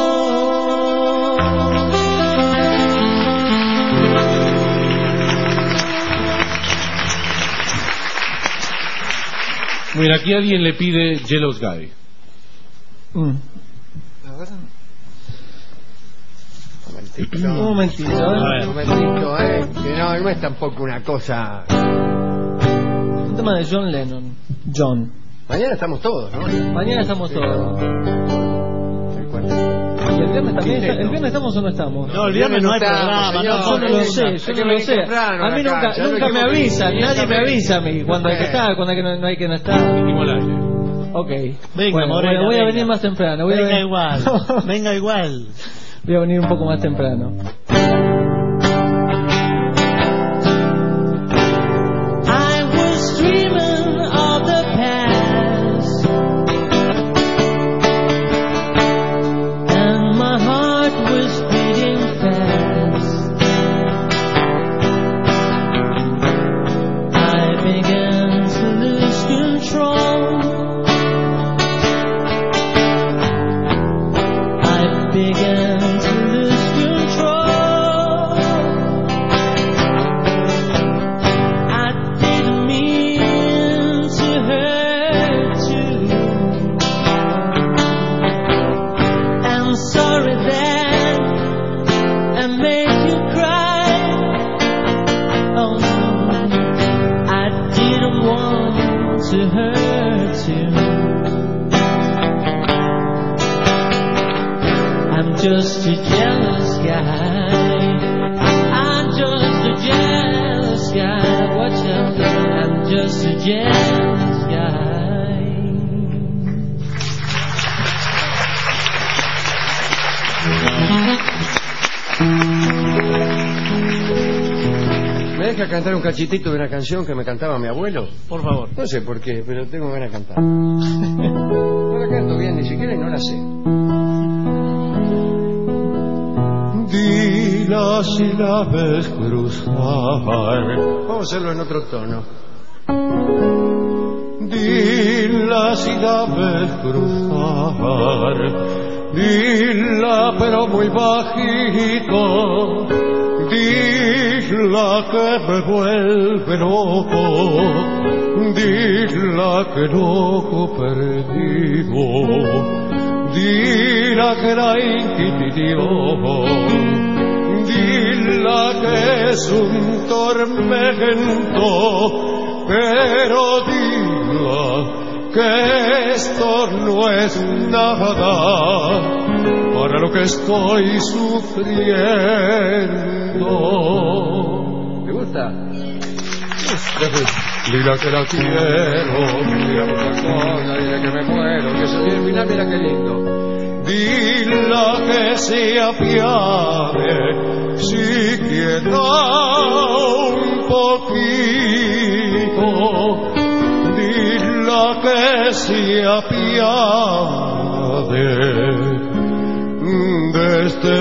E: Mira, aquí alguien le pide Jealous Guy.
C: Mm. Un momentito.
G: Un momentito, ¿eh?
C: Un momentito, ¿eh? Que no, no es tampoco una cosa...
G: Un tema de John Lennon. John.
C: Mañana estamos todos, ¿no?
G: Mañana estamos todos. ¿Y el viernes también? ¿El viernes estamos o no estamos?
D: No, el viernes no hay programa,
G: no, yo no lo sé, yo no lo sé. A mí nunca, nunca me avisan, nadie me avisa a mí cuando hay que estar, cuando hay que no, no hay que no estar. Ok.
D: Venga,
G: bueno,
D: Morena,
G: voy a
D: venga.
G: venir más temprano. Voy
D: venga
G: a venir...
D: igual, venga igual.
G: Voy a venir un poco más temprano. I was dreaming of the past, and my heart was beating fast. I began to lose control. I began to lose control. I didn't mean to hurt you. I'm sorry that I made you cry. Oh, I didn't want to hurt you. I'm just a jealous guy. I'm just a jealous guy. Watch out, I'm just a jealous guy.
C: ¿Me deja cantar un cachitito de una canción que me cantaba mi abuelo?
D: Por favor.
C: No sé por qué, pero tengo ganas de cantar. No la canto bien ni siquiera y no la sé.
T: Di las sílabas cruzar.
C: Vamos a hacerlo en otro tono.
T: Di las sílabas cruzar. Dila pero muy bajito. Dila que me vuelve loco. Dila que loco perdido. Dila que la inquirió. Dila que es un tormento. Pero dila que esto no es nada para lo que estoy sufriendo.
C: ¿Te gusta?
T: Dile que la quiero, dile muchas cosas, dile que me muero, que soy el final, mira qué lindo. Dile que se apiade, siquiera un poquito. Dile que se apiade de este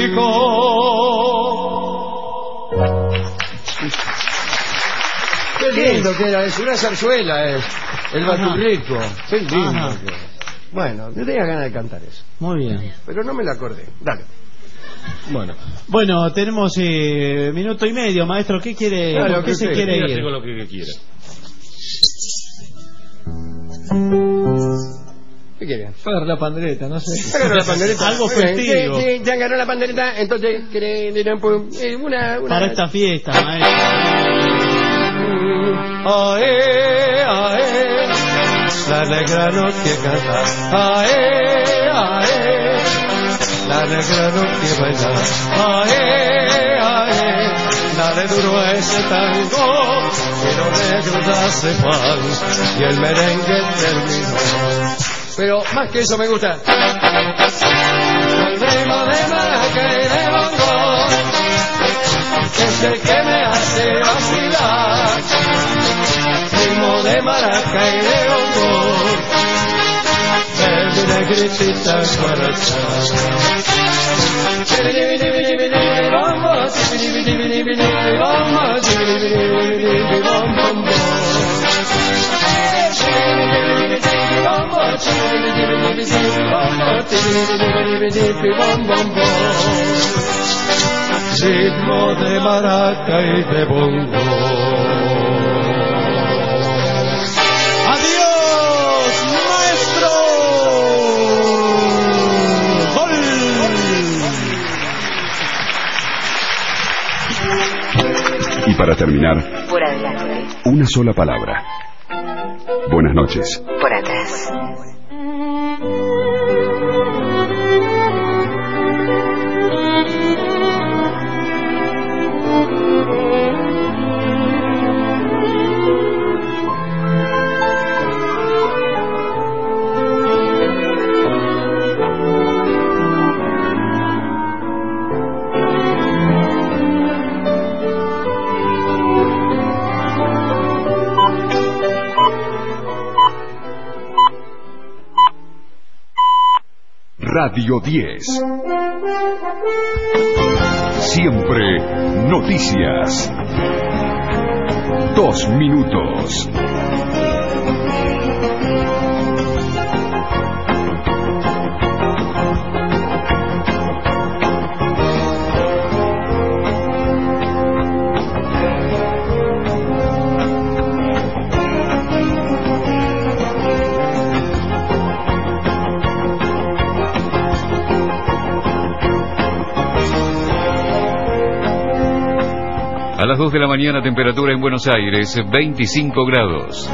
T: baturrico.
C: Qué
D: qué
C: lindo
D: es?
C: que era, es una zarzuela, es el Baturrico. Qué lindo
D: Ajá.
C: que es. Bueno, yo tenía ganas de cantar eso,
D: Muy bien.
C: pero no me la acordé. Dale.
E: Bueno,
D: Bueno, tenemos eh, minuto y medio, maestro. ¿Qué quiere?
C: Claro,
D: ¿Con qué
C: que
D: se
C: usted
D: quiere
E: fíjate
D: ir?
E: con lo que quiera.
C: ¿Qué quieren?
O: Para la pandereta, no sé.
C: Agarró la pandereta.
D: Algo
C: Muy bien.
D: festivo.
C: Sí, sí, ya agarró la pandereta, entonces quiere eh, una, una...
D: Para esta fiesta, maestro.
T: Ae, ae, la negra no quiere cantar. Ae, ae, la negra no quiere bailar. Ae, ae, dale duro a ese tango, que los negros hace mal y el merengue terminó.
C: Pero más que eso me gusta.
T: El ritmo de maraca y de bongo es el que me hace vacilar. Ritmo de maraca y de bongo de mi negritita ritmo de maraca y de bongo.
D: ¡Adiós, maestro! ¡Gol!
A: Y para terminar,
B: Por adelante,
A: una sola palabra. Buenas noches.
B: por atrás.
A: Radio diez. Siempre noticias. Dos minutos.
K: A las dos de la mañana, temperatura en Buenos Aires, veinticinco grados.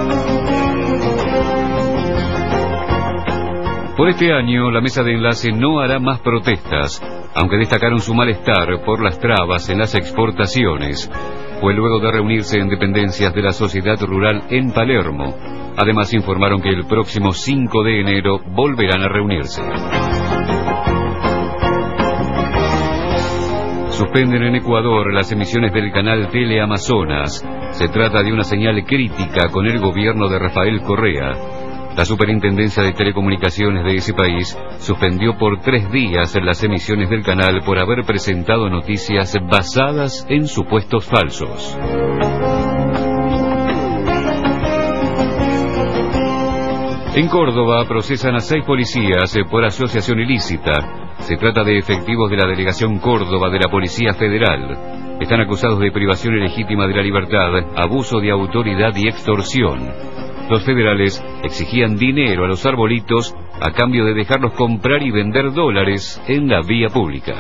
K: Por este año, la mesa de enlace no hará más protestas, aunque destacaron su malestar por las trabas en las exportaciones. Fue luego de reunirse en dependencias de la sociedad rural en Palermo. Además, informaron que el próximo cinco de enero volverán a reunirse. Suspenden en Ecuador las emisiones del canal Teleamazonas. Se trata de una señal crítica con el gobierno de Rafael Correa. La Superintendencia de Telecomunicaciones de ese país suspendió por tres días las emisiones del canal por haber presentado noticias basadas en supuestos falsos. En Córdoba procesan a seis policías por asociación ilícita. Se trata de efectivos de la Delegación Córdoba de la Policía Federal. Están acusados de privación ilegítima de la libertad, abuso de autoridad y extorsión. Los federales exigían dinero a los arbolitos a cambio de dejarlos comprar y vender dólares en la vía pública.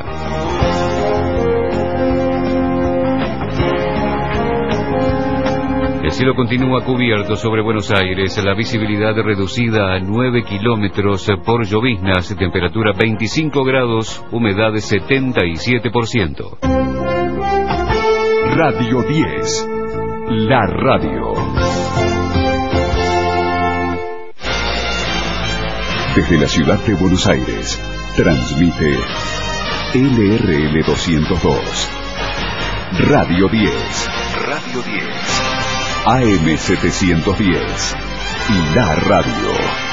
K: El cielo continúa cubierto sobre Buenos Aires, la visibilidad reducida a nueve kilómetros por lloviznas, temperatura veinticinco grados, humedad setenta y siete por ciento.
A: Radio diez. La radio. Desde la ciudad de Buenos Aires, transmite L R L doscientos dos. Radio diez. Radio diez. A M setecientos diez. La radio.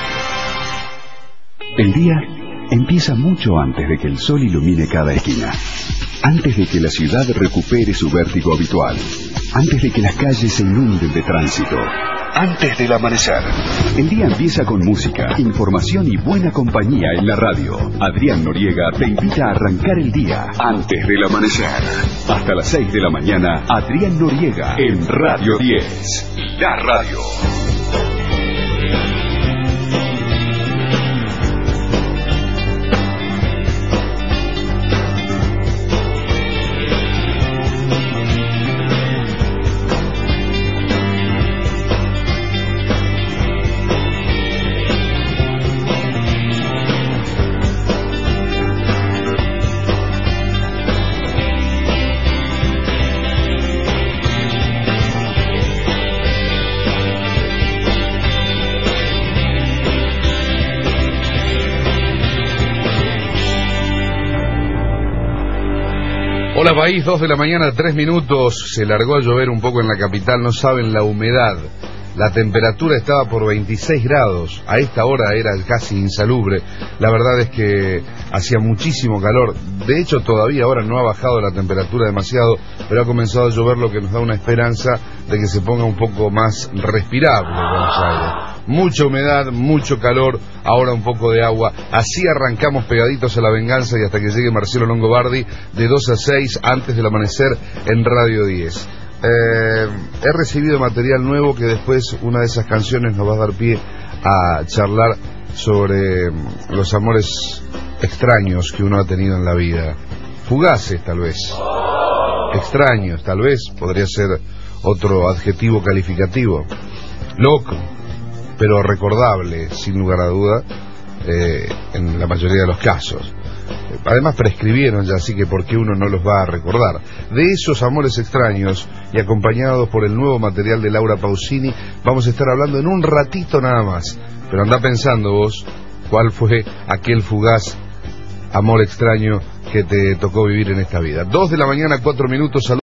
A: El día empieza mucho antes de que el sol ilumine cada esquina. Antes de que la ciudad recupere su vértigo habitual. antes de que las calles se inunden de tránsito. Antes del amanecer. El día empieza con música, información y buena compañía en la radio. Adrián Noriega te invita a arrancar el día antes del amanecer. Hasta las seis de la mañana, Adrián Noriega en Radio diez. La radio.
F: Hola país, dos de la mañana, tres minutos. Se largó a llover un poco en la capital, no saben la humedad. La temperatura estaba por veintiséis grados, a esta hora era casi insalubre. La verdad es que hacía muchísimo calor. De hecho, todavía ahora no ha bajado la temperatura demasiado, pero ha comenzado a llover, lo que nos da una esperanza de que se ponga un poco más respirable Buenos Aires. Mucha humedad, mucho calor, ahora un poco de agua. Así arrancamos pegaditos a la venganza y hasta que llegue Marcelo Longobardi de dos a seis antes del amanecer en Radio diez. Eh, he recibido material nuevo que después una de esas canciones nos va a dar pie a charlar sobre los amores extraños que uno ha tenido en la vida. Fugaces tal vez, extraños tal vez, podría ser otro adjetivo calificativo. Loco, pero recordable, sin lugar a duda, eh, en la mayoría de los casos. Además prescribieron ya, así que ¿por qué uno no los va a recordar? De esos amores extraños, y acompañados por el nuevo material de Laura Pausini, vamos a estar hablando en un ratito nada más. Pero anda pensando vos, ¿cuál fue aquel fugaz amor extraño que te tocó vivir en esta vida? Dos de la mañana, cuatro minutos.